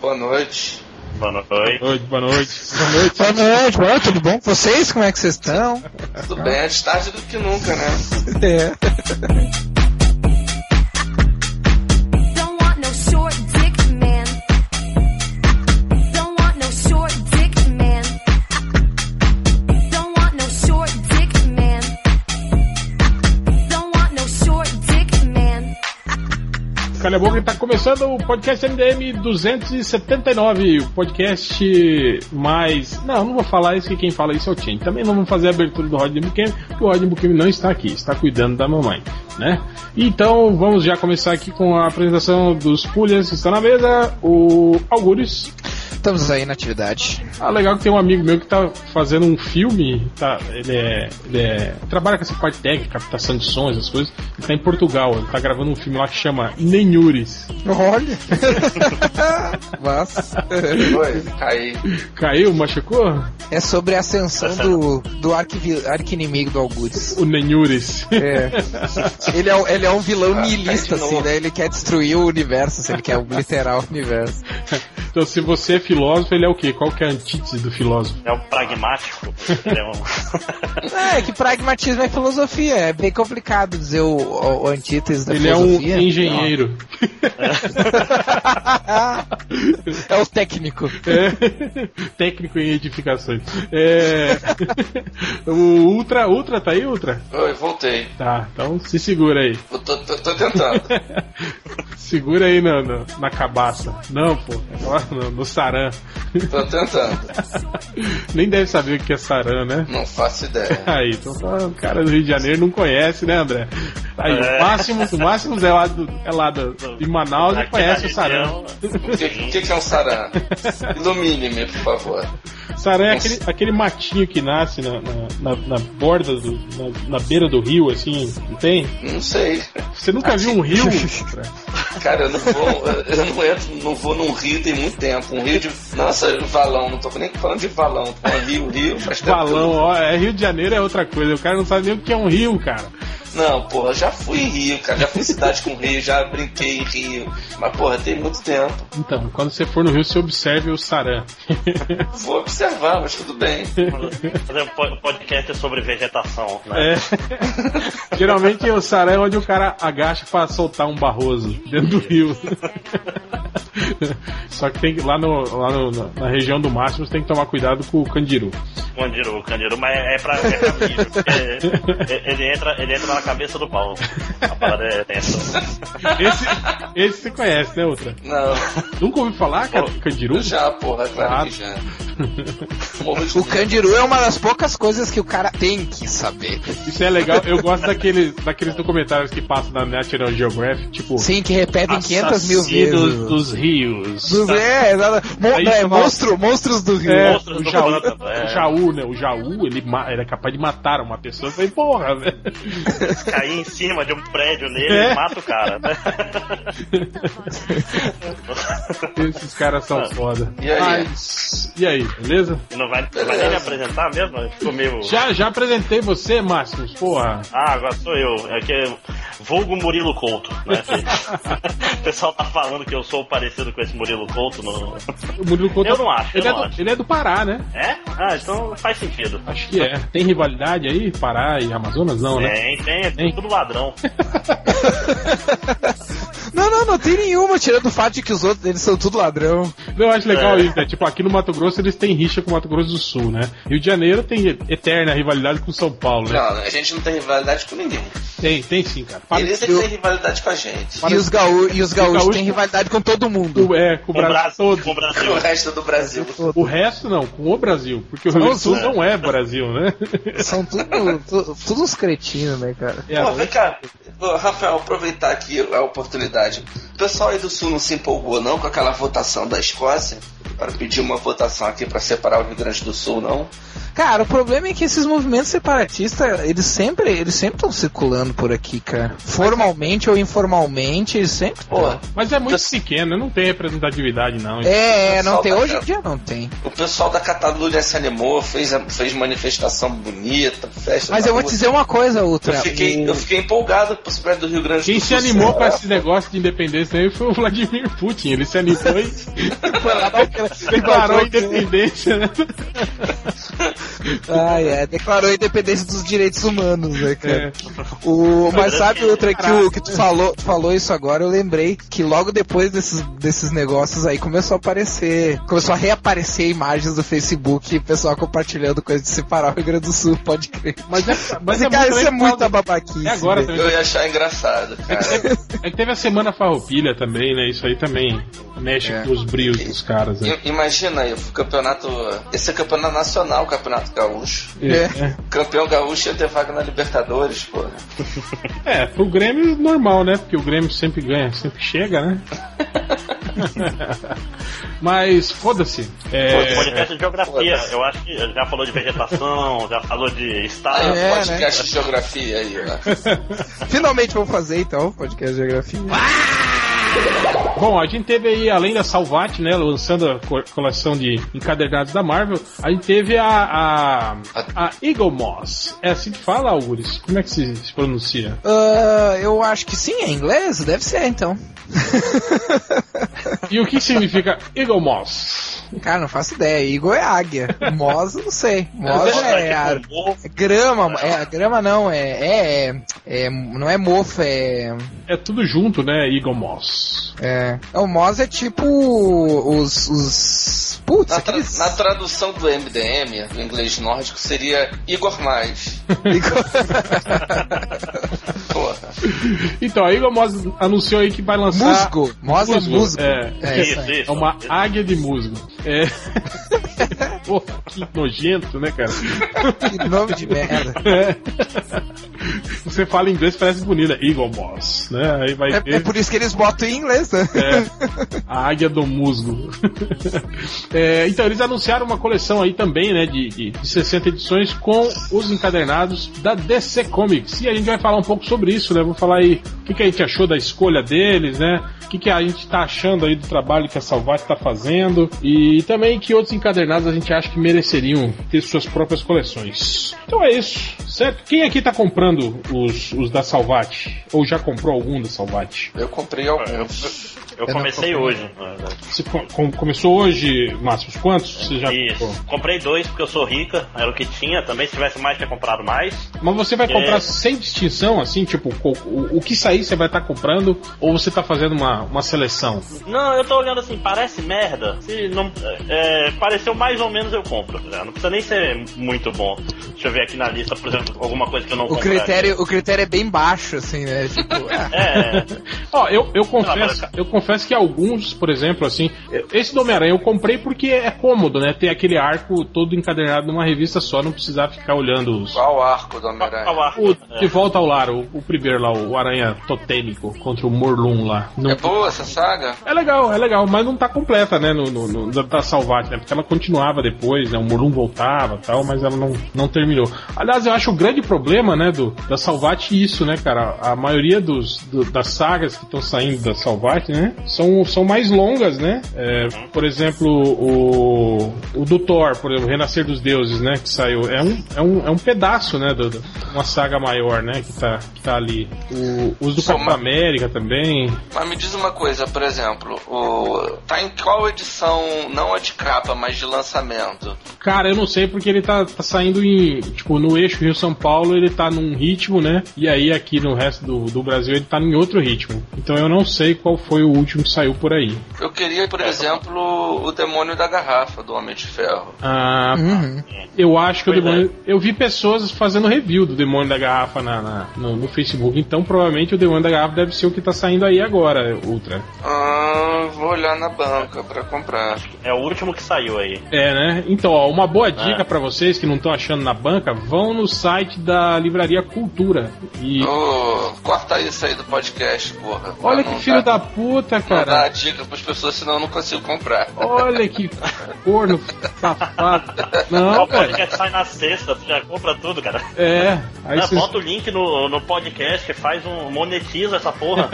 Boa noite. Boa noite. Boa noite, tudo bom com vocês? Como é que vocês estão? Tudo bem, antes tarde do que nunca, né? É. Calha a boca, tá começando o podcast MDM 279, o podcast mais... Não vou falar isso, que quem fala isso é o Chen. Também não vamos fazer a abertura do Rodney Bukemi, porque o Rodney Bukemi não está aqui, está cuidando da mamãe, né? Então vamos já começar aqui com a apresentação dos pulhas que estão na mesa, o Algures. Estamos aí na atividade. Legal que tem um amigo meu que tá fazendo um filme, ele trabalha com essa parte técnica, captação de sons, essas coisas. Ele tá em Portugal, ele tá gravando um filme lá que chama Nenhures. Olha! Nossa! Oi, Caiu, machucou? É sobre a ascensão do arqui-inimigo do Algures. O Nenhures. É. Ele é um vilão nihilista, assim, né? Ele quer destruir o universo, ele quer obliterar o universo. Então, se você é filósofo, ele é o quê? Qual que é a antítese do filósofo? É um pragmático. Ele é que pragmatismo é filosofia. É bem complicado dizer o antítese da filosofia. Ele é um engenheiro. É o técnico. Técnico em edificações. O Ultra tá aí, Ultra? Oi, voltei. Tá, então se segura aí. Eu tô tentando. Segura aí na cabaça. Não, pô. No saran. Tô tentando. Nem deve saber o que é saran, né? Não faço ideia. Aí, então o cara do Rio de Janeiro não conhece, né, André? Aí, o máximo é lá de Manaus e conhece o saran. O que é um saran? Ilumine-me, por favor. Saran é aquele matinho que nasce na borda, na beira do rio, assim, não tem? Não sei. Você nunca viu um rio? Cara, eu não vou num rio tem muito tempo. Um rio de... Nossa, valão, não tô nem falando de valão. Rio faz tempo. Valão, Rio de Janeiro é outra coisa. O cara não sabe nem o que é um rio, cara. Não, porra, já fui em Rio, cara. Já fui em cidade com Rio, já brinquei em Rio. Mas, porra, tem muito tempo. Então, quando você for no Rio, você observe o saran. Vou observar, mas tudo bem. Fazer um podcast sobre vegetação, né? Geralmente o saran é onde o cara agacha pra soltar um barroso dentro do rio. Só que tem lá na região do Máximo você tem que tomar cuidado com o candiru. Candiru, mas é pra milho. Ele entra na cabeça do Paulo. A parada é tensa. Esse você conhece, né, Outra? Não. Nunca ouviu falar, cara, candiru? Já, porra, claro que já. O candiru é uma das poucas coisas que o cara tem que saber. Isso é legal, eu gosto daqueles documentários que passam na National Geographic, tipo... Sim, que repetem 500 mil vezes. Dos rios. Monstros do rio. O Jaú, né? O Jaú, ele é capaz de matar uma pessoa. Eu falei, porra, velho. Cair em cima de um prédio nele e mata o cara, né? Esses caras são foda. E aí, beleza? Não vai nem me apresentar mesmo? Ficou meio... Já apresentei você, Márcio, porra. Agora sou eu. É que vulgo Murilo Couto, né? O pessoal tá falando que eu sou parecido com esse Murilo Couto. O Murilo Couto, eu não acho. Ele é do Pará, né? É? Então faz sentido. Acho que é. Tem rivalidade aí, Pará e Amazonas, não, né? Tem. Tudo ladrão. Não tem nenhuma, tirando o fato de que os outros, eles são tudo ladrão. Eu acho legal isso, né? Tipo, aqui no Mato Grosso eles têm rixa com o Mato Grosso do Sul, né? Rio de Janeiro tem eterna rivalidade com São Paulo, né? Não, a gente não tem rivalidade com ninguém. Tem sim, cara. Eles têm rivalidade com a gente. E os gaúchos têm rivalidade com todo mundo. Com o Brasil todo. Com o resto do Brasil. O resto não, com o Brasil. Porque o Rio Grande do Sul não é Brasil, né? São tudo uns cretinos, né, cara? Pô, vem cá. Rafael, aproveitar aqui a oportunidade. O pessoal aí do Sul não se empolgou não com aquela votação da Escócia? Para pedir uma votação aqui para separar o Rio Grande do Sul, não? Cara, o problema é que esses movimentos separatistas, eles sempre estão circulando por aqui, cara. Formalmente ou informalmente, eles sempre estão. Mas é muito pequeno, não tem representatividade, não. Não tem. Hoje em dia não tem. O pessoal da Catalunha se animou, fez manifestação bonita, festa. Mas eu vou te dizer uma coisa, Ultra. Eu fiquei empolgado com a possibilidade do Rio Grande do Sul. Quem se animou com esse negócio de independência aí foi o Vladimir Putin. Ele se animou e declarou a independência, né? Declarou a independência dos direitos humanos, né, cara? Mas sabe, Ultra, que tu falou isso agora, eu lembrei que logo depois desses negócios aí começou a reaparecer imagens do Facebook e o pessoal compartilhando coisa de separar o Rio Grande do Sul, pode crer. Mas cara, isso é muita babaquice. Agora eu ia achar engraçado, cara. Teve a Semana Farroupilha também, né? Isso aí também mexe com os brios dos caras, né? Imagina aí, o campeonato. Esse é campeonato nacional, o Campeonato Gaúcho. Campeão gaúcho ia ter vaga na Libertadores, pô. Pro Grêmio normal, né? Porque o Grêmio sempre ganha, sempre chega, né? Mas foda-se. Podcast de geografia, eu acho que já falou de vegetação, já falou de estado. Podcast de geografia aí, né? Finalmente vamos fazer então podcast de geografia. Bom, a gente teve aí, além da Salvat, né, lançando a coleção de encadernados da Marvel, a gente teve a Eagle Moss. É assim que fala, Auguris? Como é que se pronuncia? Eu acho que sim, é inglês? Deve ser, então. E o que significa Eagle Moss? Cara, não faço ideia. Eagle é águia. Moss, não sei. Moss é grama. Grama não, não é mofo, é tudo junto, né? Eagle Moss. O Moss é tipo os... Putz, na tradução do MDM, no inglês nórdico, seria Igor Mais. Porra. Então, a Eagle Moss anunciou aí que vai lançar... Musgo. Moss é musgo. É uma águia de musgo. Pô, que nojento, né, cara? Que nome de merda. Você fala inglês, parece bonita. Eagle Moss, né? Aí vai ter... É por isso que eles botam em inglês, né? A águia do musgo. Então, eles anunciaram uma coleção aí também, né, de 60 edições com os encadernados da DC Comics. E a gente vai falar um pouco sobre isso, né? Vou falar aí o que a gente achou da escolha deles, né? O que a gente tá achando aí do trabalho que a Salvat tá fazendo. E também que outros encadernados a gente acha que mereceriam ter suas próprias coleções. Então é isso, certo? Quem aqui tá comprando os da Salvat? Ou já comprou algum da Salvat? Eu comprei alguns. Eu comecei hoje. Você começou hoje, Márcio? Quantos você já comprou? Comprei 2 porque eu sou rica, era o que tinha. Também se tivesse mais, tinha comprado mais. Mas você vai comprar sem distinção, assim? Tipo, o que sair você vai estar comprando? Ou você tá fazendo uma seleção? Não, eu tô olhando assim, parece merda. Se não pareceu mais ou menos, eu compro. Não precisa nem ser muito bom. Deixa eu ver aqui na lista, por exemplo, alguma coisa que eu não comprei. O critério é bem baixo, assim, né? Tipo, Ó, eu confesso que alguns, por exemplo, assim, esse do Homem-Aranha eu comprei porque é cômodo, né? Ter aquele arco todo encadernado numa revista só, não precisar ficar olhando os... Qual arco do Homem-Aranha? De Volta ao Lar, o primeiro lá, o Aranha Totêmico contra o Morlun lá. É boa essa saga? É legal, mas não tá completa, né? Da Salvat, né? Porque ela continuava depois, né? O Morlun voltava e tal, mas ela não terminou. Aliás, eu acho o grande problema, né, da Salvat isso, né, cara? A maioria das sagas que estão saindo da Salvat, né? São mais longas, né? Por exemplo, o do Thor, por exemplo, Renascer dos Deuses, né? Que saiu. É um pedaço, né? Uma saga maior, né? Que tá ali. Os do Capitão América também. Mas me diz uma coisa, por exemplo, tá em qual edição, não a de capa, mas de lançamento? Cara, eu não sei porque ele tá saindo no eixo Rio-São Paulo, ele tá num ritmo, né? E aí aqui no resto do Brasil ele tá em outro ritmo. Então eu não sei qual foi o último que saiu por aí. Eu queria, por exemplo, o Demônio da Garrafa, do Homem de Ferro. Eu acho que o Demônio... Eu vi pessoas fazendo review do Demônio da Garrafa no Facebook, então provavelmente o Demônio da Garrafa deve ser o que tá saindo aí agora, Ultra. Vou olhar na banca pra comprar. É o último que saiu aí. Né? Então, ó, uma boa dica pra vocês que não estão achando na banca, vão no site da Livraria Cultura. Corta isso aí do podcast, porra. Olha que filho da puta, cara. Não dá dica pras pessoas, senão eu não consigo comprar. Olha que corno Safado. Não, o podcast sai na sexta, tu já compra tudo, cara. Aí vocês... Bota o link no podcast, monetiza essa porra.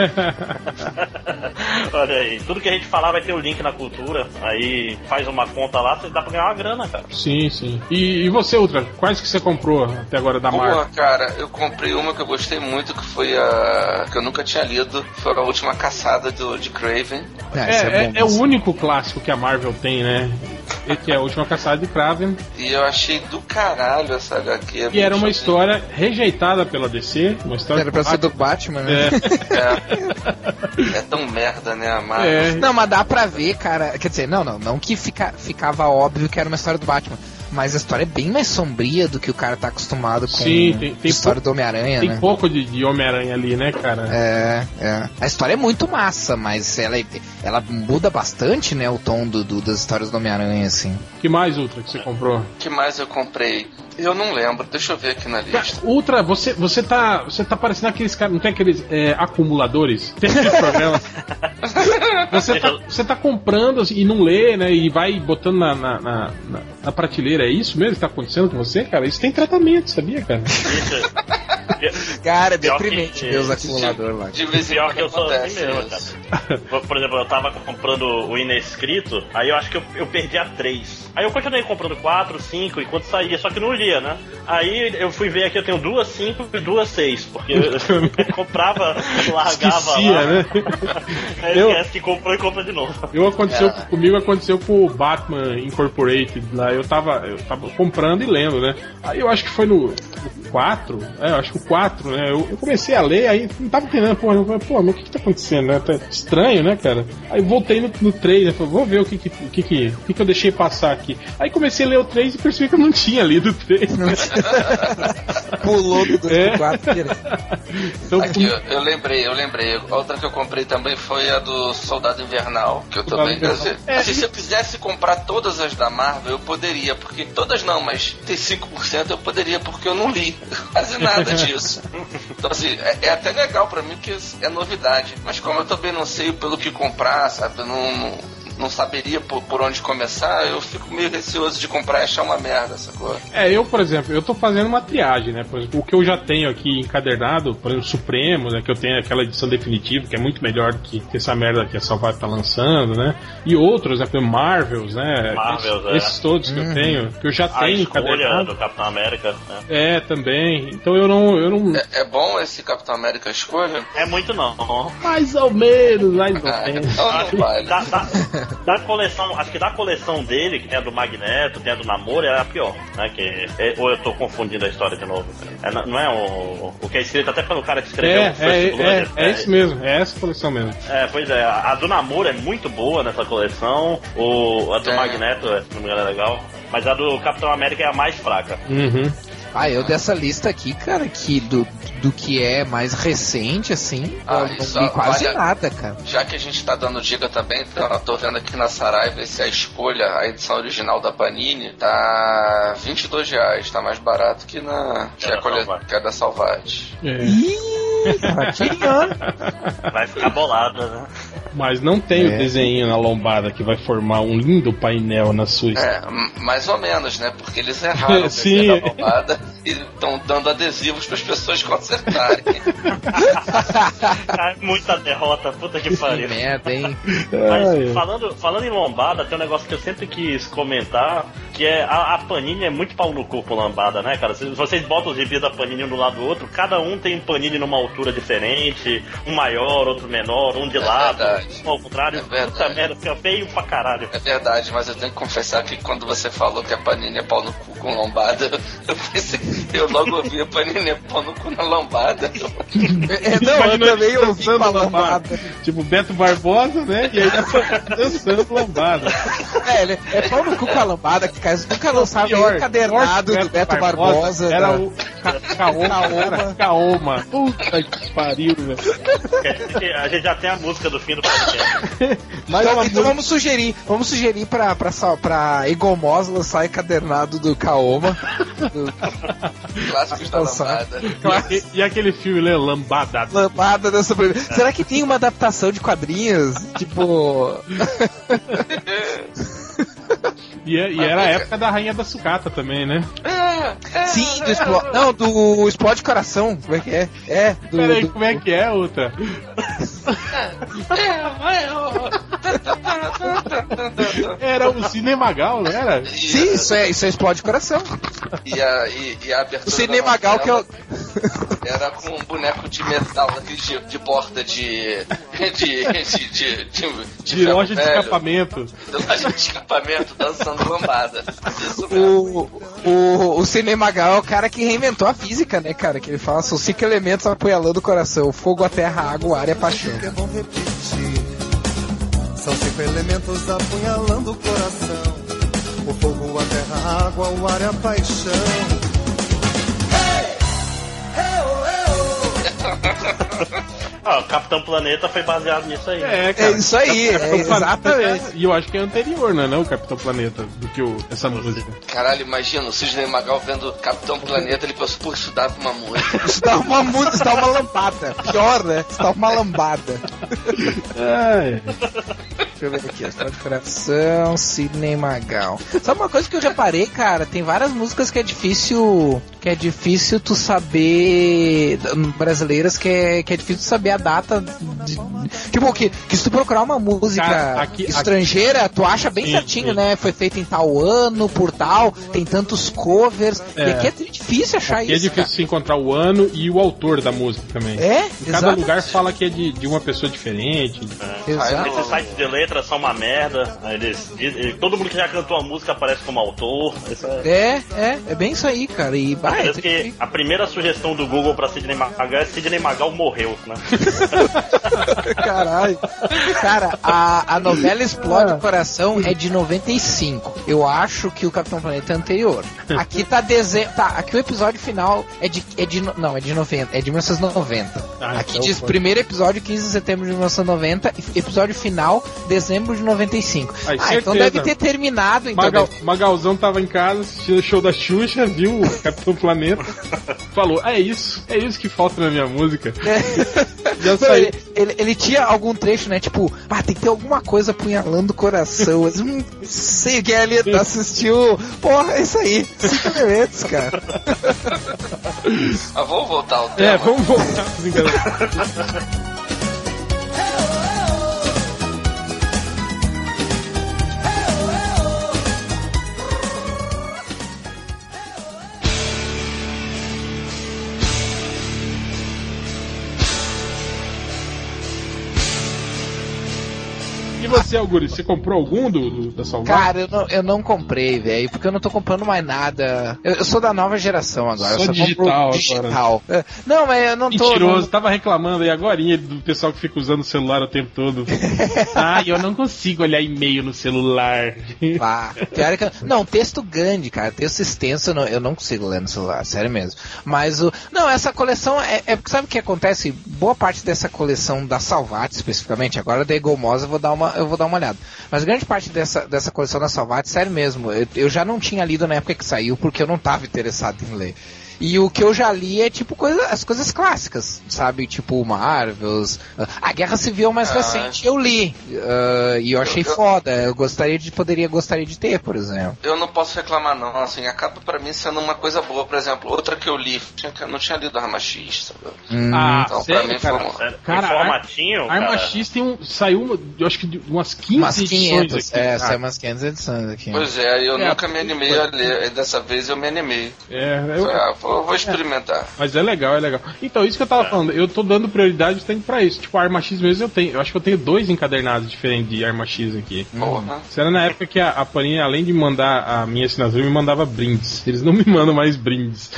Olha aí, tudo que a gente falar vai ter o link na cultura. Aí faz uma conta lá, dá pra ganhar uma grana, cara. Sim. E você, Ultra, quais que você comprou até agora da Marvel? Cara, eu comprei uma que eu gostei muito, que foi a... que eu nunca tinha lido, foi a Última Caçada de Kraven. É o único clássico que a Marvel tem, né? Que é a Última Caçada de Kraven. E eu achei do caralho essa HQ. E era uma história rejeitada pela DC. Uma história era pra ser do Batman, né? É tão merda, né, a Marvel? Não, mas dá pra ver, cara. Quer dizer, não que ficava óbvio que era uma história do Batman. Mas a história é bem mais sombria do que o cara tá acostumado com a história do Homem-Aranha, né? Tem pouco de Homem-Aranha ali, né, cara? A história é muito massa, mas ela muda bastante, né, o tom das histórias do Homem-Aranha, assim. Que mais, Ultra, que você comprou? Que mais eu comprei? Eu não lembro, deixa eu ver aqui na lista. Ultra, você tá parecendo aqueles caras, não tem aqueles acumuladores? Tem aquele programa. Você tá comprando assim, e não lê, né, e vai botando na prateleira. É isso mesmo que tá acontecendo com você, cara? Isso tem tratamento, sabia, cara? Cara, é deprimente ver os acumuladores lá. De vez em Pior quando que eu sou acontece assim mesmo, cara. Por exemplo, eu tava comprando o Inescrito, aí eu acho que eu perdi a 3. Aí eu continuei comprando 4, 5, enquanto saía, só que não lia, né? Aí eu fui ver aqui, eu tenho 2, 5 e 2, 6, porque eu comprava, largava esquecia, lá. Né? Aí esquece que comprou e compra de novo. Comigo aconteceu com o Batman Incorporated lá, eu tava comprando e lendo, né? Aí eu acho que foi no 4, acho que o 4, né? Eu comecei a ler, aí não tava entendendo, mas o que tá acontecendo, né? Tá estranho, né, cara? Aí voltei no 3, né? Falei, vou ver o que eu deixei passar aqui. Aí comecei a ler o 3 e percebi que eu não tinha lido o 3. Pulou do 4 direto. Então, aqui, eu lembrei. A outra que eu comprei também foi a do Soldado Invernal, que eu também... Se eu quisesse comprar todas as da Marvel, eu poderia, porque... Todas não, mas 35% eu poderia, porque eu não li quase nada disso. Então, assim, é até legal pra mim, porque é novidade. Mas como eu também não sei pelo que comprar, sabe? Eu não saberia por onde começar, eu fico meio receoso de comprar e achar uma merda, sacou? Eu, por exemplo, eu tô fazendo uma triagem, né? Por exemplo, o que eu já tenho aqui encadernado, por exemplo, Supremo, né? Que eu tenho aquela edição definitiva, que é muito melhor do que essa merda que a Salvat tá lançando, né? E outros, né? Por exemplo, Marvels, né? Esses todos que eu tenho, que eu já tenho encadernado. Do Capitão América, né? Também. Então eu não... É bom esse Capitão América escolha? É muito não. Mais ou menos. Então não vale. Da coleção, acho que da coleção dele, que tem a do Magneto, tem a do Namor, é a pior, né? ou eu tô confundindo a história de novo? Não é o que é escrito até pelo cara que escreveu o First Blood. É isso mesmo, é essa coleção mesmo. Pois é, a do Namor é muito boa nessa coleção, a do Magneto, se não me engano, é legal, mas a do Capitão América é a mais fraca. Uhum. Eu dessa lista aqui, cara, que do que é mais recente, assim, eu não vi quase nada, cara. Já que a gente tá dando dica também, eu tô vendo aqui na Saraiva se a escolha, a edição original da Panini, tá R$22, tá mais barato que que é da Salvat. Vai ficar bolada, né? Mas não tem o desenho na lombada que vai formar um lindo painel na sua mais ou menos, né? Porque eles erraram o desenho da lombada e estão dando adesivos para as pessoas consertarem. Muita derrota, puta que pariu. Que merda, hein? Mas falando em lombada, tem um negócio que eu sempre quis comentar, que é a Panini é muito pau no cu com lombada, né, cara? Se vocês botam os reviews da Panini um do lado do outro, cada um tem um Panini numa altura diferente, um maior, outro menor, um de lado, um ao contrário. Puta merda, fica feio pra caralho. É verdade, mas eu tenho que confessar que quando você falou que a Panini é pau no cu com lombada, eu logo ouvi a Panini é pau no cu na lombada. Eu também ouvi com a lombada. Tipo, Beto Barbosa, né? E aí tá dançando lombada. É pau no cu com a lombada, que cara, nunca lançava o encadernado do Beto Barbosa. Era o Kaoma. Puta que pariu, velho. A gente já tem a música do fim do podcast. Então vamos sugerir pra Egomós lançar encadernado do Kaoma. Clássicos da lambada. E aquele filme, né? Lambada. Lambada da sobrevivência. Será que tem uma adaptação de quadrinhos? Tipo... E era a época da Rainha da Sucata também, né? Sim, do Explode Coração. Como é que é? Peraí, como é que é, outra? Era o Cinemagal, não era? Sim, isso é Explode Coração. E a abertura o Cinemagal que eu... era com um boneco de metal de porta de loja de escapamento. De loja de escapamento, dançando lambada. Isso mesmo. O Cinemagal é o cara que reinventou a física, né, cara? Que ele fala, são 5 elementos apunhalando o coração: fogo, a terra, a água, o ar e a paixão. São 5 elementos apunhalando o coração: o fogo, a terra, a água, o ar e a paixão. O Capitão Planeta foi baseado nisso aí. É isso aí, exatamente. E eu acho que é anterior, não é não, o Capitão Planeta, do que essa música. Caralho, imagina o Sidney Magal vendo Capitão Planeta, ele pensou, pô, isso dava uma música. Isso dava uma música, isso dava uma lambada. Pior, né? Isso dava uma lambada. Deixa eu ver aqui, História de Coração, Sidney Magal. Sabe uma coisa que eu já parei, cara? Tem várias músicas que é difícil tu saber, brasileiras, que é difícil saber a data tipo, que se tu procurar uma música estrangeira, tu acha bem certinho, né? Foi feita em tal ano, por tal, tem tantos covers, e aqui é difícil achar isso. É difícil se encontrar o ano e o autor da música também. Em cada lugar fala que é de uma pessoa diferente. Esses sites de letras são uma merda. Todo mundo que já cantou a música aparece como autor. É bem isso aí, cara. E parece que a primeira sugestão do Google pra Sidney Magal é Sidney Magal morreu, né? Caralho. Cara, a novela Explode o Coração é de 95. Eu acho que o Capitão Planeta é anterior. Aqui tá dezembro. Tá, aqui o episódio final é de 90. É de 1990. Aqui então diz primeiro episódio, 15 de setembro de 1990. Episódio final, dezembro de 95. Então deve ter terminado. Então Magalzão tava em casa assistindo o show da Xuxa, viu o Capitão Planeta, falou: é isso que falta na minha música. Já saiu. Ele tinha algum trecho, né? Tipo, tem que ter alguma coisa apunhalando o coração. Eu não sei o que ele assistiu. Porra, é isso aí. 5 elementos, cara. Vamos voltar ao tema. Vamos voltar. E você, Alguri, você comprou algum da Salvat? Cara, eu não comprei, velho, porque eu não tô comprando mais nada. Eu sou da nova geração agora. Só digital agora. Não, mas eu não tô... Mentiroso, tava reclamando aí agorinha do pessoal que fica usando o celular o tempo todo. Eu não consigo olhar e-mail no celular. Pior que não, texto grande, cara, texto extenso eu não consigo ler no celular, sério mesmo. Mas essa coleção porque sabe o que acontece? Boa parte dessa coleção da Salvat, especificamente, agora da Egomosa eu vou dar uma olhada. Mas grande parte dessa coleção da Salvat, sério mesmo, eu já não tinha lido na época que saiu, porque eu não estava interessado em ler. E o que eu já li é tipo as coisas clássicas, sabe? Tipo Marvels. A Guerra Civil mais recente eu li. E eu achei foda. Eu gostaria de ter, por exemplo. Eu não posso reclamar não, assim, acaba pra mim sendo uma coisa boa. Por exemplo, outra que eu li, não tinha lido Arma X, sabe? Então sério, pra mim foi cara, formatinho, Arma X saiu, eu acho que umas 15 edições aqui. Saiu umas 500 edições aqui. Pois eu nunca me animei a ler. Dessa vez eu me animei. Eu vou experimentar. Mas é legal. Então, isso que eu tava falando, eu tô dando prioridade pra isso. Tipo, a Arma X mesmo eu acho que eu tenho 2 encadernados diferentes de Arma X aqui. Isso era na época que a Panini, além de mandar a minha assinatura, me mandava brindes. Eles não me mandam mais brindes.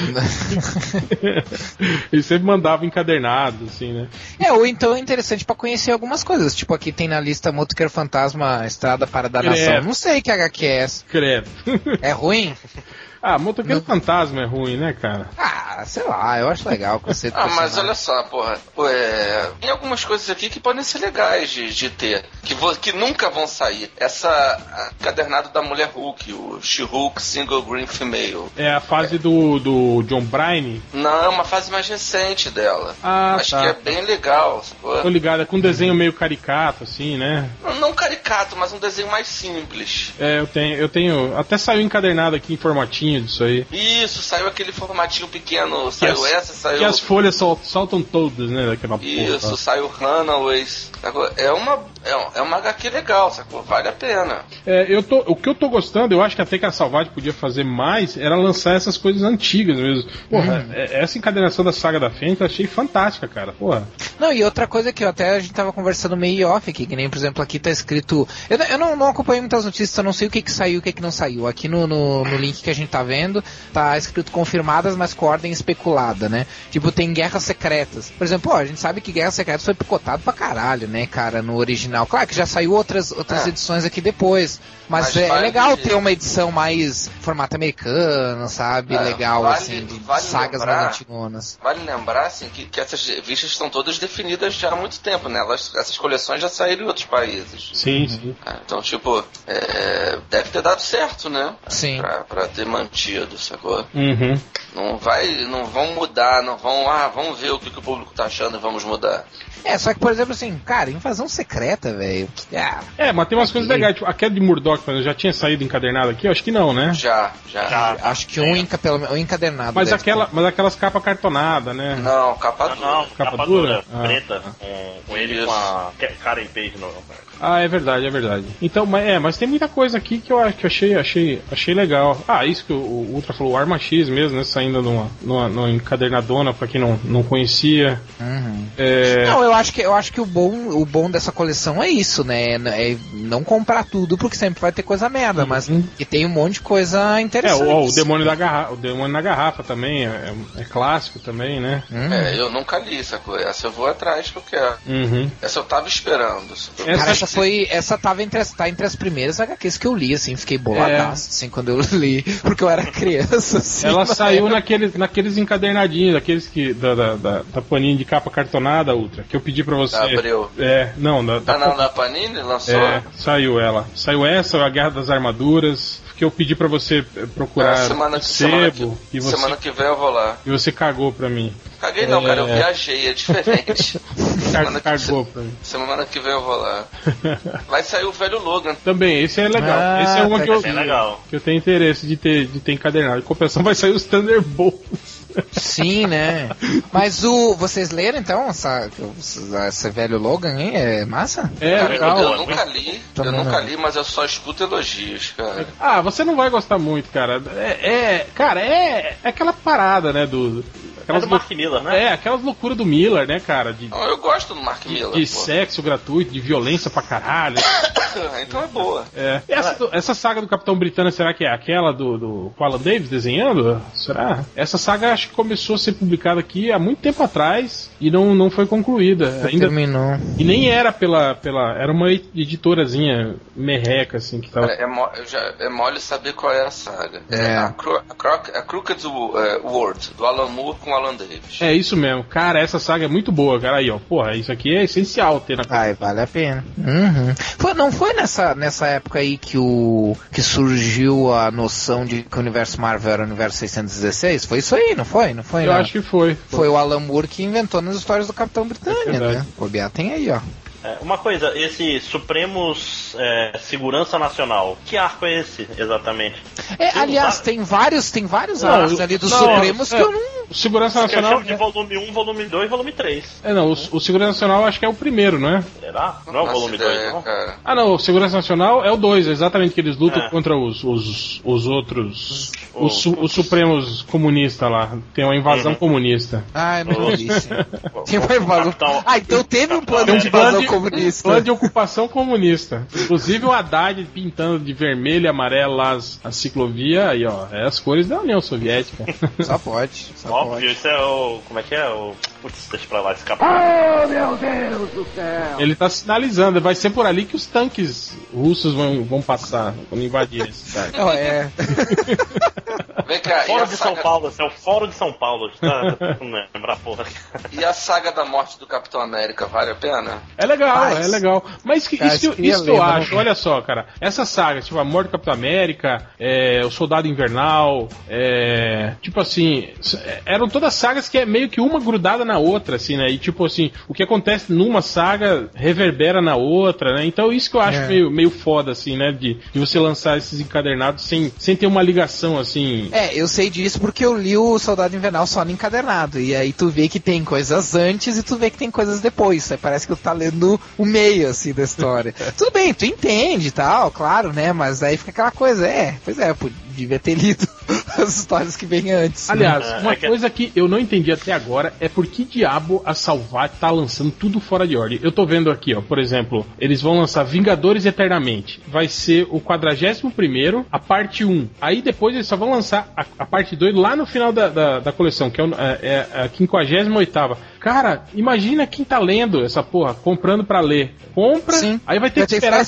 Eles sempre mandavam encadernados, assim, né? Ou então é interessante pra conhecer algumas coisas. Tipo, aqui tem na lista Motoqueiro Fantasma, Estrada para a Nação. Não sei que HQ é essa. Credo. É ruim? Motoqueiro Fantasma é ruim, né, cara? Sei lá, eu acho legal o conceito. Mas olha só, porra. Tem algumas coisas aqui que podem ser legais de ter. que nunca vão sair. Essa encadernado da Mulher Hulk, o She-Hulk Single Green Female. É a fase do John Byrne? Não, é uma fase mais recente dela. Acho que é bem legal. Tô ligado, é com um desenho meio caricato, assim, né? Não caricato, mas um desenho mais simples. Eu tenho. Até saiu encadernado aqui em formatinho disso aí. Isso, saiu aquele formatinho pequeno. Saiu E as folhas soltam todas, né? Daquela Isso, porra. saiu Runaways. É uma HQ legal, sacou? Vale a pena. O que eu tô gostando, eu acho que até que a Salvati podia fazer mais, era lançar essas coisas antigas mesmo. Porra, essa encadernação da Saga da Fênix eu achei fantástica, cara. Porra. Não, e outra coisa que a gente tava conversando meio off aqui, que nem, por exemplo, aqui tá escrito... Eu não acompanhei muitas notícias, eu não sei o que saiu e o que não saiu. Aqui no link que a gente tá vendo, tá escrito confirmadas, mas com ordem especulada, né? Tipo, tem guerras secretas. Por exemplo, a gente sabe que Guerras Secretas foi picotado pra caralho, né, cara, no original. Claro que já saiu outras edições aqui depois. Mas é legal ter uma edição mais formato americano, sabe? Legal, assim, de sagas mais antigonas. Vale lembrar, assim, que essas revistas estão todas definidas já há muito tempo, né? Essas coleções já saíram em outros países. Sim. Então, tipo, deve ter dado certo, né? Sim. Pra ter mantido, sacou? Uhum. Não vão mudar, vamos ver o que o público tá achando e vamos mudar. Só que, por exemplo, assim, cara, Invasão Secreta, velho. Mas tem umas coisas legais, tipo, a queda de Murdoch, já tinha saído encadernado aqui? Eu acho que não, né? Já. Acho que um encadernado. Mas aquelas capas cartonadas, né? Não, capa dura. Não, capa dura, preta, com com ele com a Karen Page no... É verdade. Então, mas tem muita coisa aqui que eu achei legal. Isso que o Ultra falou, o Arma X mesmo, né? Saindo numa encadernadona, pra quem não conhecia. Uhum. Não, eu acho que o bom dessa coleção é isso, né? É não comprar tudo, porque sempre vai ter coisa merda, mas que tem um monte de coisa interessante. O Demônio na Garrafa também, é clássico também, né? Eu nunca li essa coisa. Essa eu vou atrás que eu quero. Uhum. Essa eu tava esperando. Cara, essa tava entre as primeiras HQs que eu li, assim, fiquei boladaço, assim, quando eu li, porque eu era criança, assim. Ela saiu naqueles encadernadinhos, aqueles que da Panini de capa cartonada, Ultra, que eu pedi pra você. Abriu. Da Panini lançou? Saiu ela. Saiu essa, a Guerra das Armaduras, que eu pedi pra você procurar semana que vem eu vou lá. E você cagou pra mim. Caguei não, cara, eu viajei, é diferente. Cagou pra mim. Semana que vem eu vou lá. Vai sair o velho Logan. Também, esse é legal. Esse é uma que eu tenho interesse de ter encadernado. Em compensação vai sair os Thunderbolts. Sim, né? Mas vocês leram então esse velho Logan, hein? É massa? Legal. Eu nunca li, mas eu só escuto elogios, cara. Você não vai gostar muito, cara. Cara, é aquela parada, né, do Mark Millar, né? Aquelas loucuras do Miller, né, cara? Eu gosto do Mark Millar. De sexo gratuito, de violência pra caralho. Então é boa. Essa saga do Capitão Britânia, será que é aquela do Alan Davis desenhando? Será? Essa saga acho que começou a ser publicada aqui há muito tempo atrás e não foi concluída. Ainda terminou. E nem era era uma editorazinha merreca, assim, que tava... É mole saber qual é a saga. A Crooked World, do Alan Moore com Alan Davis. É isso mesmo. Cara, essa saga é muito boa, cara. Aí, porra, isso aqui é essencial ter na coleção. Vale a pena. Uhum. Não foi nessa época aí que surgiu a noção de que o universo Marvel era o universo 616? Foi isso aí, não foi? Eu acho que foi. Foi o Alan Moore que inventou nas histórias do Capitão Britânia, né? O Biá tem aí, ó. Uma coisa, esse Supremos Segurança Nacional, que arco é esse, exatamente? Aliás, tem vários arcos ali dos Supremos que eu não... O Segurança Nacional... Eu chamo de volume 1, volume 2 e volume 3. O Segurança Nacional acho que é o primeiro, não é? Será? Não é o volume 2, não? Cara. Não, o Segurança Nacional é o 2, exatamente, que eles lutam contra os outros... Os Supremos comunistas lá. Tem uma invasão comunista. Eu não vi isso. Tem uma invasão... então teve um plano de invasão comunista. Plano de ocupação comunista. Inclusive o Haddad pintando de vermelho e amarelo lá a ciclovia, aí ó, é as cores da União Soviética. Só pode. Óbvio, isso é o... Como é que é? Putz, deixa pra lá esse capítulo. Oh, meu Deus do céu! Ele tá sinalizando, vai ser por ali que os tanques russos vão passar, vão invadir esse cidade. Vem cá, Fórum de São Paulo, esse é o Fórum de São Paulo, tá? Não lembra, porra. E a saga da morte do Capitão América, vale a pena? É legal. Mas isso que eu acho, olha só, cara. Essa saga, tipo, a morte do Capitão América, o Soldado Invernal, tipo assim, eram todas sagas que é meio que uma grudada na outra, assim, né? E tipo assim, o que acontece numa saga reverbera na outra, né? Então isso que eu acho meio foda, assim, né? De você lançar esses encadernados sem ter uma ligação, assim. Eu sei disso porque eu li o Soldado Invernal só no encadernado. E aí tu vê que tem coisas antes e tu vê que tem coisas depois. Aí parece que tu tá lendo o meio, assim, da história. Tudo bem, tu entende e tal, claro, né? Mas aí fica aquela coisa, devia ter lido as histórias que vêm antes. Aliás, uma coisa que eu não entendi até agora é por que diabo a Salvat tá lançando tudo fora de ordem. Eu tô vendo aqui, ó, por exemplo, eles vão lançar Vingadores Eternamente. Vai ser o 41º, a parte 1. Aí depois eles só vão lançar a parte 2 lá no final da coleção, que é a 58ª. Cara, imagina quem tá lendo essa porra, comprando pra ler. Compra, sim, aí vai ter que esperar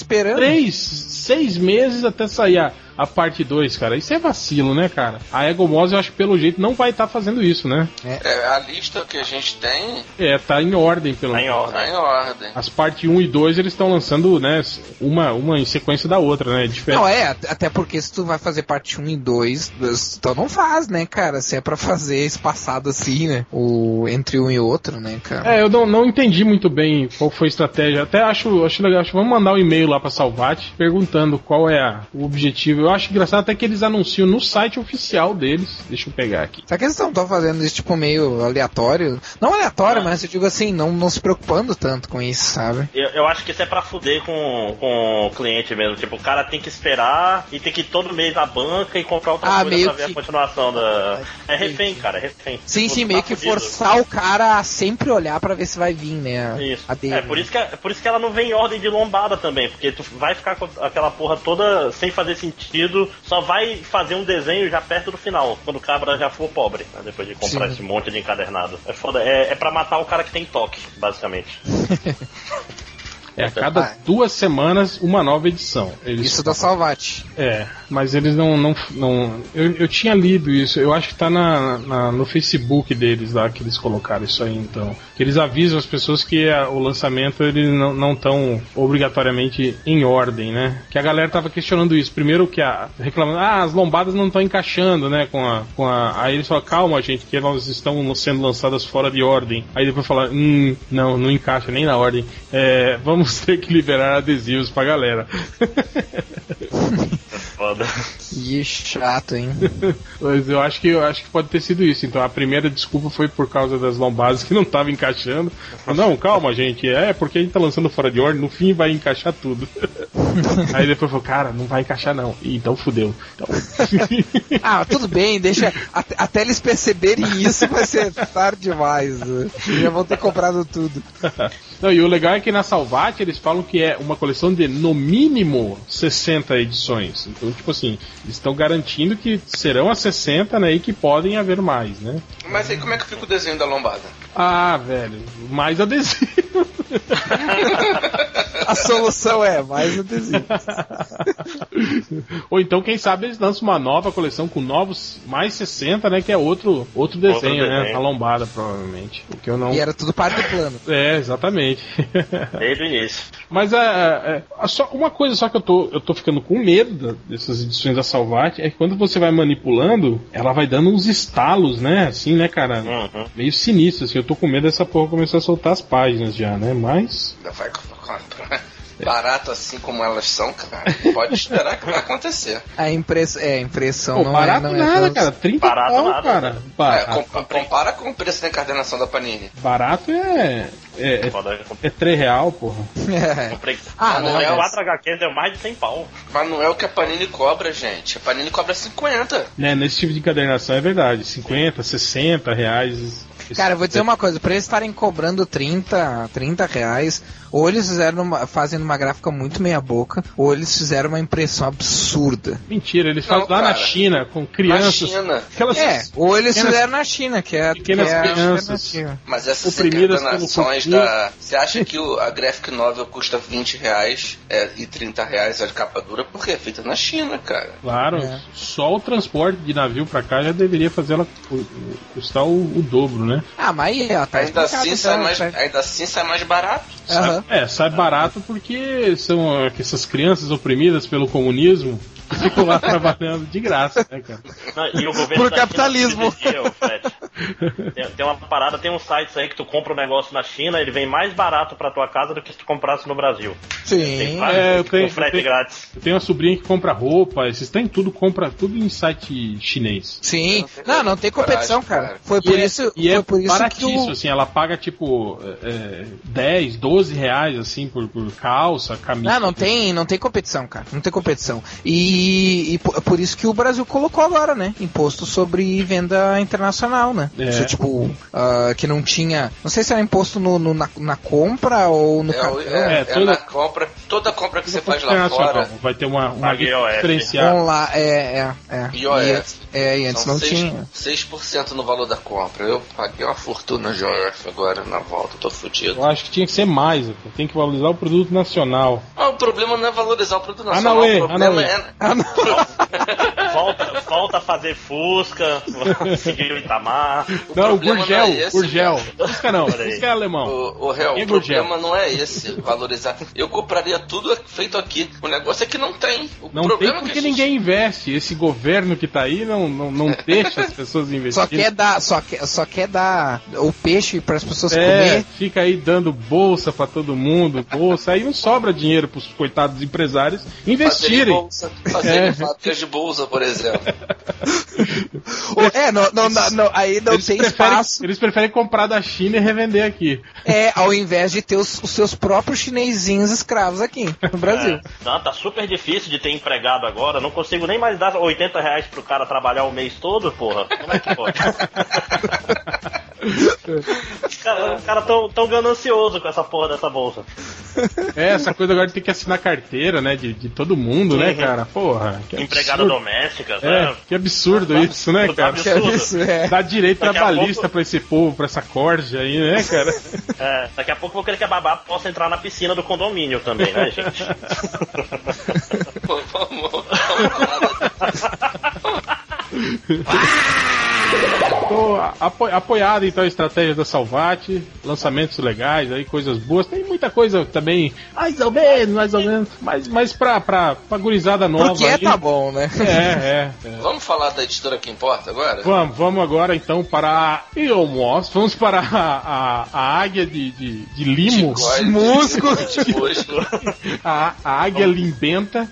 6 meses até sair a parte 2, cara. Isso é vacilo, né, cara? A Egomose, eu acho que pelo jeito não vai estar fazendo isso, né? A lista que a gente tem... tá em ordem, pelo menos. Tá em ordem. As partes 1 e 2, eles estão lançando, né, uma em sequência da outra, né? Diferente. Não, até porque se tu vai fazer parte 1 e 2, então não faz, né, cara? Se é pra fazer espaçado assim, né? Entre um e outro, né, cara? Eu não entendi muito bem qual foi a estratégia. Até acho legal. Vamos mandar um e-mail lá pra Salvat perguntando qual é o objetivo. Eu acho engraçado até que eles anunciam no site oficial deles. Deixa eu pegar aqui. Será que eles estão fazendo isso tipo meio aleatório? Não aleatório, mas eu digo assim, não se preocupando tanto com isso, sabe? Eu acho que isso é pra fuder com o cliente mesmo. Tipo, o cara tem que esperar e tem que ir todo mês na banca e comprar outra coisa pra ver a continuação da... É refém, cara, é refém. Sim, meio que forçar o cara a sempre olhar pra ver se vai vir, né? Isso. Por isso que ela não vem em ordem de lombada também, porque tu vai ficar com aquela porra toda sem fazer sentido, só vai fazer um desenho já perto do final, quando o cabra já for pobre, né, depois de comprar esse monte de encadernado. É foda, é pra matar o cara que tem toque, basicamente. A cada 2 semanas uma nova edição. Isso da Salvat. Mas eles não eu tinha lido isso. Eu acho que tá no Facebook deles lá que eles colocaram isso aí, então. Que eles avisam as pessoas que o lançamento eles não estão obrigatoriamente em ordem, né? Que a galera tava questionando isso. Primeiro que reclamando, as lombadas não estão encaixando, né? Aí eles falam, calma, gente, que elas estão sendo lançadas fora de ordem. Aí depois falaram, não encaixa nem na ordem. Vamos ter que liberar adesivos pra galera. Foda. Que chato, hein? Mas eu acho que pode ter sido isso. Então a primeira desculpa foi por causa das lombadas que não estavam encaixando. Não, calma, gente. Porque a gente tá lançando fora de ordem, no fim vai encaixar tudo. Aí depois falou, cara, não vai encaixar não. Então fudeu. Então... tudo bem, deixa. Até eles perceberem isso vai ser tarde demais. Já vão ter comprado tudo. Não, e o legal é que na Salvat eles falam que é uma coleção de no mínimo 60 edições. Então, tipo assim, eles estão garantindo que serão as 60, né? E que podem haver mais, né? Mas aí como é que fica o desenho da lombada? Velho, mais adesivo. A solução é mais adesivo. Ou então, quem sabe, eles lançam uma nova coleção com novos, mais 60, né? Que é outro desenho, né? A lombada, provavelmente. Porque eu não... E era tudo parte do plano. Exatamente. Desde o início. Mas só uma coisa só que eu tô ficando com medo dessas edições da Salvat é que quando você vai manipulando, ela vai dando uns estalos, né? Assim, né, cara? Meio sinistro, assim. Eu tô com medo dessa porra começar a soltar as páginas já, né? Mas... Barato assim como elas são, cara, pode esperar que vai acontecer. A impressão não barato é nada, cara. 30 pau, cara. Compara com o preço da encadernação da Panini. Barato é R$3, porra. Comprei 4 HQs, deu mais de 100 pau. Mas não é o que a Panini cobra, gente. A Panini cobra 50. Nesse tipo de encadernação é verdade. 50, 60 reais. Cara, eu vou dizer uma coisa, pra eles estarem cobrando 30 reais, ou eles fazendo uma gráfica muito meia boca, ou eles fizeram uma impressão absurda. Mentira, eles fazem lá na China, com crianças. Na China. Ou eles fizeram na China, que é pequenas crianças. Mas essas oprimidas enganações da... Você acha que a graphic novel custa 20 reais e 30 reais a capa dura? Porque é feita na China, cara. Claro, só o transporte de navio pra cá já deveria fazer ela custar o dobro, né? Mas tá ainda assim sai mais barato. Sai barato porque são essas crianças oprimidas pelo comunismo que ficam lá trabalhando de graça, né, cara? E o governo por capitalismo. Tem uma parada, tem uns sites aí que tu compra um negócio na China, ele vem mais barato pra tua casa do que se tu comprasse no Brasil. Sim. Com frete grátis. Eu tenho uma sobrinha que compra roupa, esses tem tudo, compra tudo em site chinês. Sim. Não tem competição, cara. Foi por isso baratíssimo, assim, ela paga tipo 10, 12 reais, assim, por calça, camisa. Não tem competição, cara. Não tem competição. E por isso que o Brasil colocou agora, né? Imposto sobre venda internacional, né? Isso, tipo, que não tinha... Não sei se era imposto na compra ou no cartão. Na compra. Toda compra que você faz lá fora... Vai ter uma diferenciada. IOF. E antes não tinha. 6% no valor da compra. Eu paguei uma fortuna de IOF agora na volta. Tô fudido. Eu acho que tinha que ser mais. Tem que valorizar o produto nacional. O problema não é valorizar o produto nacional. O problema Volta a fazer Fusca, seguir o Itamar. Não, Gurgel. Fusca não, Fusca é alemão. O problema não é esse, valorizar. Eu compraria tudo feito aqui. O negócio é que não tem. Não tem porque ninguém investe. Esse governo que tá aí não deixa as pessoas investirem. Só quer dar o peixe para as pessoas comer. Fica aí dando bolsa para todo mundo, aí não sobra dinheiro pros coitados empresários investirem. Fazer fábricas de bolsa, por exemplo. Aí não tem espaço. Eles preferem comprar da China e revender aqui. Ao invés de ter os seus próprios chinesinhos escravos aqui no Brasil. Tá super difícil de ter empregado agora. Não consigo nem mais dar 80 reais pro cara trabalhar o mês todo, porra. Como é que pode? Os caras tão ganancioso com essa porra dessa bolsa. Essa coisa agora de ter que assinar carteira, né? De todo mundo, né, cara? Porra. Empregada doméstica, né? Que absurdo isso, né, cara? Dá direito trabalhista pra esse povo, pra essa corja aí, né, cara? Daqui a pouco eu vou querer que a babá possa entrar na piscina do condomínio também, né, gente? Vamos. Apoiado então a estratégia da Salvat, lançamentos legais, aí coisas boas, tem muita coisa também, mais ou menos, mas pra gurizada nova. Porque aí, tá bom, né? Vamos falar da editora que importa agora? Vamos agora então para a Eomos, vamos para a águia de limo, musgo, a águia limbenta,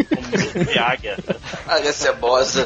águia cebosa.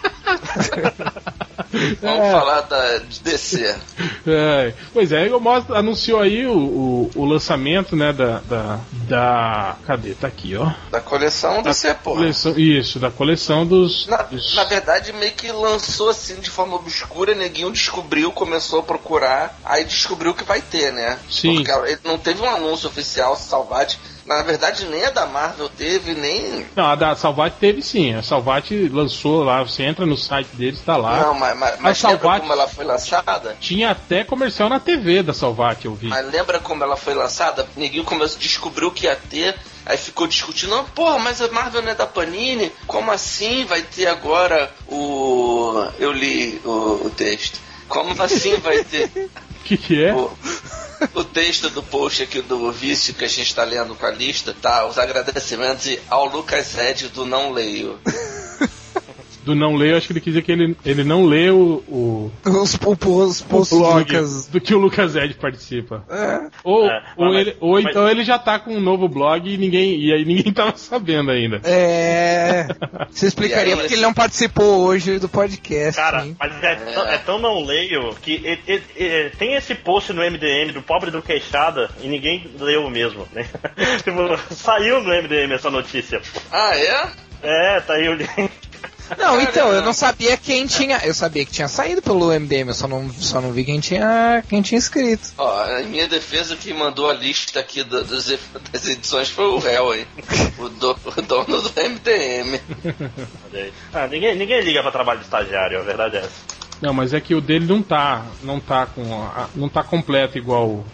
Vamos falar de DC. Pois é, o anunciou aí o lançamento, né, da cadê? Tá aqui, ó. Da coleção DC, pô. Da coleção dos... Na verdade, meio que lançou assim de forma obscura, neguinho descobriu, começou a procurar, aí descobriu que vai ter, né? Sim. Porque ele não teve um anúncio oficial, Salvat. Na verdade, nem a da Marvel teve, nem... Não, a da Salvat teve sim. A Salvat lançou lá, você entra no site deles, tá lá. Não, mas lembra como ela foi lançada? Tinha até comercial na TV da Salvat, eu vi. Mas lembra como ela foi lançada? Ninguém descobriu que ia ter, aí ficou discutindo, não, porra, mas a Marvel não é da Panini? Como assim vai ter agora o... Eu li o texto. Como assim vai ter... Que é? O texto do post aqui do Vício que a gente está lendo com a lista, tá? Os agradecimentos ao Lucas Red do Não Leio. Do Não Leio, acho que ele quis dizer que ele não leu os posts blog do que o Lucas Ed participa. Ou então ele já tá com um novo blog e aí ninguém tava sabendo ainda. Você explicaria porque ele não participou hoje do podcast. Cara, mas é tão Não Leio que tem esse post no MDM do Pobre do Queixada e ninguém leu mesmo, né? Tipo, saiu no MDM essa notícia. Ah, é? Tá aí o link. Não, então, eu não sabia quem tinha. Eu sabia que tinha saído pelo MDM, eu só não vi quem tinha escrito. Ó, em minha defesa, quem mandou a lista aqui das edições foi o réu, hein? O dono do MDM. Ninguém liga pra trabalho de estagiário, a verdade é essa. Não, mas é que o dele não tá completo igual.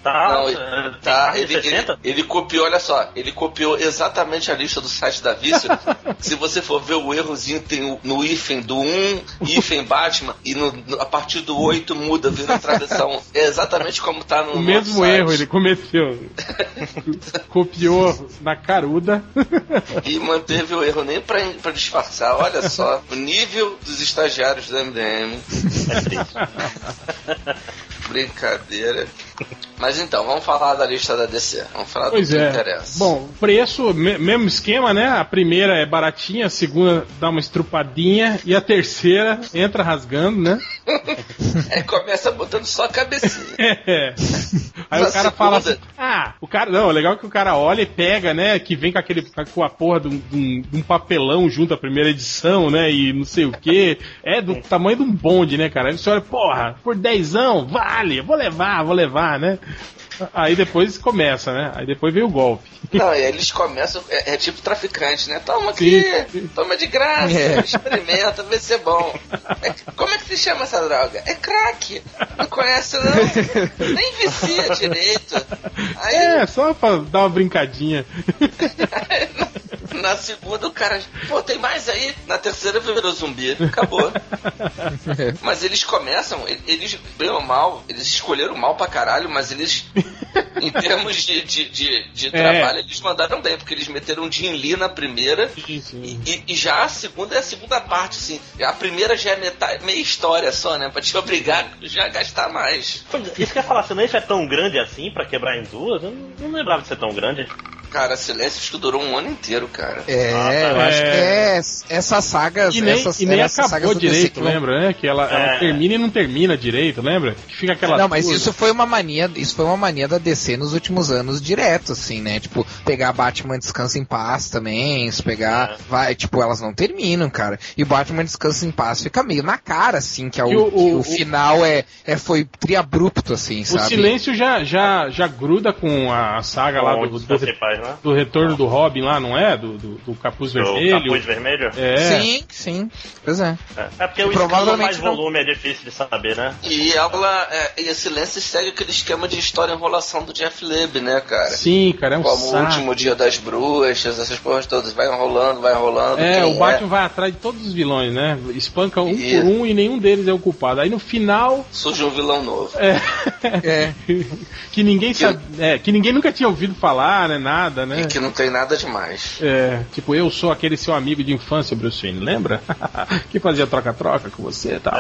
Ele copiou, olha só, ele copiou exatamente a lista do site da Vício. Se você for ver o errozinho, tem no hífen do 1, hífen Batman, e a partir do 8 muda, vira travessão. É exatamente como tá no o mesmo site. Erro ele cometeu. Copiou na caruda. E manteve o erro nem pra disfarçar. Olha só, o nível dos estagiários do MDM. É triste. Brincadeira. Mas então, vamos falar da lista da DC. Vamos falar do que interessa. Bom, preço, mesmo esquema, né? A primeira é baratinha, a segunda dá uma estrupadinha e a terceira entra rasgando, né? Começa botando só a cabecinha. Aí o cara fala assim, o legal é que o cara olha e pega, né? Que vem com a porra de um papelão junto à primeira edição, né? E não sei o que. É do tamanho de um bonde, né, cara? Aí você olha, porra, por 10ão, vale, vou levar, né? Aí depois começa, né? Aí depois vem o golpe. Não, e eles começam, é tipo traficante, né? Toma aqui, toma de graça, experimenta, vê se é bom. Como é que se chama essa droga? É crack. Não conhece não? Nem vicia direito. Aí, só pra dar uma brincadinha. Na segunda o cara, tem mais aí. Na terceira virou zumbi, acabou. Mas eles começam, eles, bem ou mal, eles escolheram mal pra caralho, mas eles, em termos de trabalho, eles mandaram bem, porque eles meteram Jim Lee na primeira. E já a segunda é a segunda parte, assim. A primeira já é meia história só, né? Pra te obrigar já a gastar mais. Isso que eu ia falar, se não é tão grande assim pra quebrar em duas, eu não lembrava de ser tão grande. Cara, Silêncio durou um ano inteiro, cara. Eu acho que essas sagas... E nem acabou direito, lembra, né? Que ela termina e não termina direito, lembra? Que fica aquela... Não, mas isso foi uma mania da DC nos últimos anos direto, assim, né? Tipo, pegar Batman Descansa em Paz também, se pegar... elas não terminam, cara. E o Batman Descansa em Paz fica meio na cara, assim, que o final foi triabrupto, assim, sabe? O Silêncio já gruda com a saga lá do retorno do Robin lá, não é? Do Capuz Vermelho. Capuz Vermelho? Sim. Pois é. É porque o escala mais volume é difícil de saber, né? E e a Silêncio segue aquele esquema de história e enrolação do Jeff Loeb, né, cara? Sim, cara, é um como o Último Dia das Bruxas, essas porras todas. Vai enrolando. O Batman vai atrás de todos os vilões, né? Espanca um por um e nenhum deles é o culpado. Aí no final... surge um vilão novo. Que ninguém sabe... que ninguém nunca tinha ouvido falar, né? Nada. Né? E que não tem nada demais. Tipo, eu sou aquele seu amigo de infância, Bruce Wayne, lembra? Que fazia troca-troca com você e tal.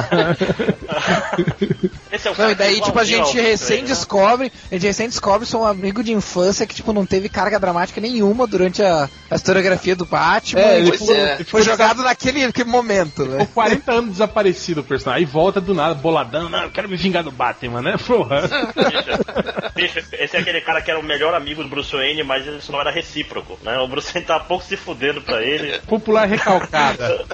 Esse é o e daí, tipo, a gente recém descobre, sou um amigo de infância que, tipo, não teve carga dramática nenhuma durante a historiografia do Batman. Ele foi jogado naquele momento, né? Ficou 40 anos desaparecido o personagem. Aí volta do nada, boladão, não, eu quero me vingar do Batman, né? Porra. Bicho, esse é aquele cara que era o melhor amigo do Bruce Wayne, mas isso não era recíproco, né? O Bruce Wayne tá pouco se fudendo pra ele. Popular recalcada.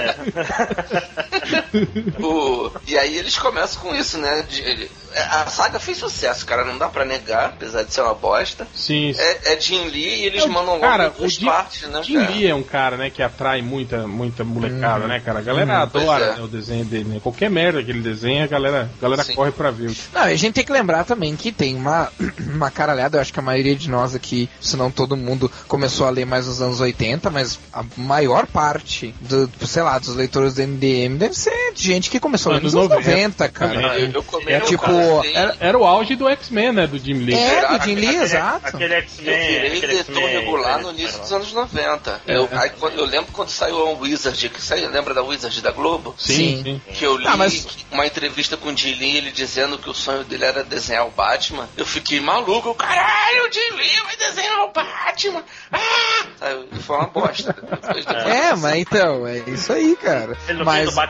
E aí eles começam com isso, né? A saga fez sucesso, cara, não dá pra negar, apesar de ser uma bosta. Sim. É Jim Lee e eles mandam logo duas partes, né? Jim Lee é um cara, né, que atrai muita molecada, né, cara? A galera adora o desenho dele, né? Qualquer merda que ele desenha, a galera corre pra ver. Não, a gente tem que lembrar também que tem uma caralhada, eu acho que a maioria de nós aqui, se não todo mundo, começou a ler mais nos anos 80, mas a maior parte dos leitores do MDM deve ser de gente que começou nos anos 90, cara. Era o auge do X-Men, né, do Jim Lee. Do Jim Lee, exato. Aquele X-Men. Eu virei leitor regular no início dos anos 90. Eu lembro quando saiu a Wizard, lembra da Wizard da Globo? Sim. Que eu li uma entrevista com o Jim Lee, ele dizendo que o sonho dele era desenhar o Batman. Eu fiquei maluco, caralho, o Jim Lee vai desenhar o Batman! Foi uma bosta. Mas então, é isso aí, cara. Ele não fez o Batman jogando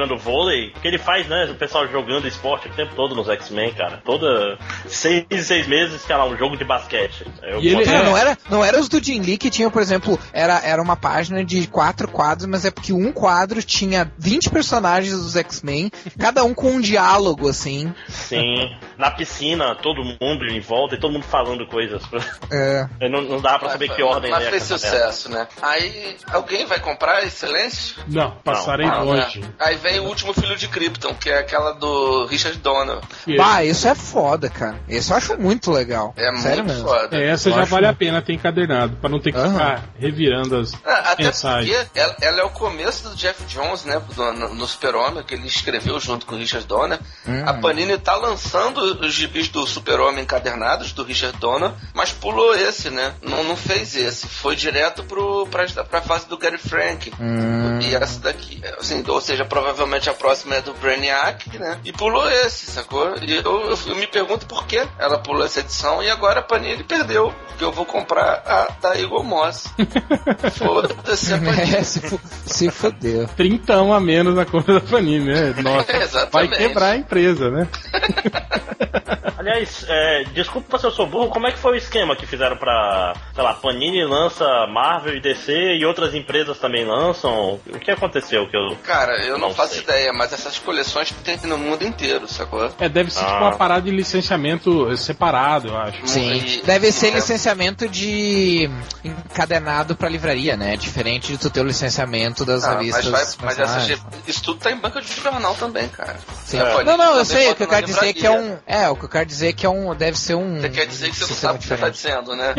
jogando vôlei, porque ele faz, né, o pessoal jogando esporte o tempo todo nos X-Men, cara. Toda 6 meses, sei lá, um jogo de basquete. Não era os do Jim Lee que tinham, por exemplo, era uma página de 4 quadros, mas é porque um quadro tinha 20 personagens dos X-Men, cada um com um diálogo, assim. Sim. Na piscina, todo mundo em volta e todo mundo falando coisas. Não dava pra saber que ordem, mas fez sucesso, né? Aí, alguém vai comprar esse Silêncio? Não, passarei longe. Né? Aí vem o Último Filho de Krypton, que é aquela do Richard Donner. Isso é foda, cara. Esse eu acho muito legal. Sério muito mesmo. Foda. Essa já vale a pena ter encadernado, pra não ter que ficar revirando as mensagens. Até porque ela é o começo do Jeff Jones, né? No Super-Homem, que ele escreveu junto com o Richard Donner. A Panini tá lançando os gibis do Super-Homem encadernados, do Richard Donner, mas pulou esse, né? Não fez esse. Foi direto pra fase do Gary Frank. E essa daqui, assim, ou seja, provavelmente a próxima é do Brainiac, né? E pulou esse, sacou? E eu me pergunto por que ela pulou essa edição e agora a Panini perdeu, porque eu vou comprar a da Eagle Moss. Foda-se a Panini. Se fodeu. 30 a menos na conta da Panini, né? Nossa, vai quebrar a empresa, né? Aliás, desculpa se eu sou burro, como é que foi o esquema que fizeram pra, sei lá, Panini lança Marvel e DC e outras empresas também lançam? O que aconteceu? Cara, eu não faço ideia, mas essas coleções tem no mundo inteiro, sacou? Deve ser tipo uma parada de licenciamento separado, eu acho. Sim, deve ser licenciamento de encadenado pra livraria, né? Diferente de tu ter o licenciamento das revistas. Mas isso tudo tá em banca de jornal também, cara. Sim. Não, eu sei, o que eu quero dizer é que o que eu quero dizer é que deve ser um... Você quer dizer que você não sabe o que você tá dizendo, né?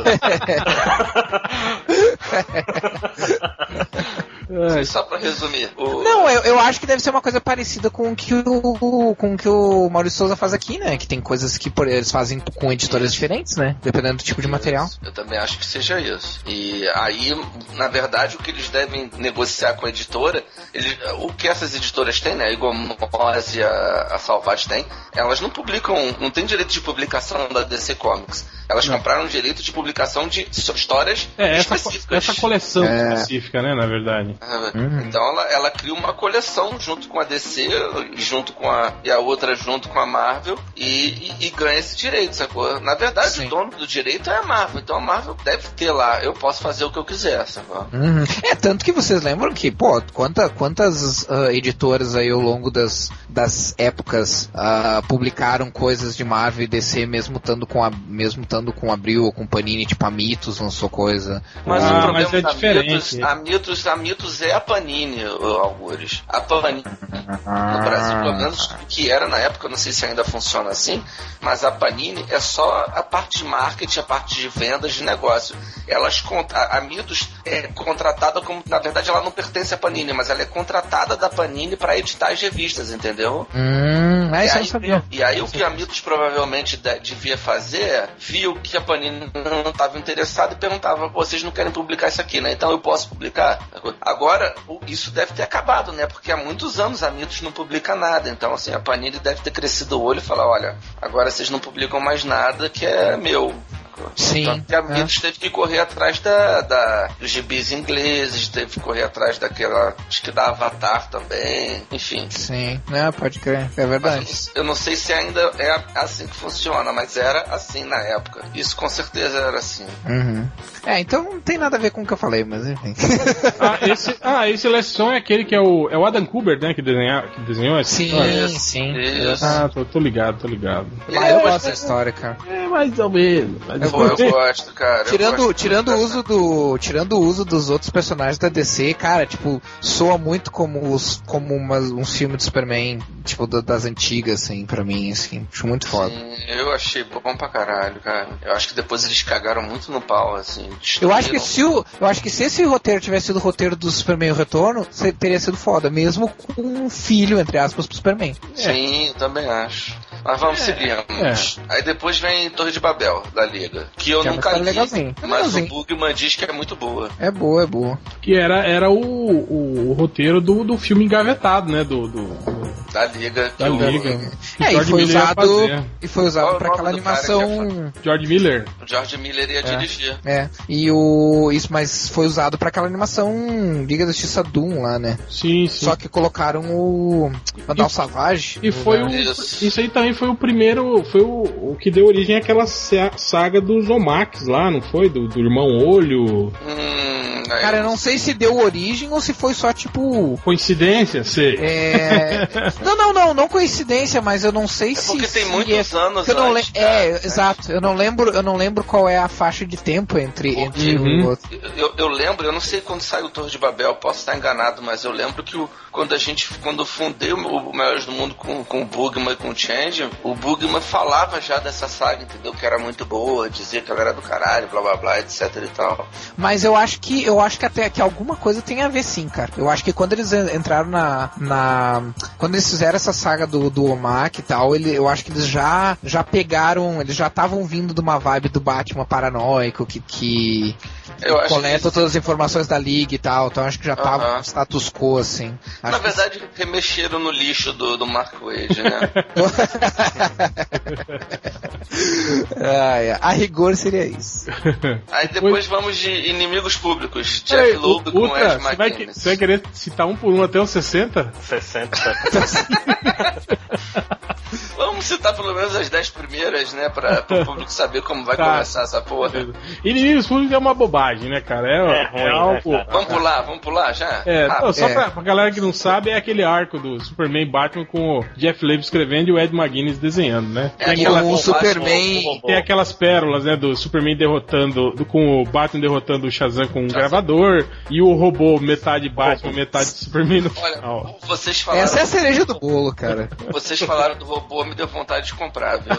Só pra resumir. Não, eu acho que deve ser uma coisa parecida com o que o Maurício Souza faz aqui, né? Que tem coisas que eles fazem com editoras diferentes, né? Dependendo do tipo de material. Eu também acho que seja isso. E aí, na verdade, o que eles devem negociar com a editora, o que essas editoras têm, né? Igual a Moz e a Salvat tem, elas não publicam, não tem direito de publicação da DC Comics. Elas compraram direito de publicação de histórias específicas. Essa coleção específica, né, na verdade. Então ela cria uma coleção junto com a DC, junto com a outra junto com a Marvel e ganha esse direito, sacou? Na verdade, o dono do direito é a Marvel. Então a Marvel deve ter lá, eu posso fazer o que eu quiser, sacou? Tanto que vocês lembram que, quantas editoras aí ao longo das épocas publicaram coisas de Marvel e DC mesmo estando com Abril ou com Panini, tipo a Mitos lançou coisa. Mas o problema mas é diferente. A Mitos é a Panini, algures. A Panini no Brasil, pelo menos que era na época, não sei se ainda funciona assim, mas a Panini é só a parte de marketing, a parte de vendas, de negócio. A Mitos é contratada como, na verdade ela não pertence à Panini, mas ela é contratada da Panini para editar as revistas, entendeu? E aí o que a Mitos provavelmente devia fazer, viu que a Panini não estava interessada e perguntava, vocês não querem publicar isso aqui, né? Então eu posso publicar? Agora, isso deve ter acabado, né? Porque há muitos anos a Mitos não publica nada. Então, assim, a Panini deve ter crescido o olho e falar, olha, agora vocês não publicam mais nada que é meu. Sim. Então, a Mitos teve que correr atrás dos gibis ingleses, teve que correr atrás daquela, acho que da Avatar também, enfim. Sim, pode crer, é verdade. Eu não sei se ainda é assim que funciona, mas era assim na época. Isso com certeza era assim. Então não tem nada a ver com o que eu falei, mas enfim. Esse Lesson é aquele que é o Adam Kubert, né, que desenhou essa história? Sim. Isso. Tô ligado. Eu gosto da história, cara. Mais ou menos. Eu gosto, cara. Tirando o uso dos outros personagens da DC, cara, tipo, soa muito como um filme de Superman, tipo, das antigas, assim, pra mim, assim, acho muito foda. Sim, eu achei bom pra caralho, cara. Eu acho que depois eles cagaram muito no pau, assim. Eu acho que se esse roteiro tivesse sido o roteiro do Superman e o Retorno, teria sido foda, mesmo com um filho, entre aspas, pro Superman. Sim, eu também acho. Mas vamos seguir. Aí depois vem Torre de Babel, da Liga. Que eu nunca li, mas o Bugman diz que é muito boa. É boa. Que era o roteiro do filme engavetado, né? Da Liga. E foi usado pra aquela animação. George Miller. O George Miller ia dirigir. Mas foi usado pra aquela animação Liga da Justiça Doom lá, né? Sim. Só que colocaram o Vandal Savage. E foi isso aí também foi o primeiro, foi o que deu origem àquela saga dos Omax lá, não foi? Do Irmão Olho. Cara, eu não sei se deu origem ou se foi só tipo... Coincidência? Sei. Não coincidência, mas eu não sei se... Porque tem muitos anos antes. Exato. Eu não lembro qual é a faixa de tempo entre o outro. Eu lembro, eu não sei quando saiu o Torre de Babel, posso estar enganado, mas eu lembro que quando eu fundei o Melhores do Mundo com o Bugman e com o Change, o Bugman falava já dessa saga, entendeu? Que era muito boa, dizia que ela era do caralho, blá blá blá, etc e tal. Mas eu acho que até que alguma coisa tem a ver sim, cara. Eu acho que quando eles entraram quando eles fizeram essa saga do Omak e tal, eu acho que eles já pegaram, eles já estavam vindo de uma vibe do Batman paranoico que coleta todas as informações da Liga e tal, então acho que já tava no status quo, assim. Na verdade, remexeram no lixo do Mark Waid, né? A rigor seria isso. Aí depois vamos de inimigos públicos. Jeff Loeb com Ed McGuinness. Você vai querer citar um por um até os 60? 60. Vamos citar pelo menos as 10 primeiras, né? Pra o público saber como vai começar essa porra. Inimigos públicos é uma bobagem, né, cara? É ruim, algo... né, cara? Vamos pular já? Pra galera que não sabe, é aquele arco do Superman Batman com o Jeff Loeb escrevendo e o Ed McGuinness desenhando, né? Tem aquelas pérolas, né, do Superman com o Batman derrotando o Shazam com um gravador e o robô metade Batman, metade Superman no final. Vocês falaram... Essa é a cereja do bolo, cara. Vocês falaram do robô, me deu vontade de comprar, viu?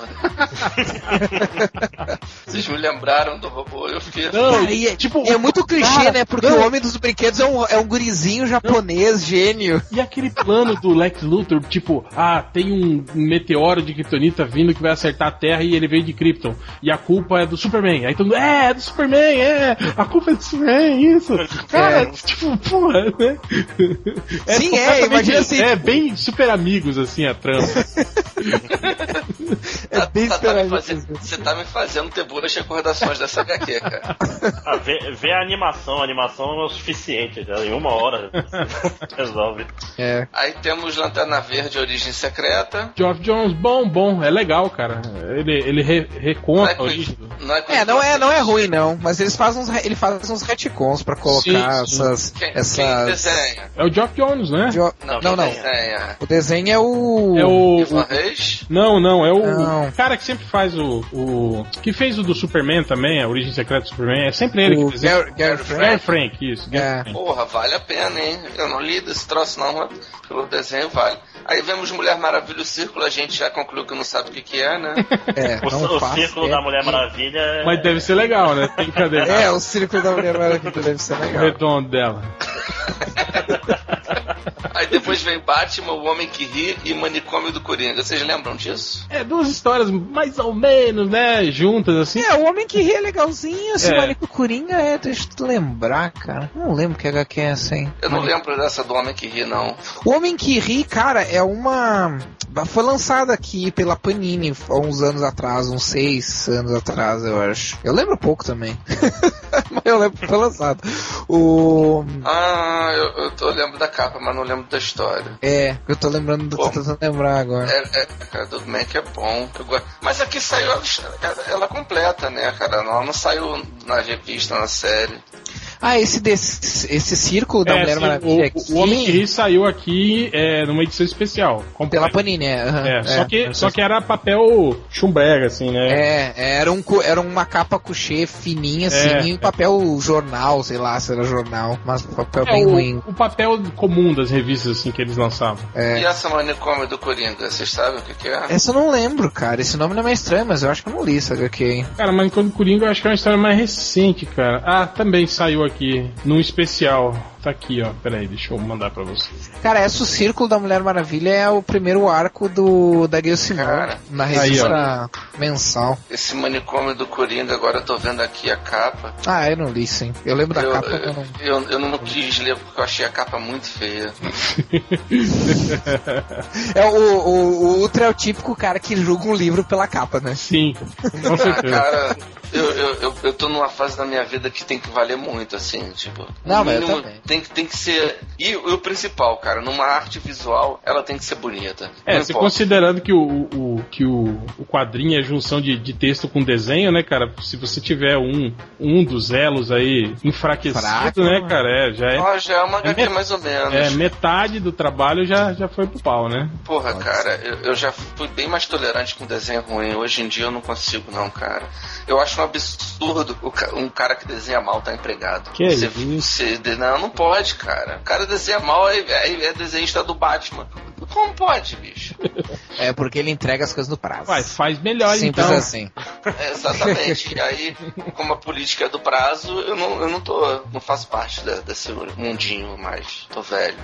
Vocês me lembraram do robô, eu fiquei... É muito clichê, né? Porque o Homem dos Brinquedos é um gurizinho japonês, gênio. E aquele plano do Lex Luthor, tipo, tem um meteoro de Kryptonita vindo que vai acertar a Terra e ele veio de Krypton. E a culpa é do Superman. Aí todo mundo, é do Superman, a culpa é do Superman, isso. Cara, tipo, porra, né? Sim, imagina assim. É bem Super Amigos, assim, a trama. Você tá me fazendo ter boas recordações dessa HQ, cara. Vê a animação é o suficiente, já em 1 hora resolve. Aí temos Lanterna Verde, Origem Secreta. Geoff Johns, bom, é legal, cara. Ele reconta a origem. Não é ruim, não, mas ele faz uns retcons pra colocar essas... Quem desenha? É o Geoff Johns, né? Não. Desenha? O desenho é o... Ivan Reis? Não, é o cara que sempre faz o... Que fez o do Superman também, a Origem Secreta do Superman. É sempre ele que desenha. Gary Frank, isso. Porra, vale a pena, hein? Eu não li desse troço não, mas pelo desenho vale. Aí vemos Mulher Maravilha, o Círculo, a gente já concluiu que não sabe o que é, né? O Círculo da Mulher Maravilha... Mas deve ser legal, né? Tem cadeira. O Círculo da Mulher Maravilha deve ser legal. O redondo dela. Aí depois vem Batman, O Homem que Ri e Manicômio do Coringa. Vocês lembram disso? Duas histórias mais ou menos, né? Juntas, assim. O Homem que Ri é legalzinho, esse Manicômio do Coringa deixa eu lembrar, cara. Não lembro que HQ é essa, hein? Eu não lembro dessa do Homem que Ri, não. O Homem que Ri, cara, é uma... Foi lançada aqui pela Panini há uns anos atrás, uns 6 anos atrás, eu acho. Eu lembro pouco também. Mas eu lembro que foi lançado. Eu lembro da capa, mas não lembro da história. Eu tô lembrando, tô tentando lembrar agora. Cara, do Mac é bom. Mas aqui saiu ela completa, né, cara? Ela não saiu na revista, na série. Esse Círculo da Mulher Maravilha aqui... O Homem que Ri saiu aqui numa edição especial. Pela Panini, Só que era papel chumbrega, assim, né? Era uma capa couchê fininha, assim, e papel jornal, sei lá se era jornal, mas papel bem ruim. O papel comum das revistas, assim, que eles lançavam. E essa Manicômio do Coringa, vocês sabem o que é? Essa eu não lembro, cara. Esse nome não é meio estranho, mas eu acho que eu não li essa HQ. Cara, Manicômio do Coringa eu acho que é uma história mais recente, cara. Também saiu aqui, num especial. Tá aqui, ó. Pera aí, deixa eu mandar pra você. Cara, essa o Círculo da Mulher Maravilha é o primeiro arco da Gayle Simone na revista mensal. Esse manicômio do Coringa, agora eu tô vendo aqui a capa. Ah, eu não li, sim. Eu lembro da capa. Eu não quis ler porque eu achei a capa muito feia. O Ultra é o típico cara que julga um livro pela capa, né? Sim, com certeza. Cara, eu tô numa fase da minha vida que tem que valer muito, assim, tipo. Não, mas eu também. Tem que ser. E o principal, cara, numa arte visual, ela tem que ser bonita. Você considerando que o quadrinho é junção de texto com desenho, né, cara? Se você tiver um dos elos aí enfraquecido, né, cara? Já é uma HQ mais ou menos. Metade do trabalho já foi pro pau, né? Porra, cara, eu já fui bem mais tolerante com desenho ruim. Hoje em dia eu não consigo, não, cara. Eu acho um absurdo um cara que desenha mal tá empregado. Que isso? Não pode, cara. O cara desenha mal, é desenhista do Batman. Como pode, bicho? É porque ele entrega as coisas no prazo. Faz melhor, simples então. Assim. Exatamente. E aí, como a política é do prazo, eu não faço parte desse mundinho mais. Tô velho.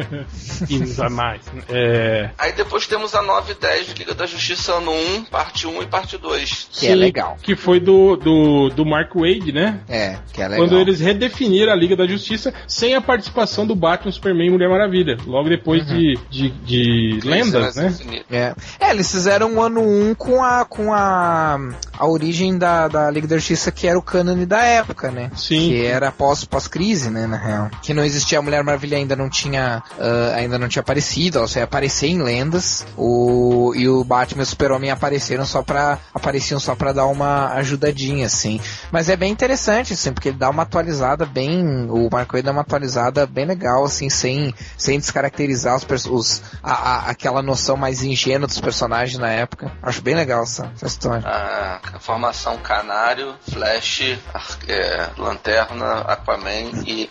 Ainda mais. Aí depois temos a 9 e 10 de Liga da Justiça ano 1, parte 1 e parte 2. Que é legal. Que foi do Mark Waid, né? Que é legal. Quando eles redefiniram a Liga da Justiça sem a participação do Batman, Superman e Mulher Maravilha. Logo depois de lendas, né? Eles fizeram o ano 1 com a origem da Liga da Justiça, que era o cânone da época, né? Sim. Que era pós-crise, né, na real. Que não existia, a Mulher Maravilha ainda não tinha aparecido, ela só ia aparecer em lendas. E o Batman e o Super-Homem apareciam só pra dar uma ajudadinha, assim. Mas é bem interessante, assim, porque ele dá uma atualizada bem, o Mark Waid dá uma atualizada bem legal, assim, sem descaracterizar aquela noção mais ingênua dos personagens na época. Acho bem legal essa história. A formação Canário, Flash, Lanterna, Aquaman e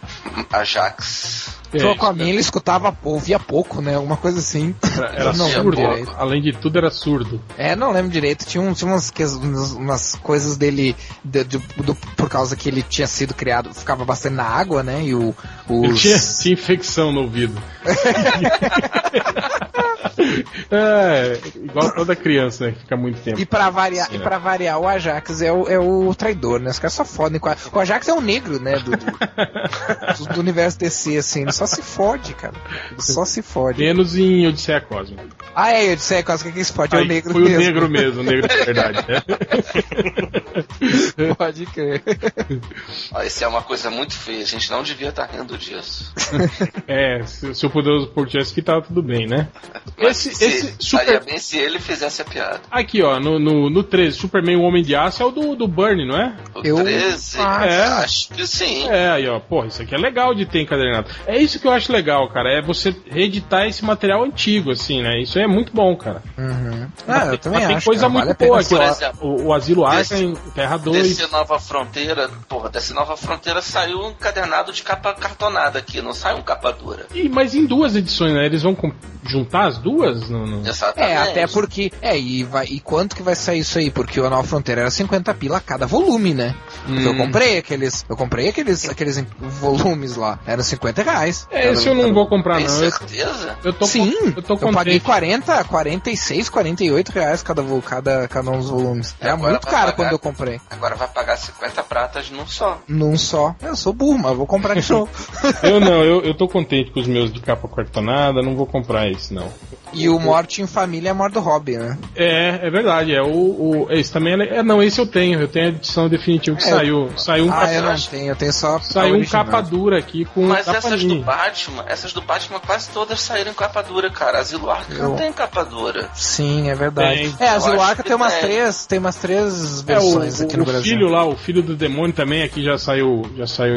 Ajax. O Aquaman ele ouvia pouco, né? Alguma coisa assim. Era surdo. Além de tudo, era surdo. Não lembro direito. Tinha umas coisas dele por causa que ele tinha sido criado, ficava bastante na água, né? E ele tinha infecção no ouvido. Igual toda criança, né? Que fica muito tempo. E pra variar, o Ajax é o traidor, né? Os caras só fodem. O Ajax é o negro, né? Do universo DC, assim. Ele só se fode, cara. Só se fode. Menos em Odisseia Cósmica. Odisseia Cósmica que se fode é o negro foi mesmo. Foi o negro mesmo, o negro de verdade. Pode crer. Isso é uma coisa muito feia. A gente não devia estar rindo disso. Se o poderoso Porco tivesse que tava tudo bem, né? Estaria bem se ele fizesse a piada. Aqui, ó, no 13, Superman, o Homem de Aço é o do Burnie, não é? O 13? Acho que sim. Aí, ó, porra, isso aqui é legal de ter encadernado. É isso que eu acho legal, cara, é você reeditar esse material antigo, assim, né? Isso é muito bom, cara. Eu também acho. Tem coisa muito boa aqui, ó. O Asilo Arkham, Terra 2. Desse Nova Fronteira saiu um encadernado de capa cartonada aqui, não sai um capa dura. Mas em 2 edições, né? Eles vão juntar as duas? Exatamente. Até porque. E quanto que vai sair isso aí? Porque o Nova Fronteira era 50 pila cada volume, né? Eu comprei aqueles volumes lá. Eram R$50. Esse eu não vou comprar, não. Certeza? Eu tô eu paguei 46, R$48 cada um dos volumes. Era muito caro quando eu comprei. Agora vai pagar 50 pratas num só. Eu sou burro, mas vou comprar de novo. Eu tô contente com os meus de capa cartonada, não vou comprar esse, não. E o Morte em Família é a morte do Robin, né? É verdade. Esse também não, esse eu tenho. Eu tenho a edição definitiva que saiu um capa. Eu não tenho, eu tenho só. Saiu um capa dura aqui com. Mas essas do Batman quase todas saíram em capa dura, cara. Asilo Arkham não tem capa dura. Sim, é verdade. Asilo Arkham tem umas três versões aqui no Brasil. O filho do demônio também aqui já saiu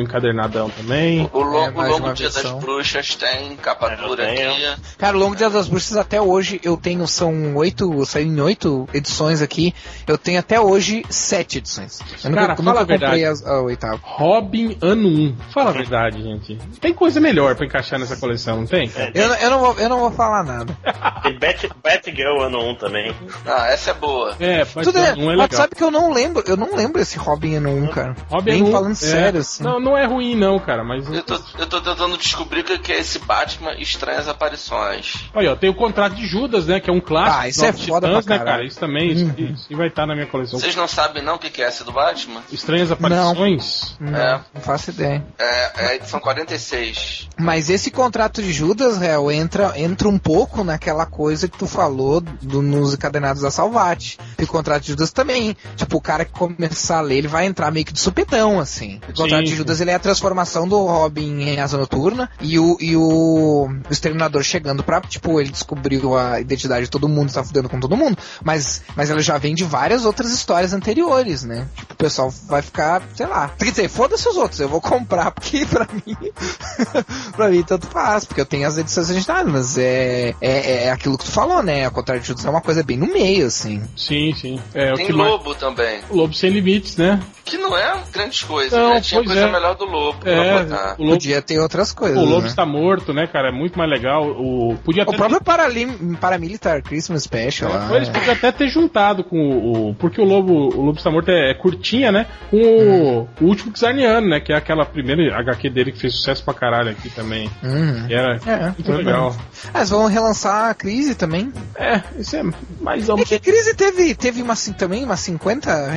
encadernadão também. O Longo Dia das Bruxas tem capa dura aqui. Cara, o Longo Dia das Bruxas Justice até hoje eu tenho, saiu em 8 edições aqui, eu tenho até hoje 7 edições. Eu Cara, nunca comprei a oitava. Robin ano 1. Fala a verdade, gente. Tem coisa melhor pra encaixar nessa coleção, não tem? Eu não vou falar nada. Tem Batgirl ano 1 também. Ah, essa é boa. Tudo é legal. Mas sabe que eu não lembro esse Robin ano 1, cara. Robin nem ano 1, falando sério, assim. Não é ruim não, cara, mas... Eu tô tentando descobrir o que é esse Batman Estranhas Aparições. Olha, ó, tem o Contrato de Judas, né, que é um clássico. Isso é foda pra caralho. Né, cara? Isso também, isso vai estar na minha coleção. Vocês não sabem não o que é essa do Batman? Estranhas Aparições? Não faço ideia. É a edição 46. Mas esse Contrato de Judas, Réu, entra um pouco naquela coisa que tu falou nos encadenados da Salvati. E o Contrato de Judas também. Tipo, o cara que começar a ler, ele vai entrar meio que de supetão, assim. O Contrato de Judas, ele é a transformação do Robin em Asa Noturna e o Exterminador chegando pra, tipo, ele descobriu a identidade de todo mundo, tá fudendo com todo mundo, mas ela já vem de várias outras histórias anteriores, né? Tipo, o pessoal vai ficar, sei lá. Quer dizer, foda-se os outros, eu vou comprar porque pra mim tanto faz, porque eu tenho as edições originais, mas é aquilo que tu falou, né? A Contrato de Judas é uma coisa bem no meio, assim. Sim. Tem Lobo também. O Lobo Sem Limites, né? Que não é grande coisa, não, né? Tinha coisa melhor do Lobo. O Lobo, podia ter outras coisas. O Lobo né? Está Morto, né, cara? É muito mais legal. O próprio Paramilitary Christmas Special. Eles podiam até ter juntado com porque o Lobo Está Morto é curtinha, né? Com o último Xarniano, né? Que é aquela primeira HQ dele que fez sucesso pra caralho aqui também. Que era muito legal. Eles vão relançar a Crise também. Isso é mais ou menos. Que a Crise teve também umas 50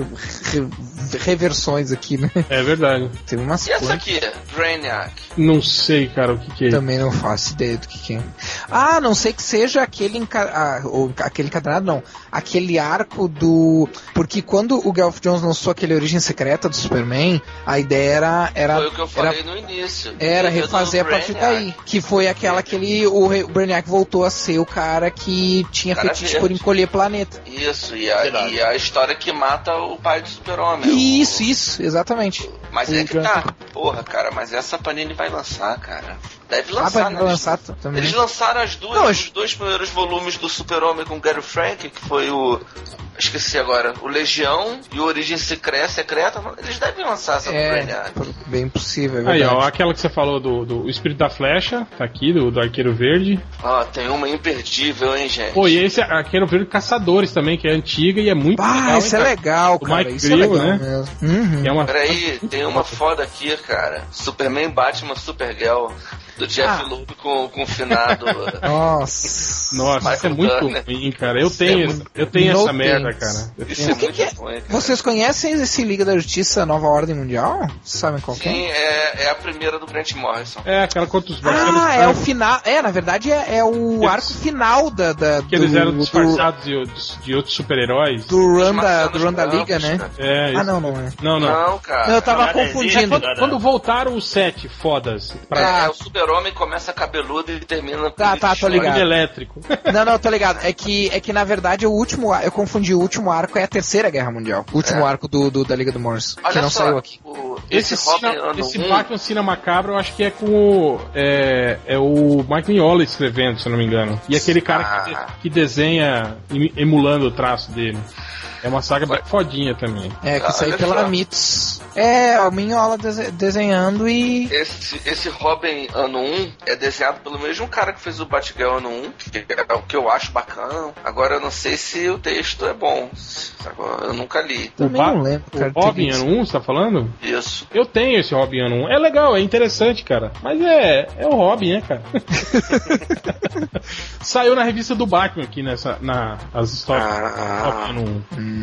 reversões aqui, né? É verdade. Teve umas E essa aqui, Brainiac? Não sei, cara, o que é. Também não faço ideia do que é. A não sei que seja aquele encadernado, não. Aquele arco do... Porque quando o Geoff Johns lançou aquele Origem Secreta do Superman, a ideia era foi o que eu falei no início. Era refazer a partir daí. Que foi aquela que o Brainiac voltou a ser o cara que tinha fetiche por encolher planeta. Isso, e a história que mata o pai do Super-Homem. Isso, exatamente. Mas é que tá. Porra, cara, mas essa Panini vai lançar, cara. Deve lançar, né? Vai lançar também. Eles lançaram os dois primeiros volumes do Super-Homem com o Gary Frank, que foi o... Esqueci agora. O Legião e o Origem Secreta. Eles devem lançar essa Brainiac. Bem possível, Aí, ó, aquela que você falou do Espírito da Flecha, tá aqui, do Arqueiro Verde. Tem uma imperdível, hein, gente? Pô, e esse Arqueiro Verde Caçadores também, que é antiga e é muito legal. Isso é legal, cara. Mike Isso Grilo, é legal, né? Mesmo. Peraí, tem uma foda aqui, cara. Superman, Batman, Supergirl. Do Jeff Loeb com o finado. Nossa, isso é muito ruim, cara. Eu tenho essa merda, cara. Isso é muito ruim, cara. Vocês conhecem esse Liga da Justiça Nova Ordem Mundial? Vocês sabem qual é? Sim, é a primeira do Grant Morrison. É, aquela contra os é o final. Na verdade é o arco final que eles eram disfarçados de outros super-heróis. Do Run da Liga, né? Não é. Não, cara. Eu tava confundindo. Quando voltaram os 7 fodas. O Super-Homem começa cabeludo e termina... Tô ligado. Elétrico. Não, tô ligado. É que na verdade o último... Eu confundi, o último arco é a Terceira Guerra Mundial. O último arco da Liga do Morrison. Olha que não só, saiu aqui. Esse Batman Cena Macabro, eu acho que é com o Mike Mignola escrevendo, se eu não me engano. E aquele cara que desenha emulando o traço dele. É uma saga bem fodinha também. Que saiu pela Mitos. O Mignola desenhando e... Esse Robin ano 1 é desenhado pelo mesmo cara que fez o Batgirl ano 1, que é o que eu acho bacana. Agora eu não sei se o texto é bom. Eu nunca li. Também não lembro, cara. O Robin ano 1, você tá falando? Isso. Eu tenho esse Robin ano 1. É legal, é interessante, cara. Mas é o Robin, né, cara? Saiu na revista do Batman aqui as histórias do Robin ano 1.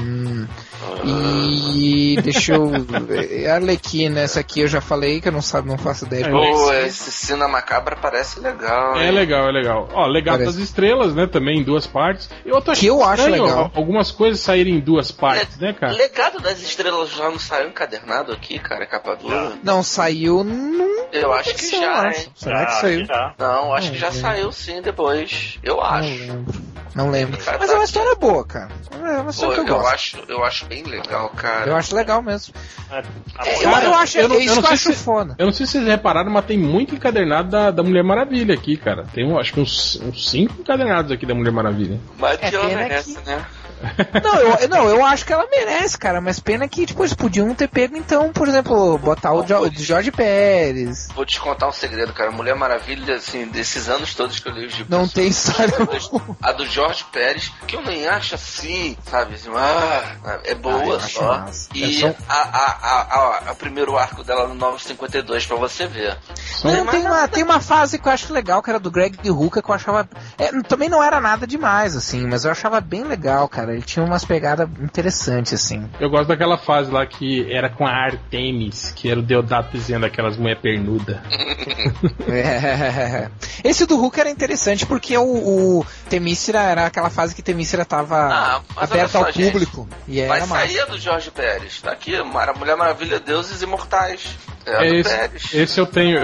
E deixa eu... Arlequina, essa aqui eu já falei que eu não faço ideia. Esse Cena Macabra parece legal. É legal. Ó, Legado das Estrelas, né, também em 2 partes. Eu acho legal. Algumas coisas saírem em 2 partes, né, cara? Legado das Estrelas já não saiu encadernado aqui, cara, capa dura? Não, saiu Eu acho que já, hein? Será que saiu? Não, acho que já saiu sim depois. Eu acho. Não lembro. Mas é uma história boa, cara. É uma história que eu gosto. Eu acho bem legal, cara. Eu acho legal mesmo. Eu acho foda. Eu não sei se vocês repararam, mas tem muito encadernado da Mulher Maravilha aqui, cara. Tem acho que uns 5 encadernados aqui da Mulher Maravilha. Mas que ela merece, né? Eu acho que ela merece, cara, mas pena que tipo, eles podiam ter pego, então, por exemplo, botar o Jorge Pérez. Vou te contar um segredo, cara. Mulher Maravilha, assim, desses anos todos que eu li os gibis. Não tem história. A do Jorge Pérez, que eu nem acho assim, sabe? Assim, é boa só. E a primeiro arco dela no 952, pra você ver. Tem uma fase que eu acho legal, que era do Greg Rucka, que eu achava... também não era nada demais, assim, mas eu achava bem legal, cara. Ele tinha umas pegadas interessantes, assim. Eu gosto daquela fase lá que era com a Artemis, que era o Deodato dizendo aquelas mulher pernuda. Esse do Hulk era interessante porque o Temícera era aquela fase que Temícera tava aberta ao público. E vai sair do Jorge Pérez. Tá aqui, Mulher Maravilha, Deuses Imortais. Esse eu tenho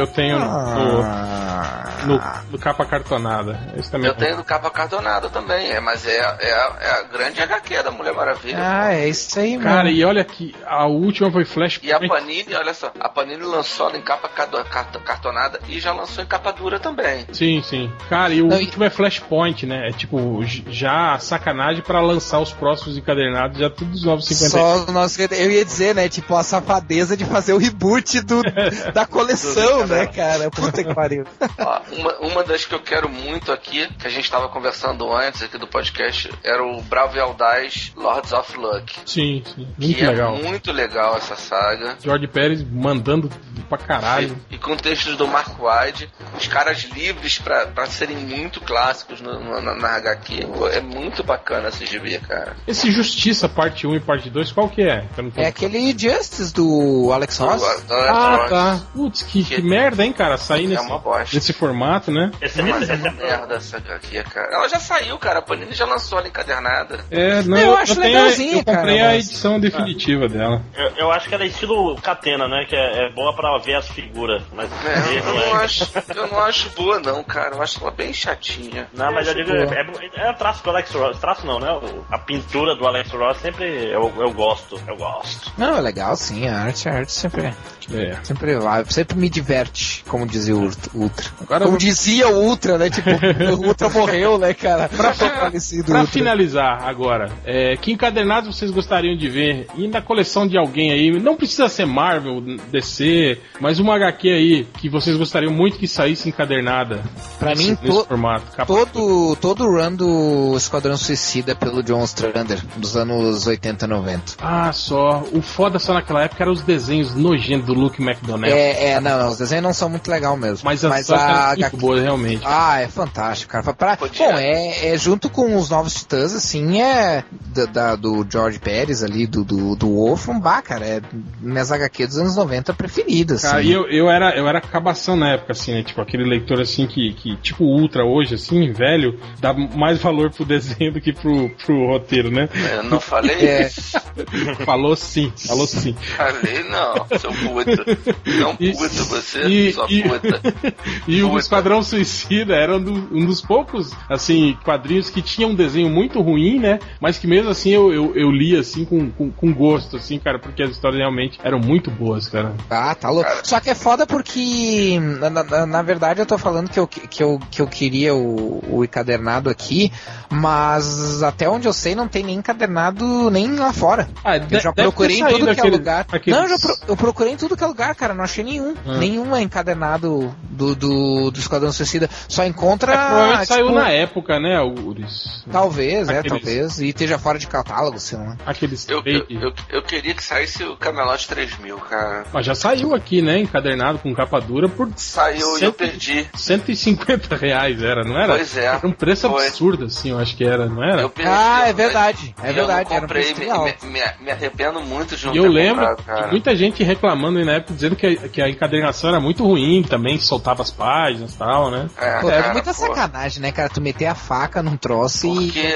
no capa cartonada. Esse também eu tenho no capa cartonada também, mas é a grande HQ da Mulher Maravilha. É isso aí, mano. Cara, e olha que a última foi Flashpoint. E a Panini, olha só, a Panini lançou ela em capa cartonada e já lançou em capa dura também. Sim. Cara, e o último é Flashpoint, né? É tipo, já sacanagem pra lançar os próximos encadernados, já todos os 950. Eu ia dizer, né? Tipo, a safadeza de fazer o reboot da coleção, né, cara? Puta que pariu. Uma das que eu quero muito aqui, que a gente tava conversando antes aqui do podcast, era o Bravo e Audaz Lords of Luck. Sim. Muito legal. É muito legal essa saga. George Pérez mandando pra caralho. E com textos do Mark Waid, os caras livres pra serem muito clássicos na HQ. É muito bacana esse gibi, cara. Esse Justiça, parte 1 e parte 2, qual que é? É aquele Justice do Alex Ross. Tá. Putz, que merda, hein, cara? Sair nesse formato, né? Essa merda essa HQ, cara. Ela já saiu, cara. A Panini já lançou ela encadernada. Eu acho legalzinho, cara. Eu comprei a edição definitiva dela. Eu acho que ela é estilo Catena, né? Que é boa pra ver as figuras. Mas eu não acho boa, não, cara. Eu acho ela bem chatinha. Não, mas eu digo, é traço do Alex Ross. Traço não, né? A pintura do Alex Ross sempre eu gosto. Não, é legal sim. A arte sempre sempre me diverte, como dizia o Ultra. Como dizia o Ultra, né? Tipo, o Ultra morreu, né, cara? Pra finalizar agora, que encadernados vocês gostariam de ver? E na coleção de alguém aí, não precisa ser Marvel, DC, mas uma HQ aí que vocês gostariam muito que saísse encadernada. Pra mim, nesse formato. Todo o run do Esquadrão Suicida pelo John Strander, dos anos 80 e 90. Só. O foda só naquela época eram os desenhos nojentos do Luke McDonnell. Não, os desenhos não são muito legais mesmo. Mas a HQ boa, realmente. É fantástico, cara. Junto com os Novos Titãs, assim, do George Pérez ali, do Wolfram, cara, minhas HQ dos anos 90 preferidas. Cara, assim. e eu era cabação na época, assim, né? Tipo, aquele leitor, assim, que tipo Ultra hoje, assim, velho, dá mais valor pro desenho do que pro roteiro, né? Eu não falei? Falou sim. Falei não, seu puta. Não puta você, sua puta. E o Esquadrão Suicida era um dos poucos, assim, quadrinhos que tinha um desenho muito ruim, né? Mas que mesmo assim eu li, assim, com gosto, assim, cara, porque as histórias realmente eram muito boas, cara. Tá louco. Cara. Só que é foda porque, na verdade, eu tô falando que eu queria o encadernado aqui, mas até onde eu sei não tem nem encadernado nem lá fora. Eu já procurei em tudo que é lugar. Eu procurei em tudo que é lugar, cara, não achei nenhum. Nenhum é encadernado do Esquadrão Suicida. Só encontra... provavelmente saiu na época, né, Uris? Talvez, talvez. E esteja fora de catálogo, sei lá. Eu queria que saísse o Camelot 3000, cara. Mas já saiu aqui, né, encadernado com capa dura por... Saiu e eu perdi. R$150 era, não era? Pois é. Era um preço absurdo, assim, eu acho que era, não era? Eu perdi, é verdade. Eu não comprei, me arrependo muito de não ter comprado, lembro de muita gente reclamando aí na época, dizendo que a encadernação era muito ruim também, soltava as páginas, máquinas e tal, né? Pô, é muita sacanagem, né, cara? Tu meter a faca num troço porque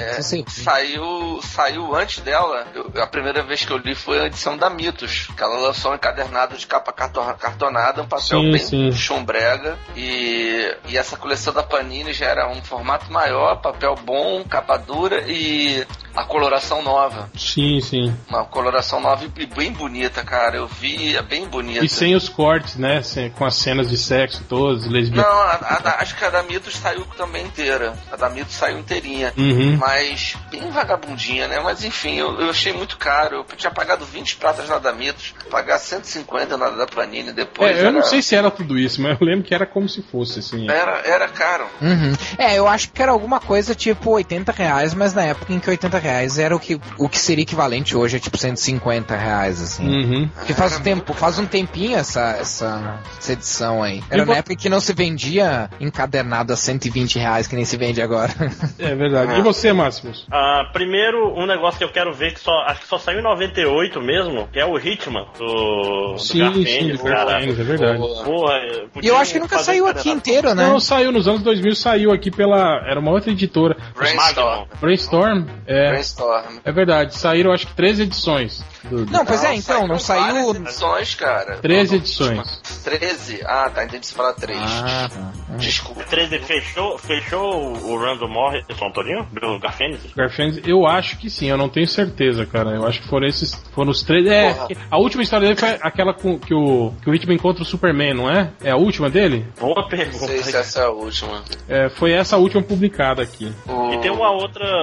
saiu antes dela. A primeira vez que eu li foi a edição da Mitos, que ela lançou um encadernado de capa cartonada, um papel bem chumbrega, e essa coleção da Panini já era um formato maior, papel bom, capa dura e a coloração nova. Sim. Uma coloração nova e bem bonita, cara. Eu vi, é bem bonita. E sem os cortes, né? Com as cenas de sexo todas, lesbianas. Não, acho que a da Mitos saiu também inteira. A da Mitos saiu inteirinha. Mas bem vagabundinha, né? Mas enfim, eu achei muito caro. Eu tinha pagado 20 pratas na da Mitos, pagar 150 na da Panini depois. Eu não sei se era tudo isso, mas eu lembro que era como se fosse, assim. Era caro. Eu acho que era alguma coisa tipo R$80, mas na época em que R$80 era o que seria equivalente hoje a tipo R$150, assim. Porque faz um tempinho essa edição aí. Era na época que não se vendia encadernado a R$120, que nem se vende agora. É verdade. E você, Máximos? Primeiro, um negócio que eu quero ver, acho que só saiu em 98 mesmo, que é o Hitman do Garfênis, cara. É verdade. Porra, e eu acho que nunca saiu aqui inteiro, né? Não, saiu nos anos 2000, saiu aqui era uma outra editora. Brainstorm. É verdade, saíram acho que 13 edições. Então, não saiu... edições, cara. 13 edições. 13? Ah, tá, entendi se falar 3. Desculpa. 13 fechou o run do Morrison, Torinho? Do Garfênis? Eu acho que sim, eu não tenho certeza, cara. Eu acho que foram os 13. A última história dele foi aquela que o Hitman encontra o Superman, não é? É a última dele? Boa pergunta. Não sei se essa é a última. Foi essa a última publicada aqui. E tem uma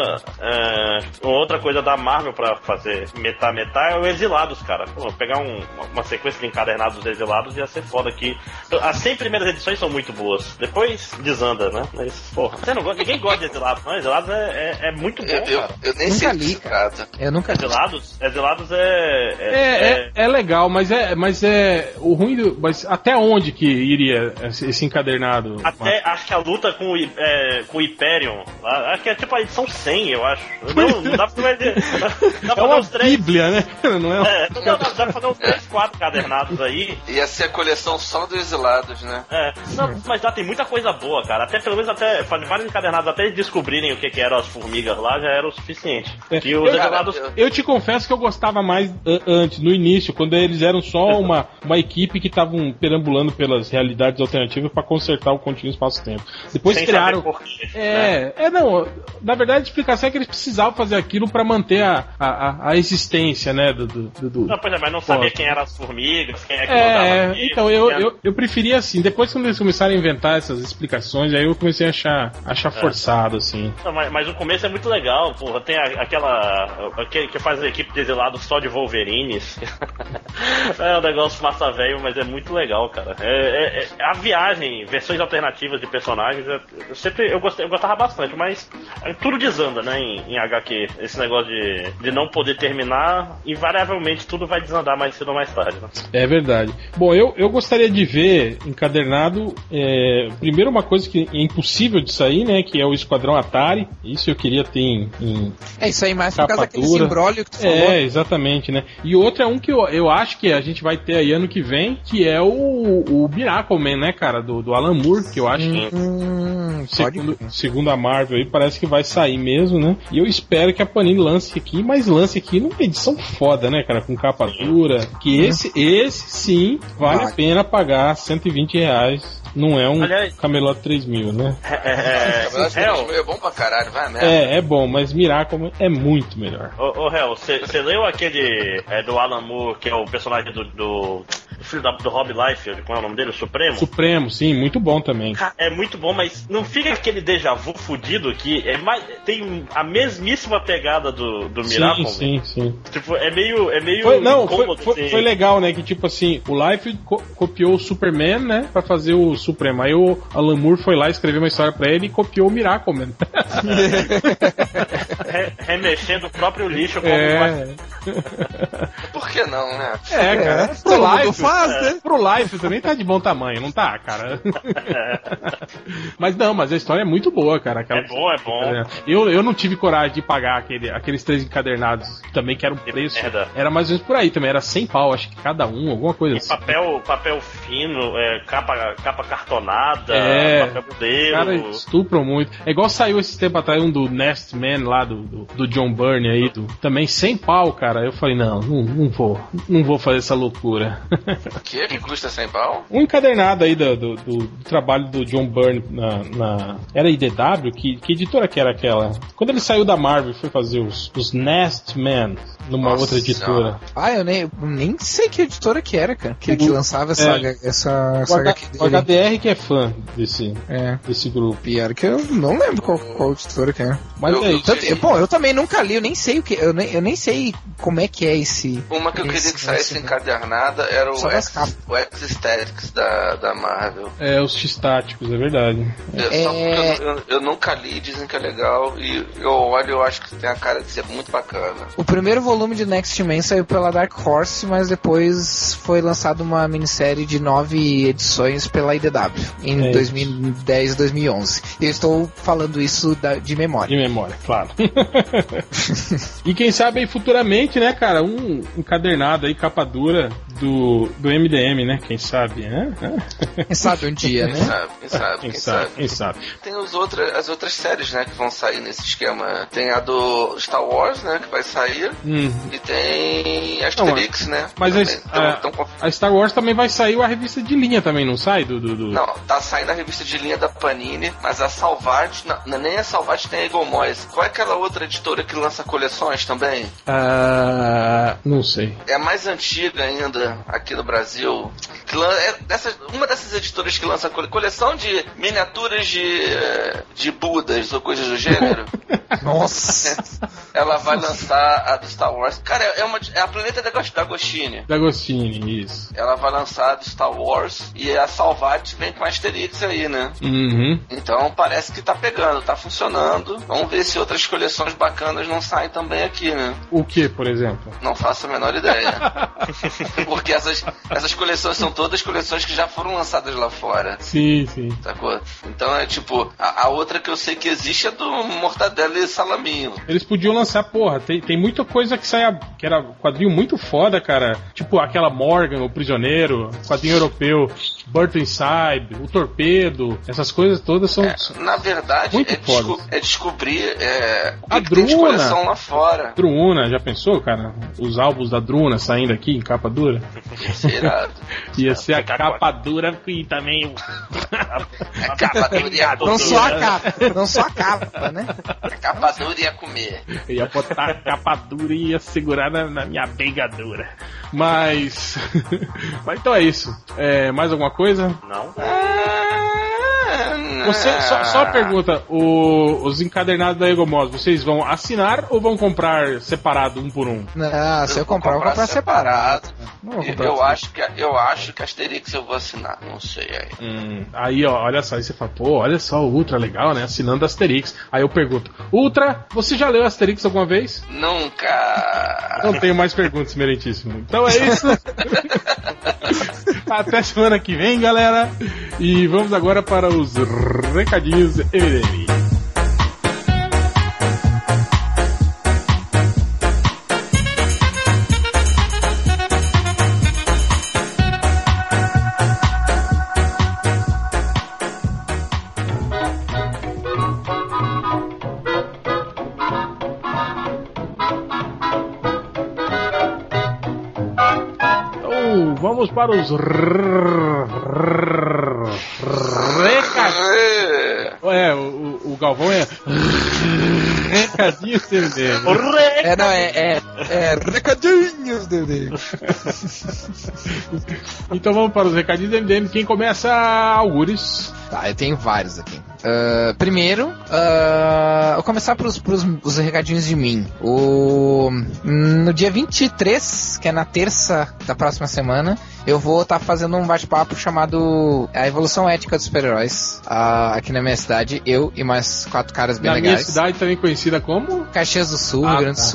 outra coisa da Marvel pra fazer metá é o Exilados, cara. Pô, pegar uma sequência de encadernados dos Exilados ia ser foda aqui. As 100 primeiras edições são muito boas. Depois desanda, né? Mas, porra, ninguém gosta de Exilados, não. Exilados é muito bom, cara. Eu nem sei li, cara. Eu nunca li. Exilados é legal, mas o ruim mas até onde que iria esse encadernado? Acho que a luta com o Hyperion, acho que é tipo a edição 100, eu acho. Não dá pra fazer. É uma bíblia, né? Não é? Dá pra fazer uns 3, 4 cadernados aí. Ia ser a coleção só dos Exilados, né? Mas lá tem muita coisa boa, cara. Até pelo menos fazer vários encadernados, até eles descobrirem o que eram as formigas lá, já era o suficiente. E os Exilados... Eu te confesso que eu gostava mais antes, no início, quando eles eram só uma equipe que estavam perambulando pelas realidades alternativas pra consertar o contínuo espaço-tempo. Depois sem criaram... Por quê, né? Não, na verdade a explicação é que eles precisavam fazer aquilo pra manter a existência, né, Não, pois é, mas não sabia quem eram as formigas, quem é que mandava aqui. Então, eu preferia assim, depois quando eles começaram a inventar essas explicações, aí eu comecei a achar forçado, assim. Não, mas o começo é muito legal, porra, tem aquele que faz a equipe de Exilados só de Wolverines. É um negócio massa velho, mas é muito legal, cara. A viagem, versões alternativas de personagens, eu gostava bastante, mas tudo desanda, né, em HQ. Esse negócio de não poder terminar, invariavelmente tudo vai desandar mais cedo ou mais tarde, né? É verdade. Bom, eu gostaria de ver encadernado, primeiro uma coisa que é impossível de sair, né, que é o Esquadrão Atari. Isso eu queria ter em isso aí mais por causa daquele imbróglio que tu falou. Exatamente, né. E outro é um que eu acho que a gente vai ter aí ano que vem, que é o Miracleman, né, cara, do Alan Moore, que eu acho que segundo a Marvel aí, parece que vai sair mesmo, né. E eu espero que a Panini lance aqui numa edição foda, né, cara, com capa dura, que esse sim vale a pena pagar R$120. Não é um Camelot 3000, né? Camelot 3000 é bom pra caralho, vai mesmo. É bom, mas Miracle é muito melhor. Ô, Hel, você leu aquele do Alan Moore, que é o personagem do filho do Rob Liefeld, qual é o nome dele? O Supremo? Supremo, sim, muito bom também. É muito bom, mas não fica aquele déjà vu fudido que tem a mesmíssima pegada do Miracle? Sim. Tipo, é meio foi legal, né, que tipo assim, o Liefeld copiou o Superman, né, pra fazer o Supremo. Aí o Alan Moore foi lá escrever uma história pra ele e copiou o Miracle Man. Remexendo o próprio lixo como por que não, né? Cara. Todo mundo faz, né? Pro Life também tá de bom tamanho, não tá, cara? Mas a história é muito boa, cara. É bom. Eu não tive coragem de pagar aqueles 3 encadernados também, que era um preço. Era mais ou menos por aí também, era 100 pau, acho que cada um, alguma coisa assim. Papel fino, capa cartonada, papel modelo. Cara, estupram muito. É igual saiu esse tempo atrás um do Nest Man lá, do John Byrne aí, também 100 pau, cara. Eu falei, não vou fazer essa loucura. O que custa 100 pau? Um encadernado aí do trabalho do John Byrne era IDW? Que editora que era aquela? Quando ele saiu da Marvel, foi fazer os Nest Man numa outra editora. Eu nem sei que editora que era, cara. Que lançava essa saga aqui dele. O HDR que é fã desse grupo. Pior que eu não lembro qual editora que era. Mas eu também nunca li, eu nem sei o que. Eu nem sei como é que é esse. Uma que eu queria que saísse encadernada era o X-Statics da Marvel. Os X-Táticos, é verdade. Eu nunca li, dizem que é legal. E eu acho que tem a cara de ser muito bacana. O primeiro volume de Next Man saiu pela Dark Horse, mas depois foi lançada uma minissérie de 9 edições pela IDW em 2010 e 2011. Eu estou falando isso de memória. De memória, claro. E quem sabe aí futuramente, né, cara, um encadernado aí, capa dura do MDM, né? Quem sabe, né? Quem sabe um dia, né? Quem sabe. Tem as outras séries, né, que vão sair nesse esquema. Tem a do Star Wars, né, que vai sair. E tem Asterix, né? Mas a Star Wars também vai sair a revista de linha também, não sai? Não, tá saindo a revista de linha da Panini, mas a Salvage, nem a Salvage tem a Eagle Moyes. Qual é aquela outra editora que lança coleções também? Não sei. É a mais antiga ainda aqui no Brasil. Uma dessas editoras que lança coleção de miniaturas de Budas ou coisas do gênero. Nossa! Ela vai lançar a do Star Wars. Cara, é a Planeta da Agostini. Da Agostini, isso. Ela vai lançar a do Star Wars e a Salvati vem com a Asterix aí, né? Uhum. Então parece que tá pegando, tá funcionando. Vamos ver se outras coleções bacanas não saem também aqui, né? O que, por exemplo? Não faço a menor ideia. Porque essas coleções são todas coleções que já foram lançadas lá fora. Sim. Sacou? Então é tipo, a outra que eu sei que existe é do Mortadela e Salaminho. Eles podiam lançar, tem muita coisa que era quadrinho muito foda, cara. Tipo aquela Morgan, o Prisioneiro, quadrinho europeu, Burton Inside, o Torpedo, essas coisas todas são na verdade, muito fodas. Descobrir a que tem de coleção lá fora. Druna, já pensou, cara? Os álbuns da Druna saindo aqui em capa dura? Ia ser irado. Ia ser a capa dura e também a capa dura ia não só a capa, né? A capa dura ia comer. Eu ia botar a capa dura e ia segurar na minha bengadura. Mas então é isso. Mais alguma coisa? Não. Você, só uma pergunta, os encadernados da Egomos, vocês vão assinar ou vão comprar separado, um por um? Não, se eu comprar, vou comprar separado. Eu acho que Asterix eu vou assinar, não sei aí. Aí, ó, olha só, aí você fala, olha só, o Ultra legal, né, assinando Asterix. Aí eu pergunto, Ultra, você já leu Asterix alguma vez? Nunca. Não tenho mais perguntas, meritíssimo. Então é isso. Até semana que vem, galera. E vamos agora para os recadinhos MDM. Vamos para os recadinhos. O Galvão é recadinhos dele. É recadinhos dele. Então vamos para os recadinhos do MDM. Quem começa? Algures. Tá, eu tenho vários aqui. Primeiro, vou começar os recadinhos de mim. No dia 23, que é na terça da próxima semana, eu vou estar fazendo um bate-papo chamado A Evolução Ética dos Super-Heróis, aqui na minha cidade, eu e mais 4 caras bem legais. Na minha cidade também conhecida como? Caxias do Sul, Rio Grande do isso.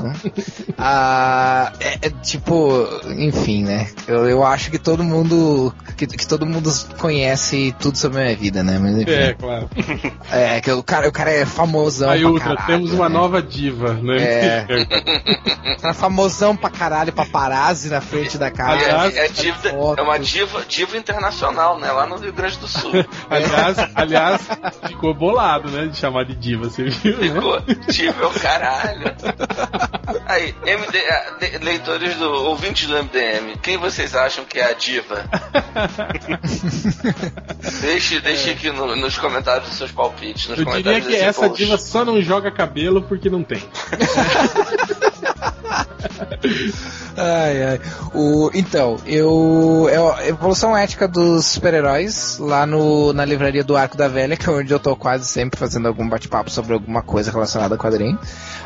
Tipo, enfim, né? Eu acho que todo mundo que todo mundo conhece tudo sobre a minha vida, né? Mas, enfim, claro. Que o cara é famosão aí, pra Ultra, caralho, temos uma nova diva, né? Tá famosão pra caralho, paparazzi na frente da casa. É uma diva internacional, né? Lá no Rio Grande do Sul. aliás, ficou bolado, né? De chamar de diva, você viu? Ficou. Né? Diva é o caralho. Aí, ouvintes do MDM, quem vocês acham que é a diva? Deixe aqui nos comentários os seus palpites. Eu diria que essa diva só não joga cabelo porque não tem. Então, a evolução ética dos super-heróis lá na livraria do Arco da Velha, que é onde eu tô quase sempre fazendo algum bate-papo sobre alguma coisa relacionada a quadrinho.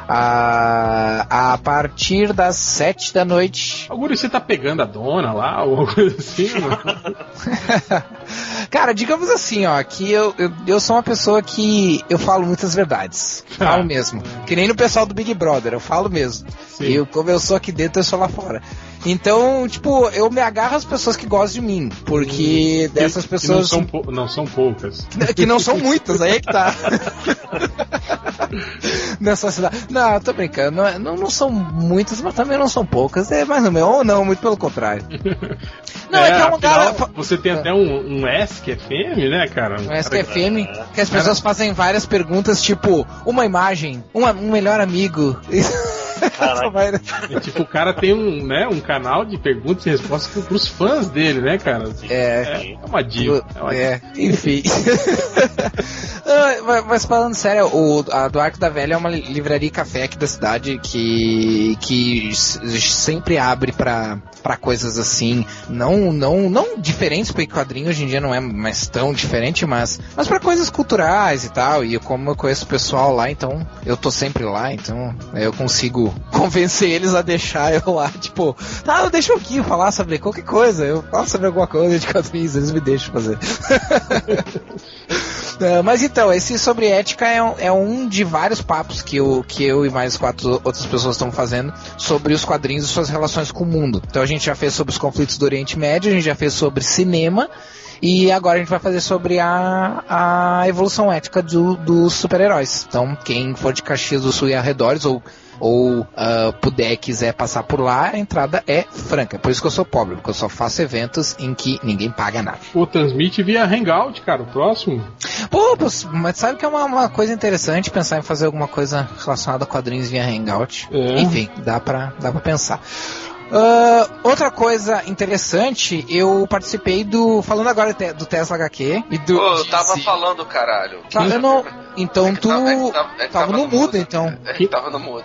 A partir das 7 da noite. Algum você tá pegando a dona lá, ou alguma coisa assim? Cara, digamos assim, ó, que eu sou uma pessoa que eu falo muitas verdades. Falo mesmo. Que nem no pessoal do Big Brother, eu falo mesmo. E como eu sou aqui dentro, eu sou lá fora. Então, tipo, eu me agarro às pessoas que gostam de mim, porque dessas pessoas... não são poucas. Que não são muitas, aí é que tá. Nessa cidade. Não, eu tô brincando. Não são muitas, mas também não são poucas. É mais ou menos. Ou não, muito pelo contrário. Não, é que é um cara... Você tem até um SQFM, né, cara? Um SQFM, que as pessoas fazem várias perguntas, tipo, uma imagem, um melhor amigo... Tipo, o cara tem um canal de perguntas e respostas pros fãs dele, né, cara? É uma diva. Enfim. Mas falando sério, a do Arco da Velha é uma livraria e café aqui da cidade que sempre abre pra coisas assim, não diferentes, porque quadrinho hoje em dia não é mais tão diferente, mas pra coisas culturais e tal, e como eu conheço o pessoal lá, então eu tô sempre lá, então eu consigo convencer eles a deixar eu lá, tipo, deixa eu aqui falar sobre qualquer coisa, eu falo sobre alguma coisa de quadrinhos, eles me deixam fazer. Mas então, esse sobre ética é um de vários papos que eu e mais 4 outras pessoas estão fazendo sobre os quadrinhos e suas relações com o mundo. Então a gente já fez sobre os conflitos do Oriente Médio, a gente já fez sobre cinema, e agora a gente vai fazer sobre a evolução ética dos super-heróis. Então, quem for de Caxias do Sul e arredores, ou puder e quiser passar por lá, a entrada é franca. Por isso que eu sou pobre, porque eu só faço eventos em que ninguém paga nada. Pô, transmite via Hangout, cara, o próximo. Pô, mas sabe que é uma coisa interessante pensar em fazer alguma coisa relacionada a quadrinhos via Hangout? Enfim, dá pra pensar. Outra coisa interessante, eu participei falando agora do Tesla HQ e do... eu tava falando, caralho. Eu não... Então tu tava no mudo, então. Tava no mudo.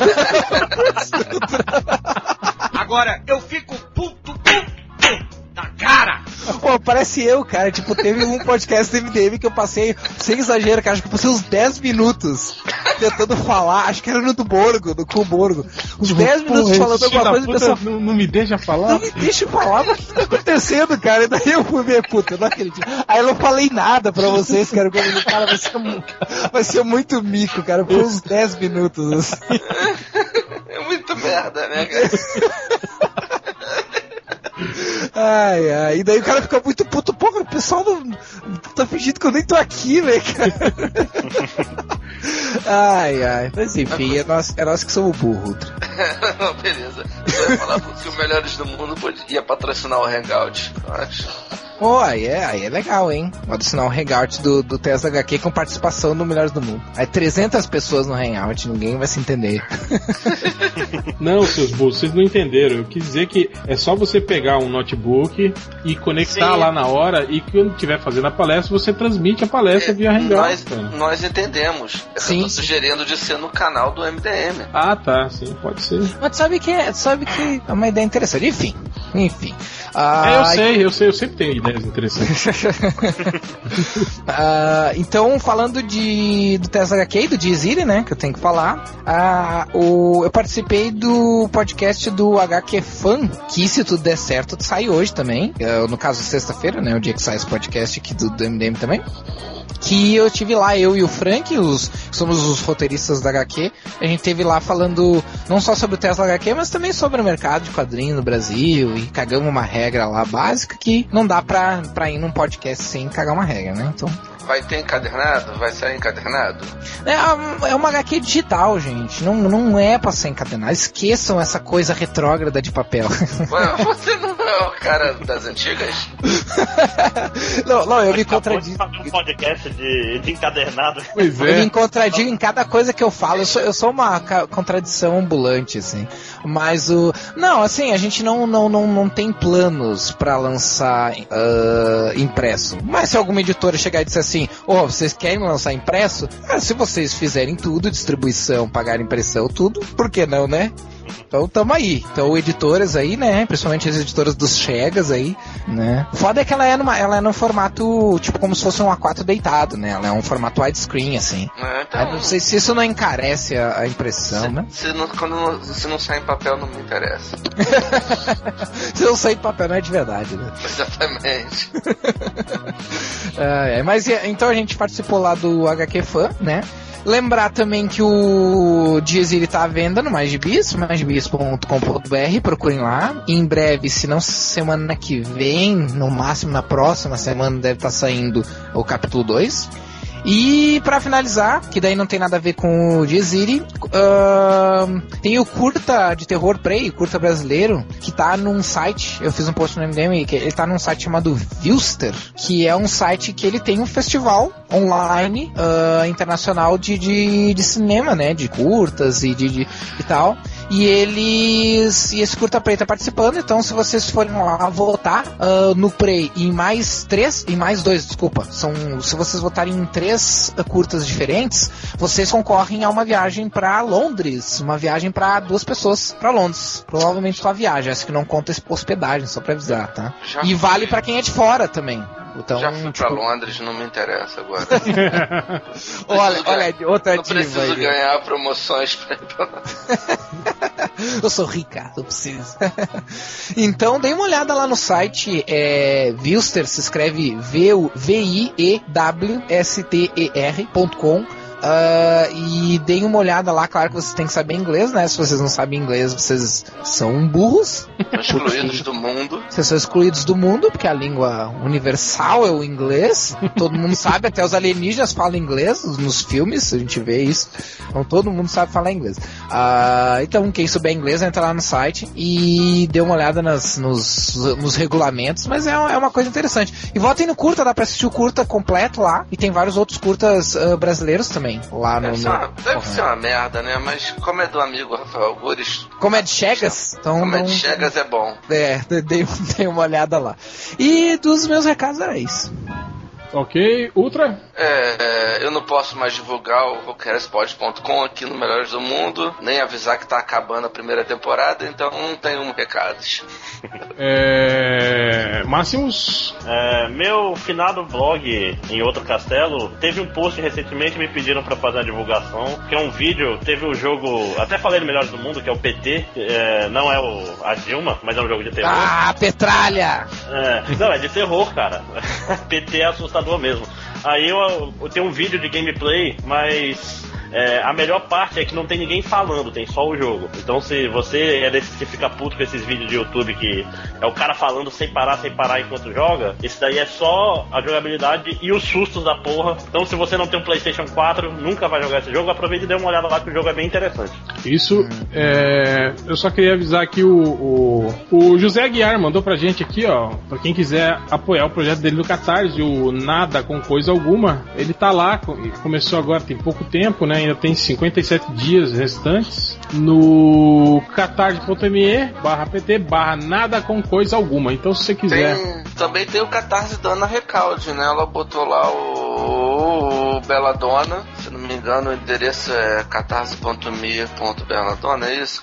Agora, eu fico puto da cara. Pô, parece eu, cara. Tipo, teve um podcast do MDM que eu passei, sem exagero, cara, acho que eu passei uns 10 minutos tentando falar, acho que era no do Borgo, do Cuborgo. Uns 10 minutos falando alguma coisa e o pessoal... Não me deixa falar? Não me deixa falar, mas o que tá acontecendo, cara? E daí eu fui ver, puta, eu não acredito. Aí eu não falei nada pra vocês, cara, cara, vai ser muito mico, cara, por uns 10 minutos, assim. É muito merda, né, cara? E daí o cara fica muito puto, pô, o pessoal não tá fingindo que eu nem tô aqui, velho, cara. Mas enfim, é nós que somos burros, Ultra. Beleza. Eu ia falar que os melhores do mundo ia patrocinar o Hangout, eu acho. Pô, aí é legal, hein? Patrocinar um Hangout do Tesla HQ com participação do Melhores do Mundo. Aí 300 pessoas no Hangout, ninguém vai se entender. Não, seus burros, vocês não entenderam. Eu quis dizer que é só você pegar um notebook e conectar lá na hora, e quando estiver fazendo a palestra, você transmite a palestra via Hangout. Nós entendemos. Eu tô sugerindo de ser no canal do MDM. Ah, tá, sim, pode ser. Mas sabe que é uma ideia interessante. Enfim. Eu sempre tenho ideias interessantes. Então, falando do Tesla HQ e do Dizzy, né, que eu tenho que falar, eu participei do podcast do HQ Fan, que se tudo der certo, sai hoje também, no caso sexta-feira, né, o dia que sai esse podcast aqui do MDM também. que eu tive lá, eu e o Frank, somos os roteiristas da HQ, a gente teve lá falando não só sobre o Tesla HQ, mas também sobre o mercado de quadrinhos no Brasil, e cagamos uma regra lá básica que não dá pra ir num podcast sem cagar uma regra, né? Então... Vai ter encadernado? Vai sair encadernado? É uma HQ digital, gente. Não é pra ser encadernado. Esqueçam essa coisa retrógrada de papel. Ué, você não é o cara das antigas? não, eu me contradigo. Fazer um podcast de encadernado. Pois Eu é. me contradigo em cada coisa que eu falo. Eu sou uma contradição ambulante, assim. Mas não, assim, a gente não tem planos pra lançar impresso. Mas se alguma editora chegar e disser assim, vocês querem lançar impresso? Se vocês fizerem tudo, distribuição, pagar impressão, tudo, por que não, né? Então tamo aí. Então editoras aí, né? Principalmente as editoras dos Chegas aí, né? O foda é que ela é no formato, tipo, como se fosse um A4 deitado, né? Ela é um formato widescreen, assim. Então... não sei se isso não encarece a impressão, né? Se não sai em papel, não me interessa. Se não sair em papel, não é de verdade, né? Exatamente. Mas então a gente participou lá do HQ Fan, né? Lembrar também que o Dieziri tá à venda no maisgibis.com.br, procurem lá. E em breve, se não semana que vem, no máximo na próxima semana, deve estar saindo o capítulo 2. E pra finalizar, que daí não tem nada a ver com o Dieziri, tem o curta de terror Prey, curta brasileiro, que tá num site, eu fiz um post no MDM, que ele tá num site chamado Vilster, que é um site que ele tem um festival online internacional de cinema, né, de curtas e tal. E esse curta Prey tá participando, então se vocês forem lá votar no Prey e mais 2, se vocês votarem em 3 curtas diferentes, vocês concorrem a uma viagem pra Londres, uma viagem pra 2 pessoas pra Londres, provavelmente só a viagem, essa que não conta hospedagem, só pra avisar, tá? E vale pra quem é de fora também. Então, já fui pra Londres, não me interessa agora. Olha, outra não preciso aí. Ganhar promoções pra... Eu sou rica, eu preciso. Então, dê uma olhada lá no site, Vilster, se escreve VIEWSTER.com. E deem uma olhada lá, claro que vocês têm que saber inglês, né? Se vocês não sabem inglês, vocês são burros. Excluídos do mundo. Vocês são excluídos do mundo, porque a língua universal é o inglês. Todo mundo sabe, até os alienígenas falam inglês nos filmes, a gente vê isso. Então todo mundo sabe falar inglês. Então quem souber inglês, entra lá no site e dê uma olhada nos regulamentos, mas é uma coisa interessante. E votem no curta, dá pra assistir o curta completo lá, e tem vários outros curtas brasileiros também. Lá deve ser uma merda, né? Mas como é do amigo Rafael Algures... Como é de Chegas? Então, como é de Chegas é bom. Dei uma olhada lá. E dos meus recados era isso. Ok, Ultra? Eu não posso mais divulgar o roqueirspod.com aqui no Melhores do Mundo, nem avisar que tá acabando a primeira temporada, então não tenho recados. Máximos? Meu finado blog em outro castelo teve um post recentemente, me pediram pra fazer a divulgação, que é um vídeo, teve o jogo, até falei no Melhores do Mundo, que é o PT, não é a Dilma, mas é um jogo de terror. Petralha! Não, é de terror, cara. PT é assustador mesmo. Aí eu tenho um vídeo de gameplay, mas a melhor parte é que não tem ninguém falando, tem só o jogo. Então se você é desses que fica puto com esses vídeos de YouTube que é o cara falando sem parar enquanto joga, esse daí é só a jogabilidade e os sustos da porra. Então se você não tem um PlayStation 4, nunca vai jogar esse jogo, aproveita e dê uma olhada lá que o jogo é bem interessante. Isso, eu só queria avisar que o José Aguiar mandou pra gente aqui, ó, pra quem quiser apoiar o projeto dele no Catarse, o Nada com Coisa Alguma, ele tá lá, começou agora, tem pouco tempo, né, ainda tem 57 dias restantes, no catarse.me/pt/nada com coisa alguma, então se você quiser... Também tem o Catarse da Ana Recalde, né, ela botou lá o O Belladonna, se não me engano, o endereço é catarse.me.belladonna, é isso?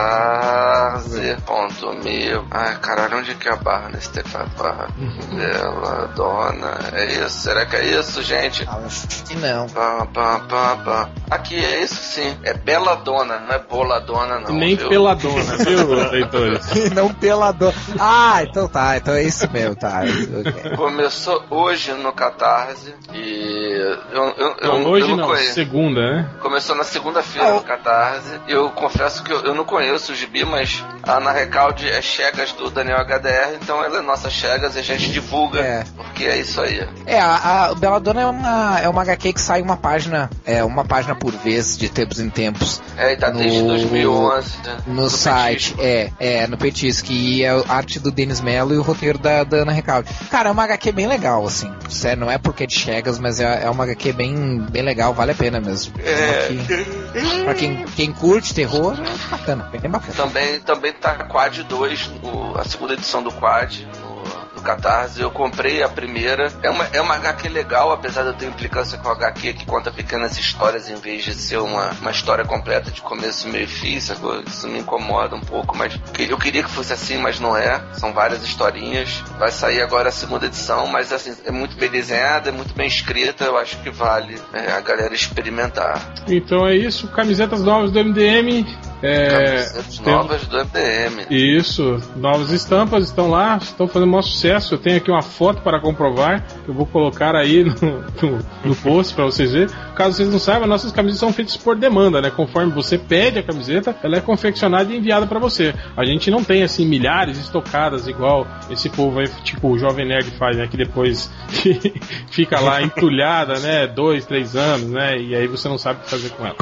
Catarse.me. Ai, caralho, onde que é a barra nesse teclado? Barra Belladonna, é isso? Será que é isso, gente? Acho que não. Aqui, é isso sim. É Belladonna, não é Boladona, não. Nem viu? Peladona, viu, leitores? E não pelador. Ah, então tá. Então é isso mesmo, tá. Okay. Começou hoje no Catarse e Hoje eu não, conheço. segunda, né? Começou na segunda-feira no Catarse. Eu confesso que eu não conheço o gibi, mas a Ana Recalde é Chegas do Daniel HDR, então ela é nossa Chegas e a gente divulga, porque é isso aí. A Belladonna é uma HQ que sai uma página por vez, de tempos em tempos. E tá desde 2011. No site, no Petisque, e é a arte do Denis Mello e o roteiro da Ana Recalde. Cara, é uma HQ bem legal, assim. Sério, não é porque é de Chegas, mas é uma HQ bem legal, vale a pena mesmo. Pra quem curte terror, é bacana, bem bacana. Também tá Quad 2, a segunda edição do Quad, no Catarse. Eu comprei a primeira. É uma HQ legal, apesar de eu ter implicância com a HQ que conta pequenas histórias em vez de ser uma história completa de começo, meio e fim. Isso me incomoda um pouco, mas eu queria que fosse assim, mas não é. São várias historinhas. Vai sair agora a segunda edição, mas assim, é muito bem desenhada, é muito bem escrita. Eu acho que vale a galera experimentar. Então é isso, camisetas novas do MDM. Camisetas novas do MDM. Isso, novas estampas estão lá, estão fazendo o maior sucesso. Eu tenho aqui uma foto para comprovar, que eu vou colocar aí no post para vocês verem. Caso vocês não saibam, nossas camisetas são feitas por demanda, né? Conforme você pede a camiseta, ela é confeccionada e enviada para você. A gente não tem assim milhares estocadas igual esse povo aí, tipo o Jovem Nerd faz, né? Que depois fica lá entulhada, né? 2, 3 anos, né? E aí você não sabe o que fazer com ela.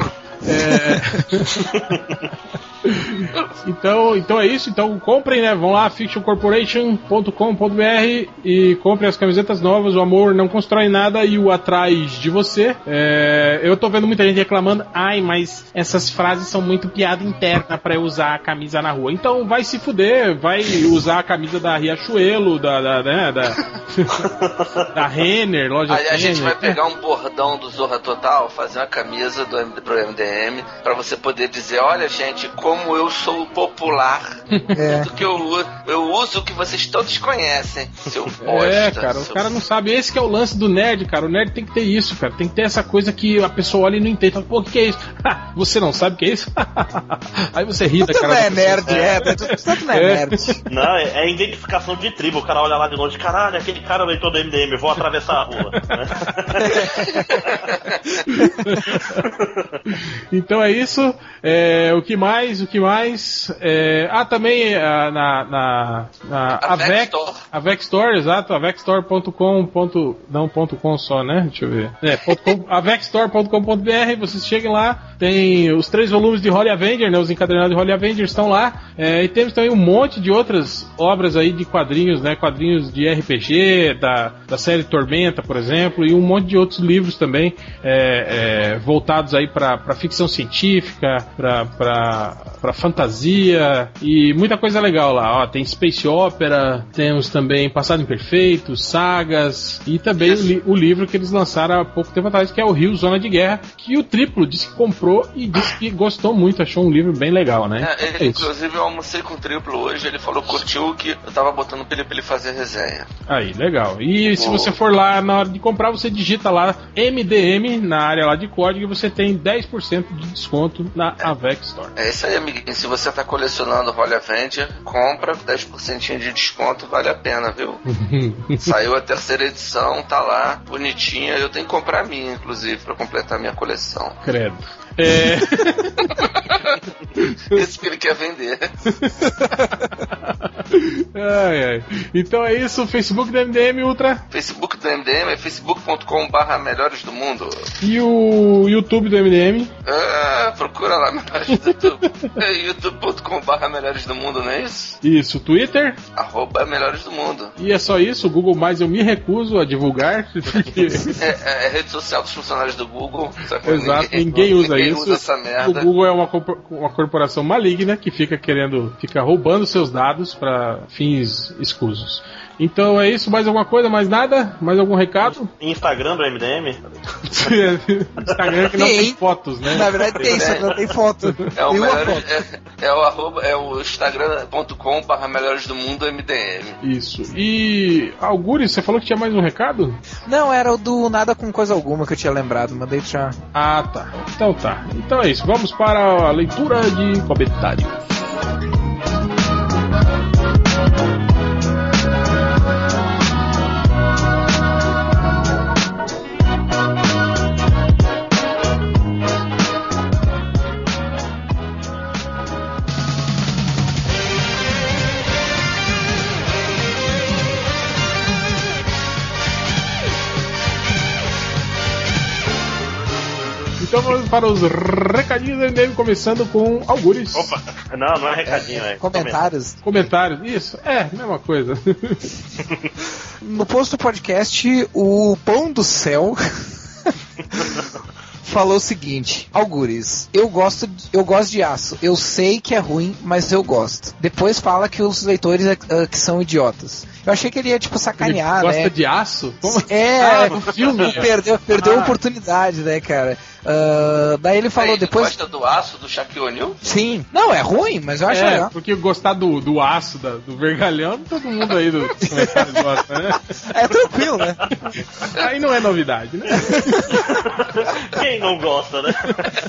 Então é isso. Então comprem, né? Vão lá, fictioncorporation.com.br e comprem as camisetas novas. O amor não constrói nada e o atrás de você. Eu tô vendo muita gente reclamando: ai, mas essas frases são muito piada interna pra eu usar a camisa na rua. Então vai se fuder, vai usar a camisa da Riachuelo, da Renner, loja Renner. A gente vai pegar um bordão do Zorra Total, fazer uma camisa pro MDM, pra você poder dizer: olha, gente, como eu sou popular, tudo que eu uso o que vocês todos conhecem, seu bosta. Cara, o cara não sabe. Esse que é o lance do nerd, cara. O nerd tem que ter isso, cara. Tem que ter essa coisa que a pessoa olha e não entende. Fala, pô, o que é isso? Você não sabe o que é isso? Aí você ri da cara. Não é nerd, tanto não é nerd. Não, é identificação de tribo. O cara olha lá de longe, caralho, aquele cara leitor do MDM, vou atravessar a rua. Então é isso. O que mais? Também a Vex Store, exato, avexstore.com. Não .com só, né? Deixa eu ver. avexstore.com.br, vocês cheguem lá, tem os 3 volumes de Holy Avenger, né? Os encadernados de Holy Avenger estão lá. E temos também um monte de outras obras aí de quadrinhos, né? Quadrinhos de RPG, da série Tormenta, por exemplo, e um monte de outros livros também voltados aí para ficção científica, para fantasia e muita coisa legal lá. Tem Space Opera, temos também Passado Imperfeito, sagas e também o livro que eles lançaram há pouco tempo atrás, que é o Rio Zona de Guerra, que o Triplo disse que comprou e disse que gostou muito, achou um livro bem legal, né? Inclusive eu almocei com o Triplo hoje, ele falou que curtiu, que eu tava botando pra ele fazer resenha. Aí, legal. E se você for lá na hora de comprar, você digita lá MDM na área lá de código e você tem 10% de desconto na Avex Store. É isso aí, amiguinho. Se você tá colecionando Holy Avenger, compra, 10% de desconto, vale a pena, viu? Saiu a 3ª edição, tá lá, bonitinha. Eu tenho que comprar a minha, inclusive, pra completar a minha coleção. Credo. Esse que ele quer vender. Então é isso, o Facebook do MDM Ultra. Facebook do MDM é facebook.com/melhores do mundo. E o YouTube do MDM? Procura lá, Melhores do YouTube. É youtube.com/melhores do mundo, não é isso? Isso, Twitter? @melhores do mundo. E é só isso, o Google Mais eu me recuso a divulgar. Porque... é rede social dos funcionários do Google. Exato, ninguém usa isso. Usa essa merda. O Google é uma corporação maligna que fica roubando seus dados para fins escusos. Então é isso, mais alguma coisa, mais nada? Mais algum recado? Instagram do MDM? Instagram que não tem fotos, né? Na verdade tem, só que não tem foto. É o instagram.com/melhores do mundo MDM. Isso. E Algures, você falou que tinha mais um recado? Não, era o do Nada com Coisa Alguma que eu tinha lembrado, mandei já. Ah, tá. Então tá. Então é isso, vamos para a leitura de comentários. Então vamos para os recadinhos do MDM, começando com Algures. Opa, não é recadinho, é comentários. Comentários, isso, mesma coisa. No post do podcast, o Pão do Céu falou o seguinte: Algures, eu gosto de Aço. Eu sei que é ruim, mas eu gosto. Depois fala que os leitores que são idiotas. Eu achei que ele ia, tipo, sacanear, ele né? Gosta de Aço? Como? No filme. Perdeu a oportunidade, né, cara? Daí ele falou depois. Gosta do Aço do Shaquille O'Neal? Sim. Não, é ruim, mas eu acho legal. Porque gostar do aço, do vergalhão, todo mundo aí do comentário gosta, né? É tranquilo, né? Aí não é novidade, né? Quem não gosta, né?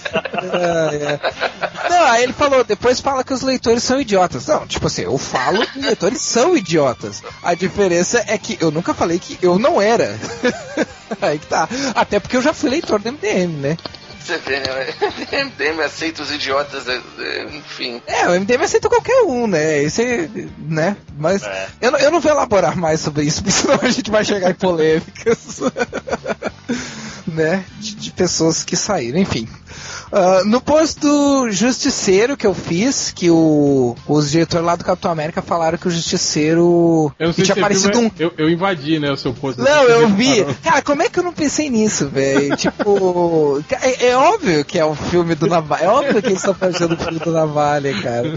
Não, aí ele falou, depois fala que os leitores são idiotas. Não, tipo assim, eu falo que os leitores são idiotas. A diferença é que eu nunca falei que eu não era. Aí que tá. Até porque eu já fui leitor do MDM, né? Você vê, né? O MDM aceita os idiotas, enfim. O MDM aceita qualquer um, né? Esse, né? Mas eu não vou elaborar mais sobre isso, porque senão a gente vai chegar em polêmicas. Né? De pessoas que saíram, enfim. No post do Justiceiro que eu fiz, que os diretores lá do Capitão América falaram que o Justiceiro tinha aparecido eu invadi, né, o seu post. Não, eu vi. Cara, como é que eu não pensei nisso, velho? Tipo, é óbvio que é o filme do Navalha. É óbvio que eles estão fazendo o filme do Navalha, cara.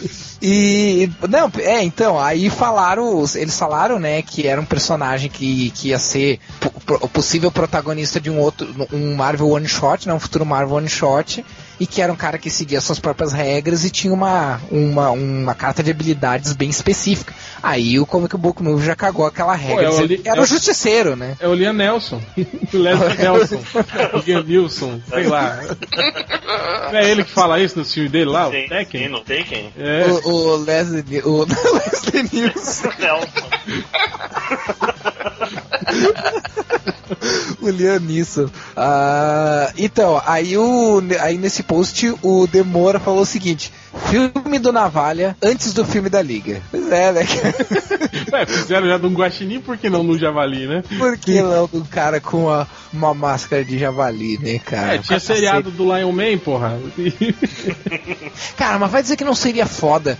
Então, aí eles falaram, né, que era um personagem que ia ser o possível protagonista de um Marvel One Shot, né, um futuro Marvel One Shot, e que era um cara que seguia suas próprias regras e tinha uma carta de habilidades bem específica. Aí o Comic Book Movie já cagou aquela regra. Era o Justiceiro, né? É o Liam Nelson. O Leslie Nelson. O Liam Nilson, sei lá. Não é ele que fala isso no filme dele lá? Sim, o Tekken? Sim, no Tekken. O Leslie Nilson. O Liam Neeson. Então, aí nesse post o Demora falou o seguinte: filme do Navalha antes do filme da Liga. Pois é, né? Fizeram já de um guaxinim, por que não no javali, né? Por que não do cara com uma máscara de javali, né, cara? Tinha seriado do Lion Man, porra. Cara, mas vai dizer que não seria foda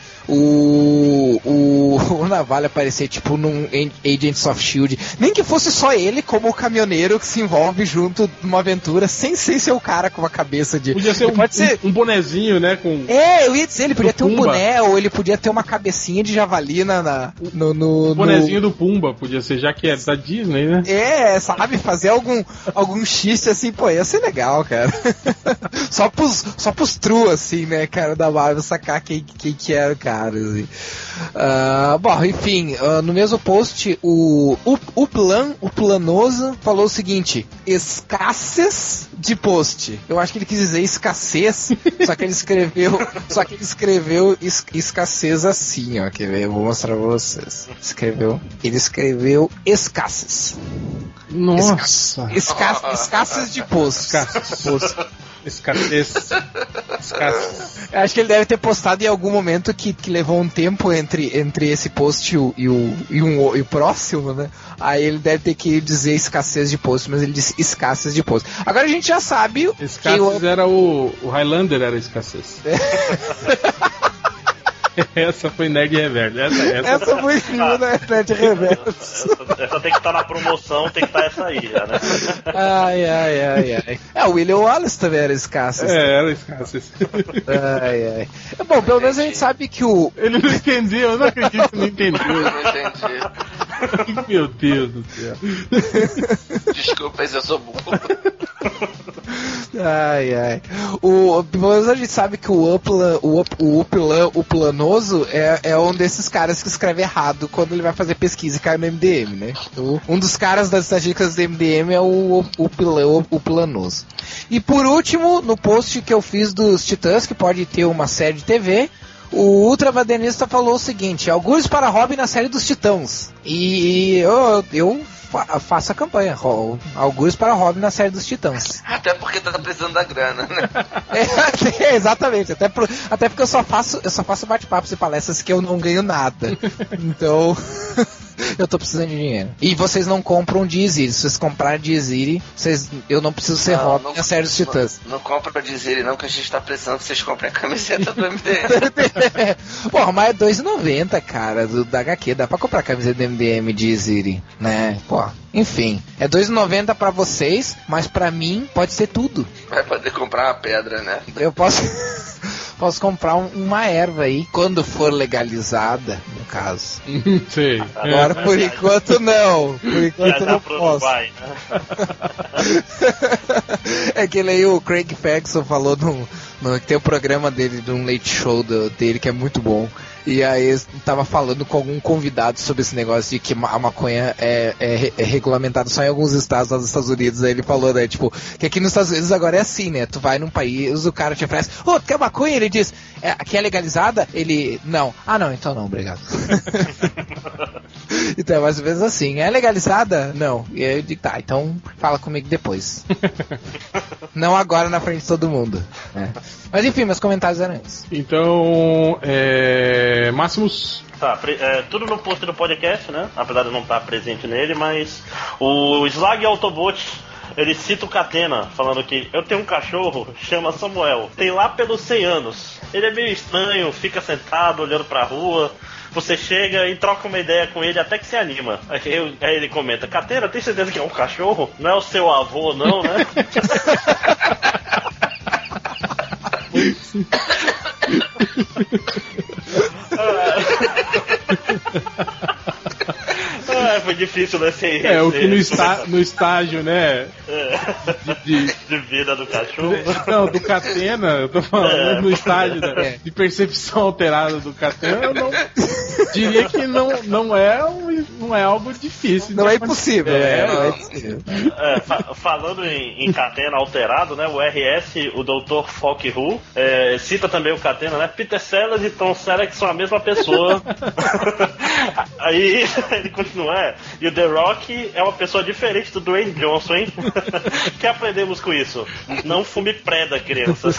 o Navalha aparecer, tipo, num Agents of S.H.I.E.L.D. Nem que fosse só ele como o caminhoneiro que se envolve junto numa aventura sem ser o cara com uma cabeça de... Podia ser um bonezinho, né? Eu ia dizer, ele podia ter um boné, ou ele podia ter uma cabecinha de javali no bonezinho do Pumba, podia ser, já que é da Disney, né? Sabe, fazer algum xiste assim, pô, ia ser legal, cara. Só pros true, assim, né, cara, da Marvel, sacar quem que era o cara, assim. Bom, enfim, no mesmo post, o Planoso falou o seguinte: escassez de post. Eu acho que ele quis dizer escassez, só que ele escreveu escassez assim, ó, quer ver? Eu vou mostrar pra vocês. Ele escreveu escassez. Nossa! Escassez de post. Escassez. Eu acho que ele deve ter postado em algum momento que levou um tempo entre esse post e o próximo, né? Aí ele deve ter que dizer escassez de post, mas ele disse escassez de post. Agora a gente já sabe. Escassez era o Highlander, era escassez. Essa foi Nerd Reverso. Essa foi fina, né? Nerd Reverso. Essa tem que estar na promoção, tem que estar essa aí já, né? Ai. O William Wallace também era escassez. Era escassez. Ai. Bom, pelo menos a gente sabe que Ele não entendeu, eu não acredito que não entendeu. Eu não entendi. Meu Deus do céu. Desculpa, mas eu sou burro. Ai. Mas a gente sabe que o Planoso é um desses caras que escreve errado quando ele vai fazer pesquisa e cai no MDM, né? Um dos caras das estatísticas do MDM é o Planoso. E por último, no post que eu fiz dos Titãs, que pode ter uma série de TV, o Ultravadenista falou o seguinte: augúrios para Robin na série dos Titãs. E eu faço a campanha, augúrios para Robin na série dos Titãs. Até porque tá precisando da grana, né? Exatamente, até porque eu só faço bate-papos e palestras que eu não ganho nada. Então eu tô precisando de dinheiro. E vocês não compram de Iziri. Se vocês comprarem de Iziri, eu não preciso ser Robin na série dos Titãs. Não compra de Iziri não, que a gente tá precisando que vocês comprem a camiseta do MDM. Porra, mas é R$2,90, cara, da HQ. Dá pra comprar a camiseta do MDM de Iziri, né? Pô, enfim, é R$2,90 pra vocês, mas pra mim pode ser tudo. Vai poder comprar uma pedra, né? Eu posso comprar uma erva aí, quando for legalizada, no caso. Sei. Agora, por enquanto, não. Por enquanto, não posso. Uruguai, né? É que aí o Craig Ferguson falou que tem o programa dele, de um late show dele, que é muito bom. E aí eu tava falando com algum convidado sobre esse negócio de que a maconha é regulamentada só em alguns estados lá dos Estados Unidos. Aí ele falou, né, tipo, que aqui nos Estados Unidos agora é assim, né? Tu vai num país, o cara te oferece, tu quer maconha? Ele diz, aqui é legalizada? Ele, não. Ah, não, então não, obrigado. Então é mais ou menos assim. É legalizada? Não. E aí eu digo, tá, então fala comigo depois. Não agora na frente de todo mundo. Né? Mas enfim, meus comentários eram esses. Então, Máximos. Tá, tudo no post do podcast, né? Apesar de não estar presente nele, mas o Slag Autobot, ele cita o Catena, falando que eu tenho um cachorro, chama Samuel, tem lá pelos 100 anos. Ele é meio estranho, fica sentado olhando pra rua. Você chega e troca uma ideia com ele até que se anima. Aí ele comenta, Catena, tem certeza que é um cachorro? Não é o seu avô, não, né? Foi difícil, né? O que no estágio, né? De vida do cachorro. Não, do Catena, eu tô falando no estágio de percepção alterada do Catena, eu não diria que não é algo difícil. Não é impossível, não é impossível. Falando em Catena alterado, né? O RS, o Dr. Falk Who, cita também o Catena, né? Peter Sellers e Tom Selleck são a mesma pessoa. Aí ele continua, e o The Rock é uma pessoa diferente do Dwayne Johnson, hein? O que aprendemos com isso? Não fume preda, crianças.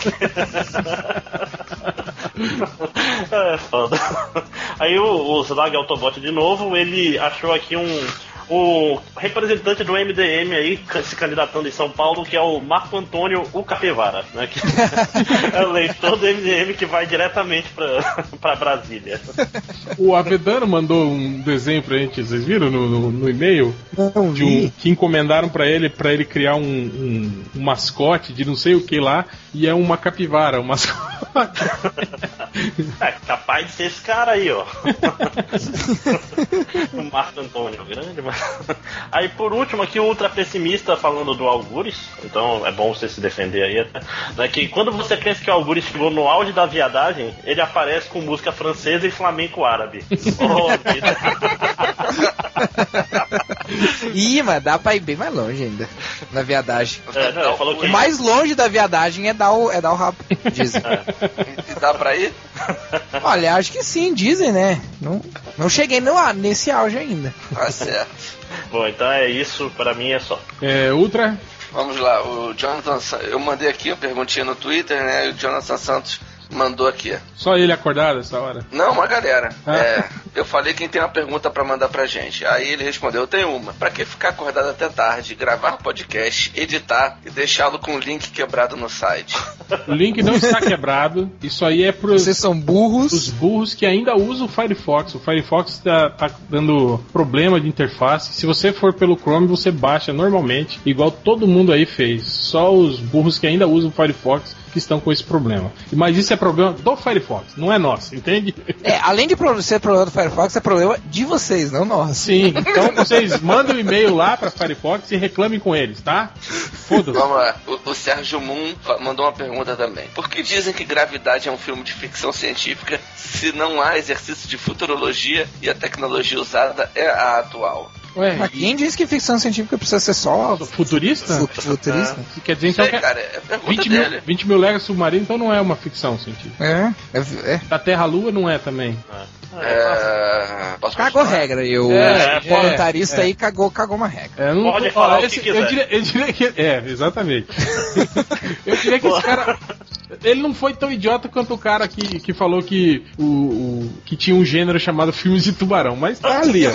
É foda. Aí o Slag Autobot de novo, ele achou aqui o representante do MDM aí, se candidatando em São Paulo, que é o Marco Antônio o Capivara, né? Que é o leitor do MDM que vai diretamente pra Brasília. O Avedano mandou um desenho pra gente, vocês viram no e-mail? Não vi. Que encomendaram pra ele criar um mascote de não sei o que lá, e é uma capivara, um mascote. Capaz de ser esse cara aí, ó. O Marco Antônio, grande, mas... Aí por último aqui o ultra pessimista falando do Algures. Então é bom você se defender aí, né? Que quando você pensa que o Algures chegou no auge da viadagem, ele aparece com música francesa e flamenco árabe. Ih, mas dá pra ir bem mais longe ainda na viadagem. Falou que... O mais longe da viadagem é dar o rabo, dizem. E dá pra ir? Olha, acho que sim, dizem, né? Não cheguei nesse auge ainda. Tá certo. Bom, então é isso, pra mim é só. Ultra? Vamos lá, o Jonathan, eu mandei aqui uma perguntinha no Twitter, né? E o Jonathan Santos mandou aqui. Só ele acordado essa hora? Não, uma galera. Eu falei quem tem uma pergunta pra mandar pra gente. Aí ele respondeu, eu tenho uma. Pra que ficar acordado até tarde, gravar podcast, editar e deixá-lo com o link quebrado no site? O link não está quebrado. Isso aí é pros... Vocês são burros. Os burros que ainda usam o Firefox. O Firefox tá dando problema de interface. Se você for pelo Chrome, você baixa normalmente, igual todo mundo aí fez. Só os burros que ainda usam o Firefox que estão com esse problema. Mas isso é problema do Firefox, não é nosso, entende? Além de ser problema do Firefox, é problema de vocês, não nosso. Sim, então vocês mandem um e-mail lá pra Firefox e reclamem com eles, tá? Foda-se. Vamos lá, o Sérgio Moon mandou uma pergunta também. Por que dizem que Gravidade é um filme de ficção científica se não há exercício de futurologia e a tecnologia usada é a atual? Ué, Mas quem diz que ficção científica precisa ser só futurista? Futurista? Quer dizer então Sei, que cara, é pergunta 20 mil léguas submarino então não é uma ficção científica. Da Terra-Lua não é também. Posso Cagou continuar? regra e o comentarista aí cagou uma regra. Não, Pode falar o que quiser. eu diria que... exatamente. Eu diria que esse cara... Ele não foi tão idiota quanto o cara que falou que que tinha um gênero chamado filmes de tubarão, mas tá ali, ó.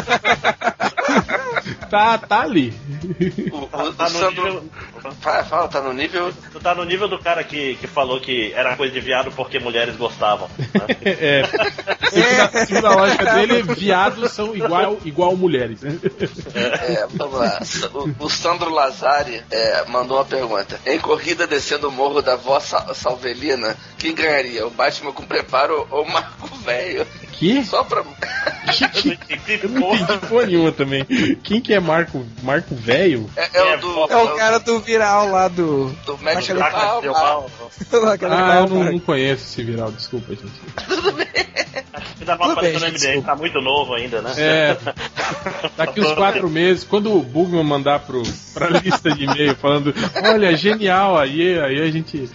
tá ali. O Sandro... Fala, tá no nível... Tu tá no nível do cara que falou que era coisa de viado porque mulheres gostavam. Né? Segundo a lógica dele, viados são igual mulheres. Vamos lá. O Sandro Lazari mandou uma pergunta. Em corrida descendo o morro da Voz Salvelina, quem ganharia? O Batman com preparo ou o Marco Velho? Que? Só pra... Eu não entendi porra nenhuma também. Quem que é Marco Velho? É o cara do viral lá do Matt eu não conheço esse viral, desculpa, gente. Tudo bem. Dá pra aparecer no MDM, tá muito novo ainda, né? Daqui uns 4 meses, quando o Bugman mandar pra lista de e-mail falando, olha, genial, aí a gente...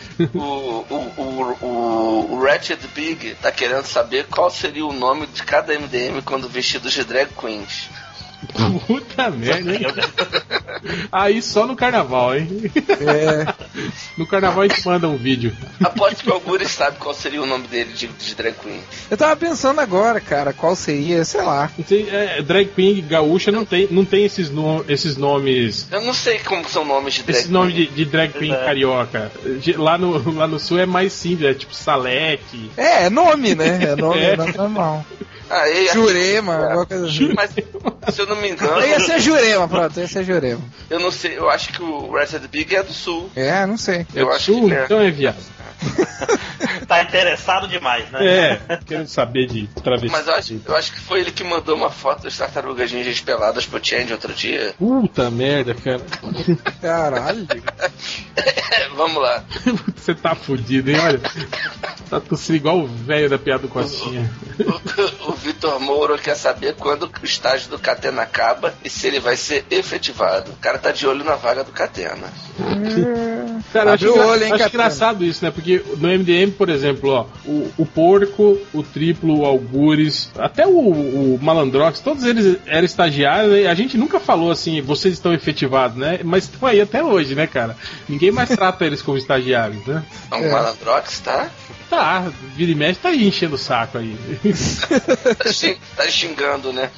O Ratchet Big tá querendo saber qual seria o nome de cada MDM quando vestidos de drag queens. Puta merda, hein? Aí só no carnaval, hein? No carnaval a gente manda um vídeo. Aposto que o Algures sabe qual seria o nome dele de drag queen. Eu tava pensando agora, cara, qual seria, sei lá. Drag queen gaúcha não tem esses nomes. Eu não sei como são nomes de drag queen. Esse nome de drag queen carioca. Lá no sul é mais simples, é tipo Salete. É nome, né? É nome normal. Jurema, alguma coisa assim. Mas, se eu não me engano... Ia ser Jurema, pronto, ia ser Jurema. Eu não sei, eu acho que o Ratchet Big é do sul. Não sei. É do sul? Então é viado. Tá interessado demais, né? Querendo saber de travesti. Mas eu acho que foi ele que mandou uma foto das tartarugas ninjas peladas pro Change outro dia. Puta merda, cara. Caralho. Vamos lá. Você tá fudido, hein? Olha. Tá tossindo igual o velho da piada do Costinha. O Vitor Moura quer saber quando o estágio do Catena acaba e se ele vai ser efetivado. O cara tá de olho na vaga do Catena. Cara, acho engraçado isso, né? Porque no MDM, por exemplo, ó, o Porco, o Triplo, o Algures, até o Malandrox, todos eles eram estagiários e a gente nunca falou assim, vocês estão efetivados, né? Mas estão aí até hoje, né, cara? Ninguém mais trata eles como estagiários, né? O Malandrox, tá? Tá, vira e mexe tá aí enchendo o saco aí. Tá xingando, né?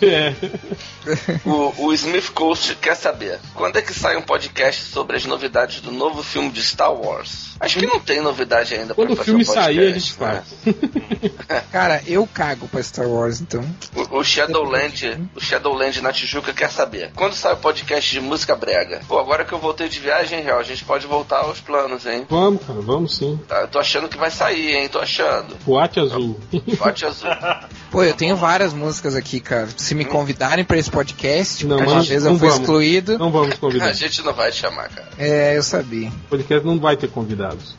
O Smith Coast quer saber quando é que sai um podcast sobre as novidades do novo filme de Star Wars? Acho que não tem novidade ainda. Quando o filme sair, a gente faz. Cara, eu cago pra Star Wars, então. O Shadowland na Tijuca quer saber quando sai o podcast de música brega? Pô, agora que eu voltei de viagem, real, a gente pode voltar aos planos, hein? Vamos, cara, vamos sim. Tá, eu tô achando que vai sair, hein? Tô achando. Boate Azul. Boate Azul. Pô, eu tenho várias músicas aqui, cara. Se me convidarem pra esse podcast, não, às vezes eu fui excluído. Não vamos convidar. A gente não vai te chamar, cara. Eu sabia. O podcast não vai ter convidados.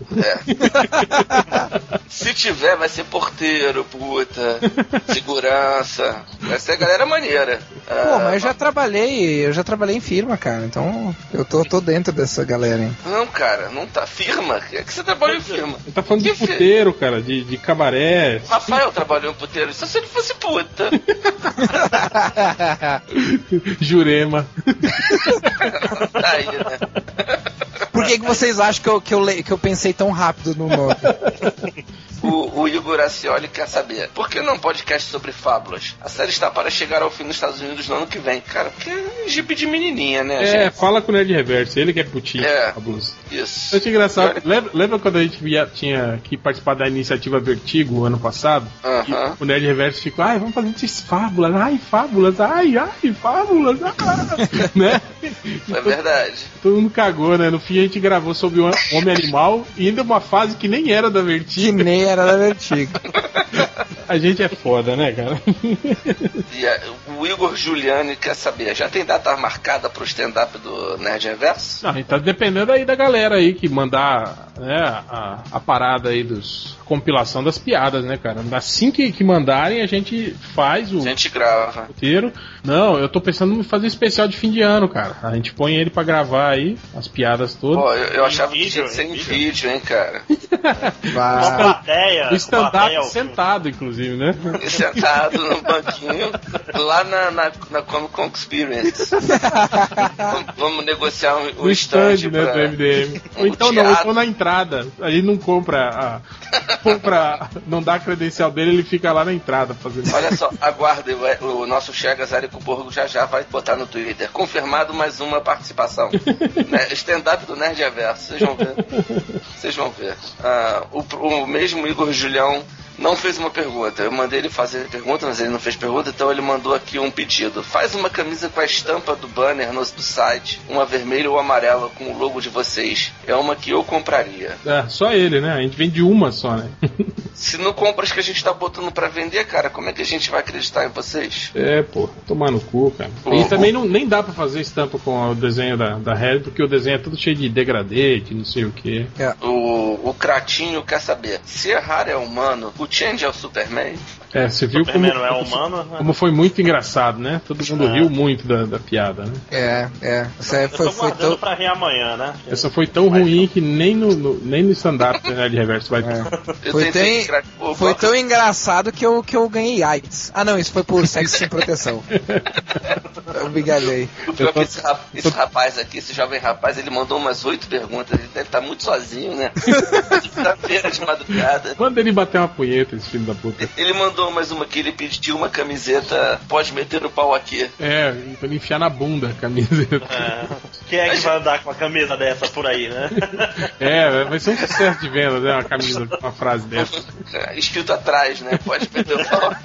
Se tiver, vai ser porteiro, puta, segurança. Vai ser galera maneira. Pô, mas eu já trabalhei em firma, cara. Então eu tô dentro dessa galera, hein. Não, cara, não tá. Firma? É que você trabalha em firma. Ele tá falando de puteiro, cara, de cabaré. Rafael trabalhou em puteiro, só se ele fosse puta. Jurema. Tá aí, né? Por que vocês acham que eu pensei tão rápido no nome? O O Igor Acioli quer saber, por que não podcast sobre fábulas? A série está para chegar ao fim nos Estados Unidos no ano que vem. Cara, porque é jipe de menininha, né, gente? Fala com o Nerd Reverso, ele que é putinho. Fábulas. Isso. Eu achei engraçado. Lembra quando a gente tinha que participar da iniciativa Vertigo ano passado? E o Nerd Reverso ficou, vamos fazer fábulas, fábulas, fábulas, né? É verdade. Todo mundo cagou, né? No fim a gente gravou sobre o Homem-Animal e ainda uma fase que nem era da Vertigo. Que nem era da Vertigo. A gente é foda, né, cara? E o Igor Giuliani quer saber, já tem data marcada pro stand-up do Nerd Reverso? Não, tá dependendo aí da galera aí que mandar, né, a parada aí compilação das piadas, né, cara? Assim que mandarem, a gente faz a gente grava. Roteiro. Não, eu tô pensando em fazer um especial de fim de ano, cara. A gente põe ele pra gravar aí, as piadas todas. Pô, eu achava que tinha que ser em vídeo, hein, cara? Uma plateia. O stand-up sentado, inclusive, né? Sentado no banquinho, lá na Comic Con Experience. Vamos negociar um stand, né, do MDM. Ou então ou na entrada. A gente não compra não dá a credencial dele, ele fica lá na entrada fazendo. Olha só, aguardem, o nosso Chegas Érico Borgo já vai botar no Twitter. Confirmado mais uma participação. Né? Stand-up do Nerd Reverso, vocês vão ver. O mesmo Igor Julião não fez uma pergunta. Eu mandei ele fazer pergunta, mas ele não fez pergunta, então ele mandou aqui um pedido. Faz uma camisa com a estampa do banner do site, uma vermelha ou amarela com o logo de vocês. É uma que eu compraria. Só ele, né? A gente vende uma só, né? Se não compras que a gente tá botando pra vender, cara, como é que a gente vai acreditar em vocês? Tomar no cu, cara. E também nem dá pra fazer estampa com o desenho da Red, porque o desenho é todo cheio de degradê, de não sei o que. O Cratinho quer saber, se errar é humano, o Change é o Superman? Você viu como não é humano, né? Como foi muito engraçado, né? Todo mundo riu muito da piada, né? Essa foi tão pra rir amanhã, né? Essa foi tão ruim que nem no stand-up de Reverso vai ter. Foi tão engraçado que eu ganhei AIDS. Não, isso foi por sexo sem proteção. Eu me enganei. Esse rapaz aqui, esse jovem rapaz, ele mandou umas 8 perguntas. Ele deve estar muito sozinho, né? Quinta-feira de madrugada. Manda ele bater uma punheta, esse filho da puta. Ele mandou mais uma que ele pediu uma camiseta, pode meter o pau aqui. Pra ele enfiar na bunda a camiseta. Quem é que vai andar com uma camisa dessa por aí, né? Vai ser um sucesso de venda, né? Uma camisa com uma frase dessa. Escrito atrás, né? Pode meter o pau.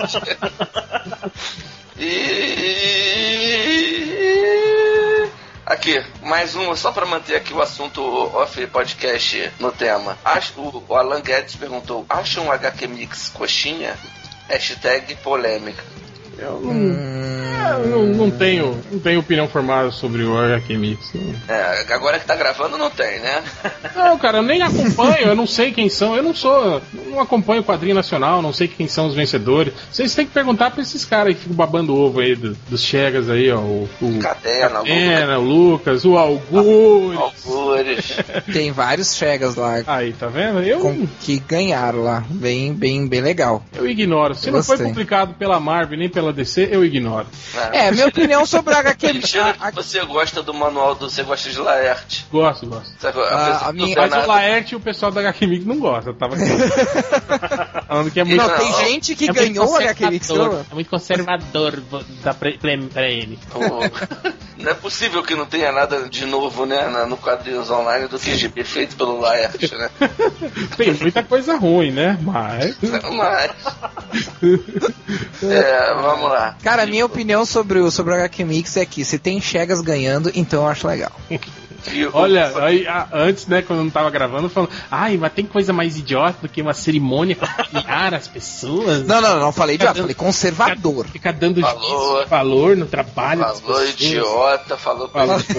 Aqui, mais uma, só pra manter aqui o assunto off podcast no tema. O Alan Guedes perguntou, acha um HQ Mix coxinha? Hashtag polêmica. Eu não tenho opinião formada sobre o HQ Mix. Agora que tá gravando não tem, né? Não, cara, eu nem acompanho, eu não sei quem são, não acompanho o quadrinho nacional, não sei quem são os vencedores. Vocês têm que perguntar pra esses caras que ficam babando ovo aí, dos Chegas aí, ó. O Catena, o Lucas, o Algures. Tem vários Chegas lá. Aí, tá vendo? Que ganharam lá. Bem legal. Eu ignoro. Se não foi publicado pela Marvel nem pela DC, eu ignoro. Minha opinião sobre o HQ Mix. Você gosta do manual você gosta de Laerte? Gosto. Mas o Laerte e o pessoal da HQ Mix não gosta. Eu tava falando que é muito. Não, tem gente que ganhou o HQ Mix. É muito conservador pra ele. Não é possível que não tenha nada de novo, né, no quadrinhos online do que GB feito pelo Laerte, né? Tem muita coisa ruim, né? Mas. Vamos lá. Cara, a minha opinião sobre o HQ Mix é que se tem Chegas ganhando, então eu acho legal. Olha, aí, antes, né, quando eu não tava gravando, falando, mas tem coisa mais idiota do que uma cerimônia pra premiar as pessoas? Não falei idiota, falei conservador. Fica dando valor no trabalho. Falou idiota, falou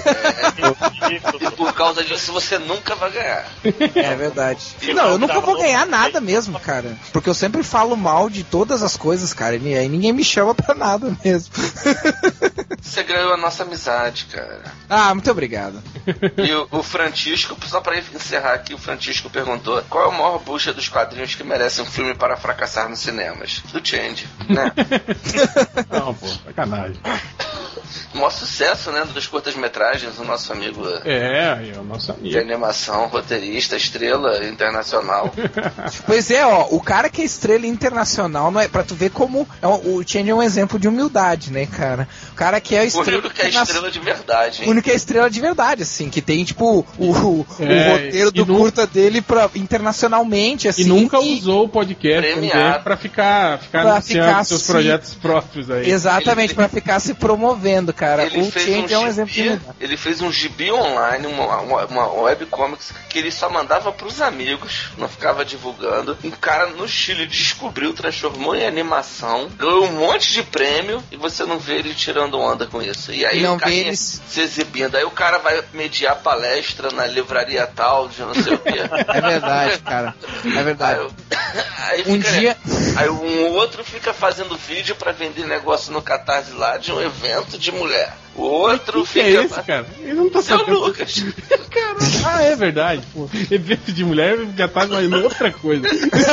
e por causa disso você nunca vai ganhar. É verdade. Não, eu nunca vou ganhar nada mesmo, cara. Porque eu sempre falo mal de todas as coisas, cara. E aí ninguém me chama pra nada mesmo. Você ganhou a nossa amizade, cara. Muito obrigado. E o Francisco, só pra encerrar aqui, o Francisco perguntou qual é o maior bucha dos quadrinhos que merece um filme para fracassar nos cinemas? Do Change, né? Não, pô, sacanagem. O maior sucesso, né, das curtas-metragens, o nosso amigo... É o nosso amigo. De animação, roteirista, estrela internacional. Pois é, ó, o cara que é estrela internacional, não é, pra tu ver como o Change é um exemplo de humildade, né, cara? O cara que é estrela... O único que é estrela de verdade, hein? O único que é estrela de verdade, assim, que tem, tipo, o roteiro do curta dele internacionalmente, assim. E nunca usou o podcast pra ficar anunciando seus projetos próprios aí. Exatamente, pra ficar se promovendo, cara. O Change é um exemplo de humildade. Ele fez um gibi online, uma webcomics que ele só mandava pros amigos, não ficava divulgando. Um cara no Chile descobriu, transformou em animação, ganhou um monte de prêmio e você não vê ele tirando onda com isso. E aí não o cara se exibindo. Aí o cara vai mediar palestra na livraria tal, de não sei o quê. É verdade, cara. É verdade. Aí aí um outro fica fazendo vídeo pra vender negócio no Catarse lá de um evento de mulher. O outro fica... é esse, cara? Ele não tá sabendo. Lucas. Ah, é verdade, pô. Evento de mulher já tá imaginando outra coisa.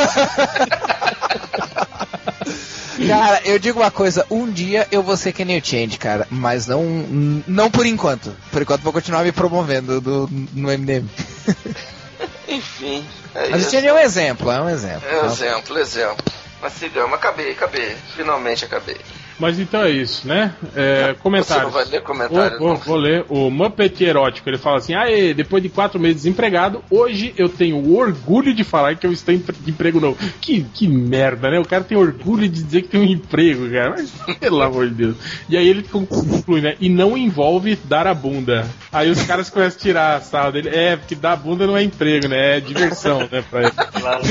Cara, eu digo uma coisa, um dia eu vou ser que nem o Change, cara, mas não por enquanto. Por enquanto vou continuar me promovendo no MDM. Enfim. Mas o Change é um exemplo, exemplo. Mas sigamos, acabei. Finalmente acabei. Mas então é isso, né? Comentários. Você não vai ler comentários? Vou ler. O Muppet Erótico, ele fala assim: depois de 4 meses desempregado, hoje eu tenho o orgulho de falar que eu estou em emprego novo. Que merda, né? O cara tem orgulho de dizer que tem um emprego, cara. Mas, pelo amor de Deus. E aí ele conclui, né? E não envolve dar a bunda. Aí os caras começam a tirar a sala dele. Porque dar a bunda não é emprego, né? É diversão, né? Pra ele.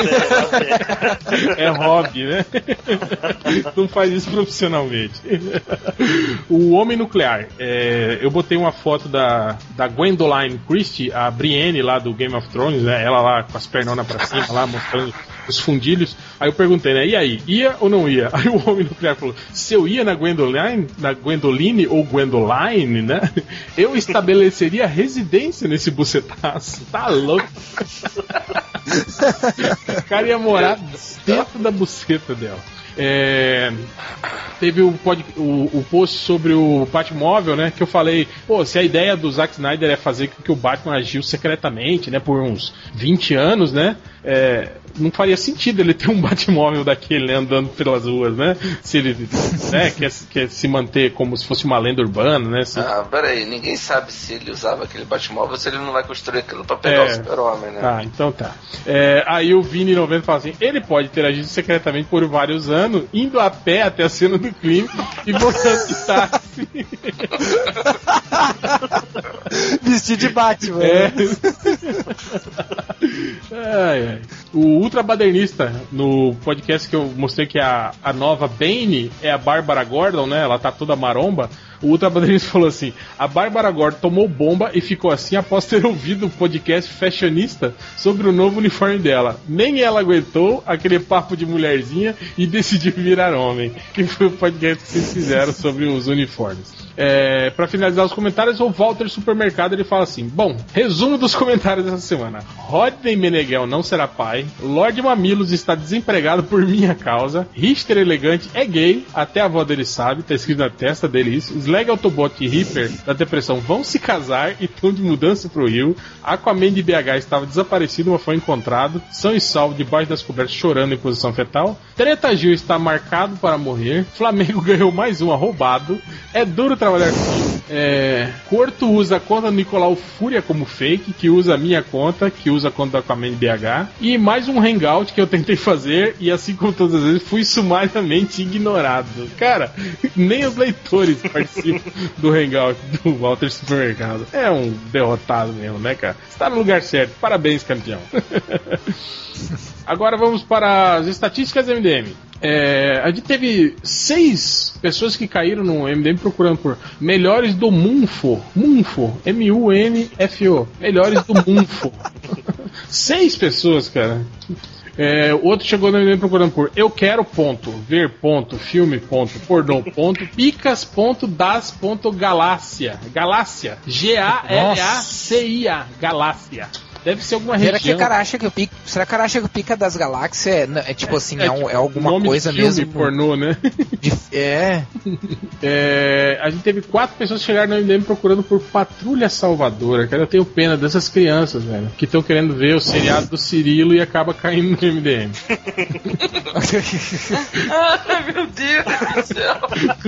É hobby, né? Não faz isso profissionalmente. O Homem Nuclear. Eu botei uma foto da Gwendoline Christie, a Brienne lá do Game of Thrones, né? Ela lá com as pernonas pra cima, lá mostrando os fundilhos. Aí eu perguntei, né? E aí, ia ou não ia? Aí o Homem Nuclear falou: se eu ia na Gwendoline ou Gwendoline, né? Eu estabeleceria residência nesse bucetaço. Tá louco? O cara ia morar dentro da buceta dela. Teve o post sobre o Batmóvel, né? Que eu falei, se a ideia do Zack Snyder é fazer com que o Batman agiu secretamente, né? Por uns 20 anos, né? Não faria sentido ele ter um Batmóvel daquele, né, andando pelas ruas, né? Se ele quer se manter como se fosse uma lenda urbana, né? Peraí, ninguém sabe se ele usava aquele Batmóvel, se ele não vai construir aquilo pra pegar o Super-Homem, né? Então tá. Aí o Vini 90 fala assim: ele pode ter agido secretamente por vários anos, indo a pé até a cena do crime e voltando de táxi. Vestir de Batman. O Ultra Badernista, no podcast que eu mostrei que a nova Bane é a Bárbara Gordon, né? Ela tá toda maromba. O Ultra Badernista falou assim: a Bárbara Gordon tomou bomba e ficou assim após ter ouvido o podcast fashionista sobre o novo uniforme dela. Nem ela aguentou aquele papo de mulherzinha e decidiu virar homem. Que foi o podcast que vocês fizeram sobre os uniformes. Pra finalizar os comentários, o Walter Supermercado, ele fala assim: bom, resumo dos comentários dessa semana. Rodney Meneghel não será pai, Lorde Mamilos está desempregado por minha causa, Richter Elegante é gay, até a avó dele sabe, tá escrito na testa dele isso, Slag Autobot e Reaper da depressão vão se casar e estão de mudança pro Rio, Aquaman de BH estava desaparecido, mas foi encontrado, são e salvo debaixo das cobertas chorando em posição fetal, Treta Gil está marcado para morrer, Flamengo ganhou mais um roubado, é duro trabalhar com Corto usa a conta do Nicolau Fúria como fake, que usa a minha conta, que usa a conta do Aquaman BH, e mais um hangout que eu tentei fazer e assim como todas as vezes fui sumariamente ignorado. Cara, nem os leitores participam do hangout do Walter Supermercado. É um derrotado mesmo, né, cara? Está no lugar certo. Parabéns, campeão. Agora vamos para as estatísticas MDM. A gente teve 6 pessoas que caíram no MDM procurando por melhores do Munfo. Munfo, M-U-N-F-O. Melhores do Munfo. 6 pessoas, cara. O outro chegou no MDM procurando por eu quero ponto, ver ponto, filme ponto, pornô ponto, picas ponto, das ponto, galáxia. Galáxia. G-A-L-A-C-I-A. Galáxia. Deve ser alguma Será região. que o cara acha que o Pica das Galáxias é tipo assim, é alguma nome coisa de filme mesmo? Pornô, né? A gente teve 4 pessoas que chegaram no MDM procurando por Patrulha Salvadora. Cara, eu tenho pena dessas crianças, velho, que estão querendo ver o seriado do Cirilo e acaba caindo no MDM. Ai, meu Deus do céu.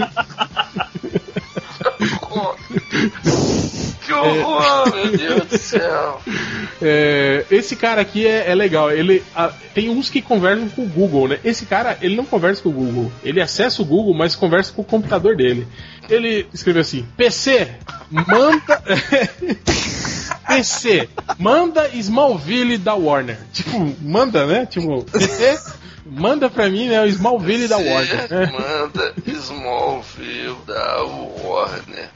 Que horror, meu Deus do céu. Esse cara aqui é legal. Ele tem uns que conversam com o Google, né? Esse cara, ele não conversa com o Google. Ele acessa o Google, mas conversa com o computador dele. Ele escreveu assim: PC, manda... PC, manda Smallville da Warner. Tipo, manda, né? Tipo, PC... Manda pra mim, né, o Smallville da Warner. Né? Manda Smallville da Warner.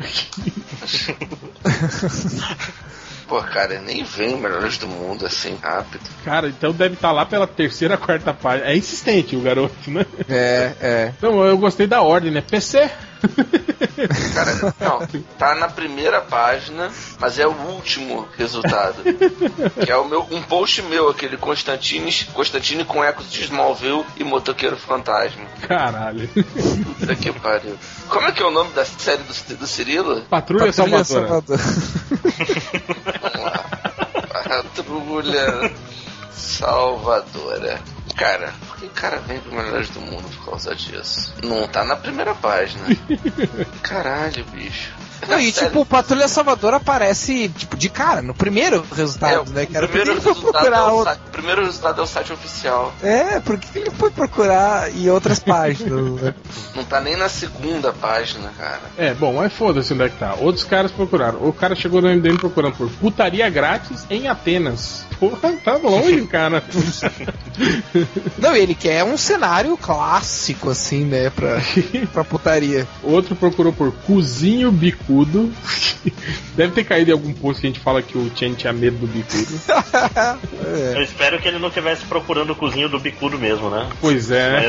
Pô, cara, nem vem Melhores do Mundo assim rápido. Cara, então deve estar lá pela 3ª, 4ª página. É insistente o garoto, né? Então, eu gostei da ordem, né? PC. Cara, não, tá na primeira página, mas é o último resultado. Que é um post meu, aquele Constantine com ecos de Smallville e Motoqueiro Fantasma. Caralho. Puta que pariu. Como é que é o nome da série do Cirilo? Patrulha Salvadora. Vamos lá. Patrulha Salvadora. Cara, por que o cara vem pro Melhores do Mundo por causa disso? Não tá na primeira página. Caralho, bicho. Não, e tipo, o Patrulha Salvador aparece tipo, de cara, no primeiro resultado, né? Que era o primeiro resultado é o site oficial. Por que ele foi procurar em outras páginas? Né? Não tá nem na segunda página, cara. Bom, mas foda-se onde é que tá. Outros caras procuraram. O cara chegou no MDM procurando por putaria grátis em Atenas. Porra, tá longe, cara. Não, ele quer um cenário clássico, assim, né, pra putaria. Outro procurou por cozinho bicudo. Deve ter caído em algum post que a gente fala que o Chen tinha medo do bicudo. Eu espero que ele não estivesse procurando o cozinho do bicudo mesmo, né? Pois é.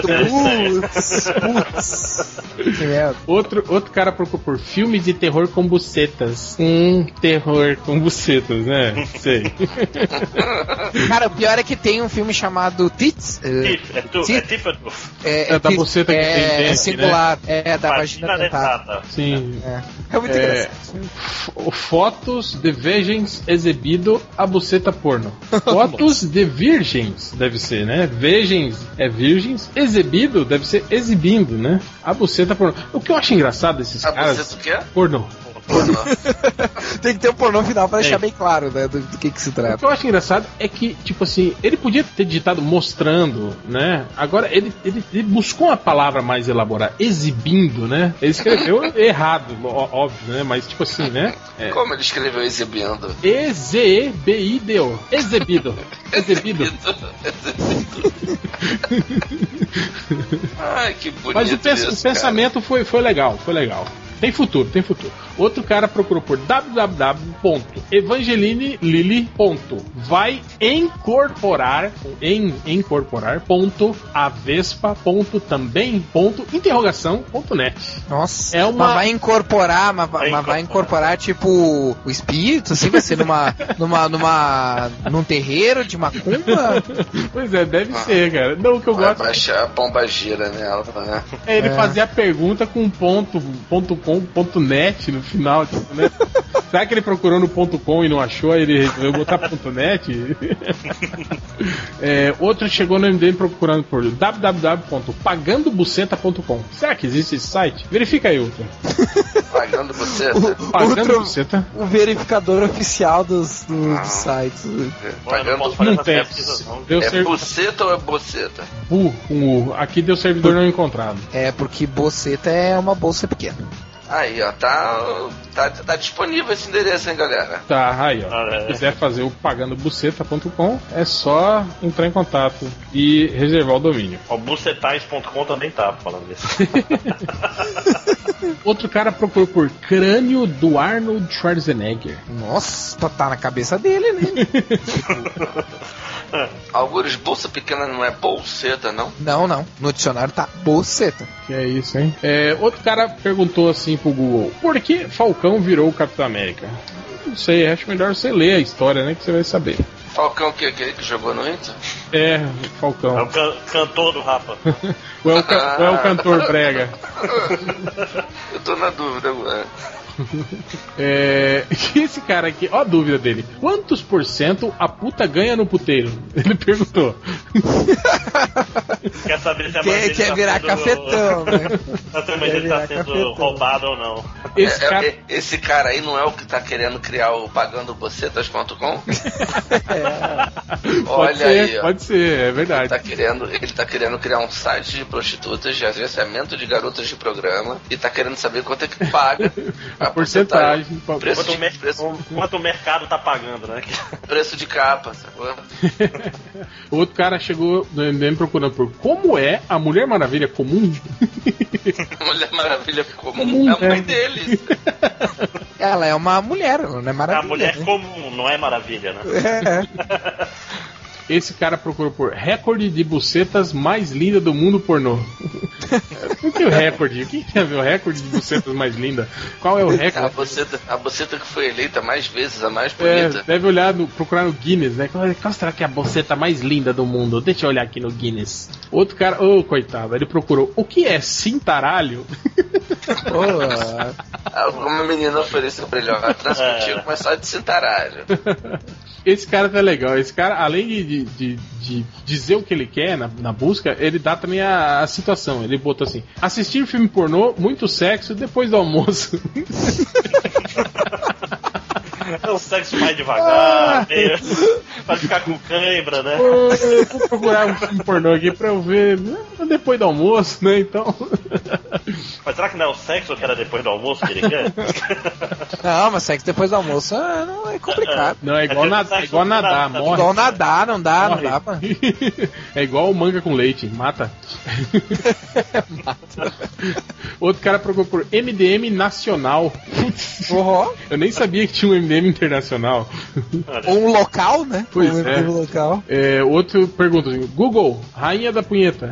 Outro cara procurou por filme de terror com bucetas. Terror com bucetas, né? Sei. Cara, o pior é que tem um filme chamado Tits. É da buceta que tem dente, é singular, né? É da vagina dentada. Sim. É muito engraçado. Fotos de virgens exibido a buceta porno. Fotos de virgens, deve ser, né? Virgens é virgens, exibido deve ser exibindo, né? A buceta porno. O que eu acho engraçado desses caras... A buceta o quê? Porno. Tem que ter um pornô final pra deixar bem claro, né, do que se trata. O que eu acho engraçado é que, tipo assim, ele podia ter digitado mostrando, né? Agora ele buscou uma palavra mais elaborada, exibindo, né? Ele escreveu errado, óbvio, né? Mas tipo assim, né? Como ele escreveu exibindo? E-Z-E-B-I-D-O. Exibido. Exibido. Ai, que bonito. Mas o pensamento foi legal, foi legal. Tem futuro, tem futuro. Outro cara procurou por www.evangelinelili.vai incorporar .avespa.também.interrogação.net. Nossa, mas vai incorporar tipo o espírito, assim, vai ser num terreiro de macumba? Pois é, deve ser, cara. Não, o que eu gosto... Vai baixar a pomba gira nela, né? Ele fazia a pergunta com .net no final, tipo, né? Será que ele procurou no .com e não achou? Aí ele resolveu botar .net? Outro chegou no MDM procurando por www.pagandobuceta.com. Será que existe esse site? Verifica aí, outro. Pagando Buceta? Pagando Buceta. O verificador oficial dos sites. Não tem. Buceta ou é Boceta? Aqui deu servidor não encontrado. Porque Boceta é uma bolsa pequena. Aí, ó, tá disponível esse endereço, hein, galera? Tá, aí, ó. Se quiser fazer o pagandobuceta.com, é só entrar em contato e reservar o domínio. O bucetais.com também tá falando disso. Outro cara procurou por crânio do Arnold Schwarzenegger. Nossa, tá na cabeça dele, né? Algures, bolsa pequena não é bolseta, não? Não. No dicionário tá bolseta. Que é isso, hein? Outro cara perguntou assim pro Google: por que Falcão virou o Capitão América? Não sei, acho melhor você ler a história, né? Que você vai saber. Falcão, que é aquele que jogou no Inter? É, Falcão. É o cantor do Rapa. Ou é o cantor brega? Eu tô na dúvida agora. Esse cara aqui, ó a dúvida dele. Quantos % a puta ganha no puteiro? Ele perguntou. Quer saber se a Quer virar cafetão, né? Quer saber se ele tá sendo roubado ou não. Esse cara aí não é o que tá querendo criar o pagandobocetas.com? Olha aí, ó. Pode ser, é verdade. Ele tá querendo criar um site de prostitutas, de agenciamento de garotas de programa, e tá querendo saber quanto é que paga a porcentagem. Quanto o mercado tá pagando, né? Preço de capa, sacou? Outro cara chegou me procurando por como é a Mulher Maravilha comum. Mulher Maravilha comum é a mãe deles. Ela é uma mulher, não é maravilha. A mulher comum, não é maravilha, né? Esse cara procurou por recorde de bucetas mais linda do mundo pornô. O que é o recorde? O que tem a ver o recorde de bucetas mais linda? Qual é o recorde? A buceta que foi eleita mais vezes, a mais bonita. Deve procurar no Guinness, né? Qual será que é a buceta mais linda do mundo? Deixa eu olhar aqui no Guinness. Outro cara, coitado, ele procurou o que é cintaralho? Alguma menina ofereceu pra ele, ó, transmitir, mas só de cintaralho. Esse cara tá legal. Esse cara, além de dizer o que ele quer na busca, ele dá também a situação. Ele botou assim: assistir filme pornô, muito sexo depois do almoço. É um sexo mais devagar, pra ficar com cãibra, né? Vou procurar um filme pornô aqui pra eu ver depois do almoço, né? Então. Mas será que não é o sexo que era depois do almoço que ele quer? Não, mas sexo depois do almoço não é complicado. Não, é igual nadar, morre. Igual nadar, não dá, pá. É igual manga com leite, mata. Outro cara procurou por MDM nacional. Eu nem sabia que tinha um MDM internacional. Ou um local, né? Pois local. Outro pergunta assim, Google, rainha da punheta.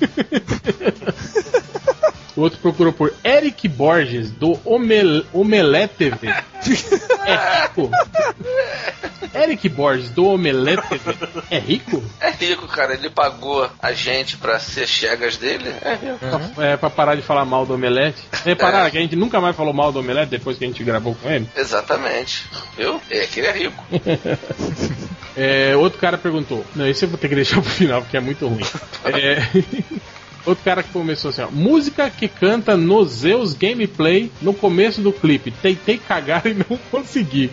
O outro procurou por Eric Borges, do Omelete TV. É rico? Eric Borges, do Omelete TV, é rico? É rico, cara. Ele pagou a gente pra ser chegas dele. É rico. Pra parar de falar mal do Omelete. Repararam que a gente nunca mais falou mal do Omelete depois que a gente gravou com ele? Exatamente. Viu? É que ele é rico. Outro cara perguntou. Não, esse eu vou ter que deixar pro final porque é muito ruim. Outro cara que começou assim, ó, música que canta no Zeus Gameplay no começo do clipe. Tentei cagar e não consegui.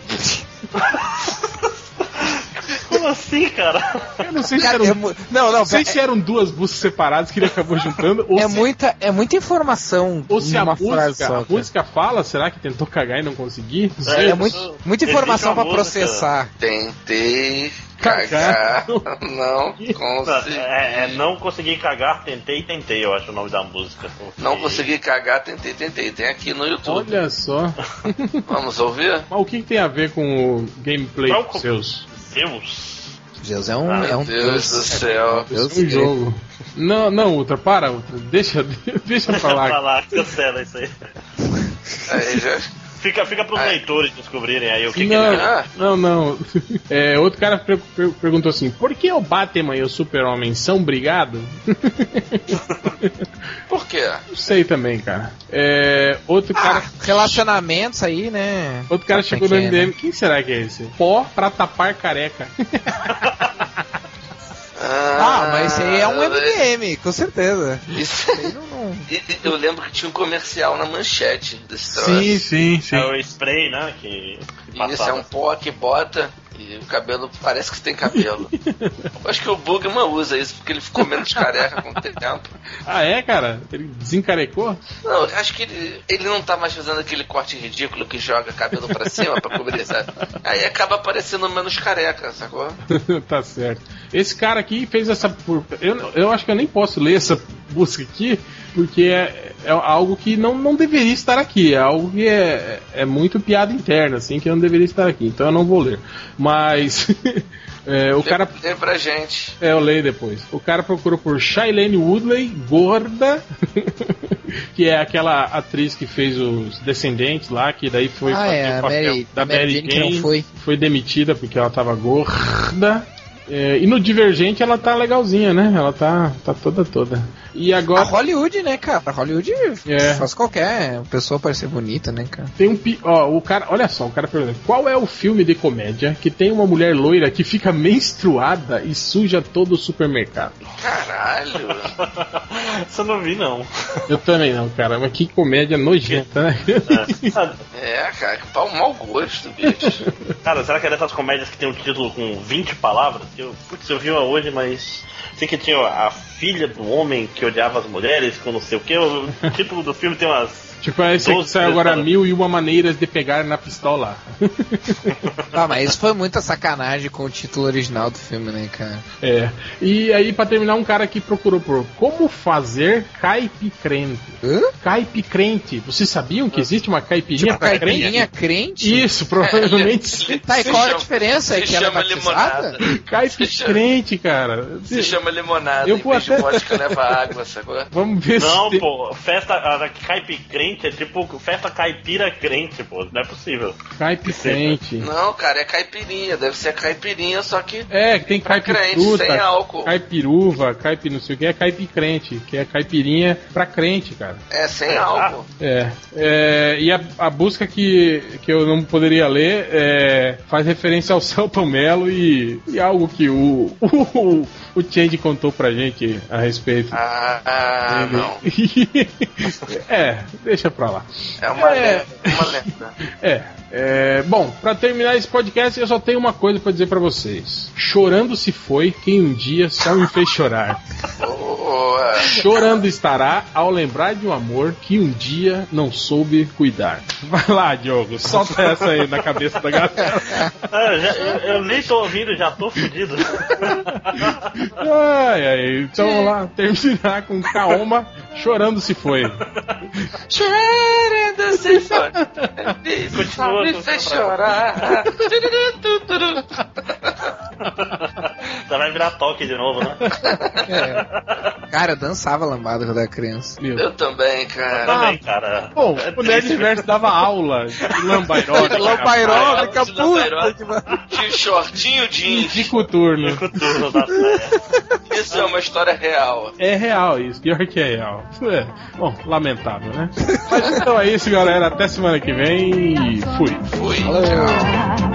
Como assim, cara? Eu não sei se eram, se eram duas buscas separadas que ele acabou juntando. Ou é muita informação. Ou se a música fala, será que tentou cagar e não conseguir? Muita informação pra processar. Tentei cagar, não consegui. Não consegui cagar, tentei, eu acho o nome da música. Não consegui cagar, tentei. Tem aqui no YouTube. Olha só. Vamos ouvir? Mas o que tem a ver com o gameplay dos seus? Zeus é um Deus do céu. Deus do jogo. Não, Ultra, para, Ultra. Deixa falar. Cancela isso aí. Aí já... Fica pros leitores descobrirem aí o que ele é. Não. Outro cara perguntou assim: por que o Batman e o Super-Homem são brigados? Por quê? Não sei também, cara. Outro cara. Relacionamentos aí, né? Outro cara chegou no MDM. Quem será que é esse? Pó pra tapar careca. Mas esse aí é um MDM, com certeza. Isso aí não. Eu lembro que tinha um comercial na manchete desse troço. Sim. É o spray, né? Que isso é um pó que bota e o cabelo parece que tem cabelo. Eu acho que o Bugman usa isso porque ele ficou menos careca com o tempo. Cara? Ele desencarecou? Não, acho que ele não tá mais fazendo aquele corte ridículo que joga cabelo pra cima pra cobrir, sabe? Aí acaba parecendo menos careca, sacou? Tá certo. Esse cara aqui fez essa... Eu acho que eu nem posso ler essa busca aqui, porque é algo que não deveria estar aqui. É algo que é muito piada interna, assim, que não deveria estar aqui. Então eu não vou ler. Mas O cara... Lê pra gente. Eu leio depois. O cara procurou por Shailene Woodley, gorda, que é aquela atriz que fez os Descendentes lá, que daí foi fazer o papel da Mary Jane, foi demitida porque ela tava gorda. E no Divergente ela tá legalzinha, né? Ela tá toda. E agora... A Hollywood, né, cara? A Hollywood faz qualquer pessoa parecer bonita, né, cara? Tem o cara... Olha só, o cara pergunta: qual é o filme de comédia que tem uma mulher loira que fica menstruada e suja todo o supermercado? Caralho! Isso eu não vi, não. Eu também não, cara. Mas que comédia nojenta, né? Cara, que pau mau gosto, bicho. Cara, será que é dessas comédias que tem um título com 20 palavras? Eu vi uma hoje, mas... Sei que tinha a filha do homem que odiava as mulheres, com não sei o que. O título do filme tem umas... Tipo, esse que saiu agora 1001 maneiras de pegar na pistola. Mas isso foi muita sacanagem com o título original do filme, né, cara? E aí, pra terminar, um cara que procurou por como fazer caipicrente. Caipicrente. Vocês sabiam que existe uma caipirinha pra crente? Caipirinha crente? Isso, provavelmente. Tá, e qual a diferença? É que ela é batizada? Caipicrente, cara. Se chama limonada. Eu vou até... vodka leva água, sacou? Vamos ver não, se... pô, festa caipicrente é tipo festa caipira crente, pô, não é possível. Caipicrente. Não, cara, é caipirinha, deve ser caipirinha, só que... tem caipifruta, sem álcool. Caipiruva, caipi não sei o que, é caipicrente, que é caipirinha pra crente, cara. Sem álcool. E a busca que eu não poderia ler faz referência ao Celton Mello e algo que o Change contou pra gente a respeito. Não. Deixa pra lá. É uma lenda. Bom, pra terminar esse podcast, eu só tenho uma coisa pra dizer pra vocês. Chorando se foi quem um dia só me fez chorar. Chorando estará ao lembrar de um amor que um dia não soube cuidar. Vai lá, Diogo, solta essa aí na cabeça da galera. Eu nem tô ouvindo, já tô fudido. Então vamos lá, terminar com Kaoma, Chorando se foi. Chorando se foi. Continua. Me fez chorar. Já vai virar toque de novo, né? Cara, eu dançava lambada quando era criança. Eu também, cara. Bom, o Nerdverso dava aula de lambairóbica. Lambairóbica, puta. Tinha shortinho jeans. De coturno. Isso é uma história real. É real isso, pior que é real. Bom, lamentável, né? Mas então é isso, galera. Até semana que vem e fui. Tchau.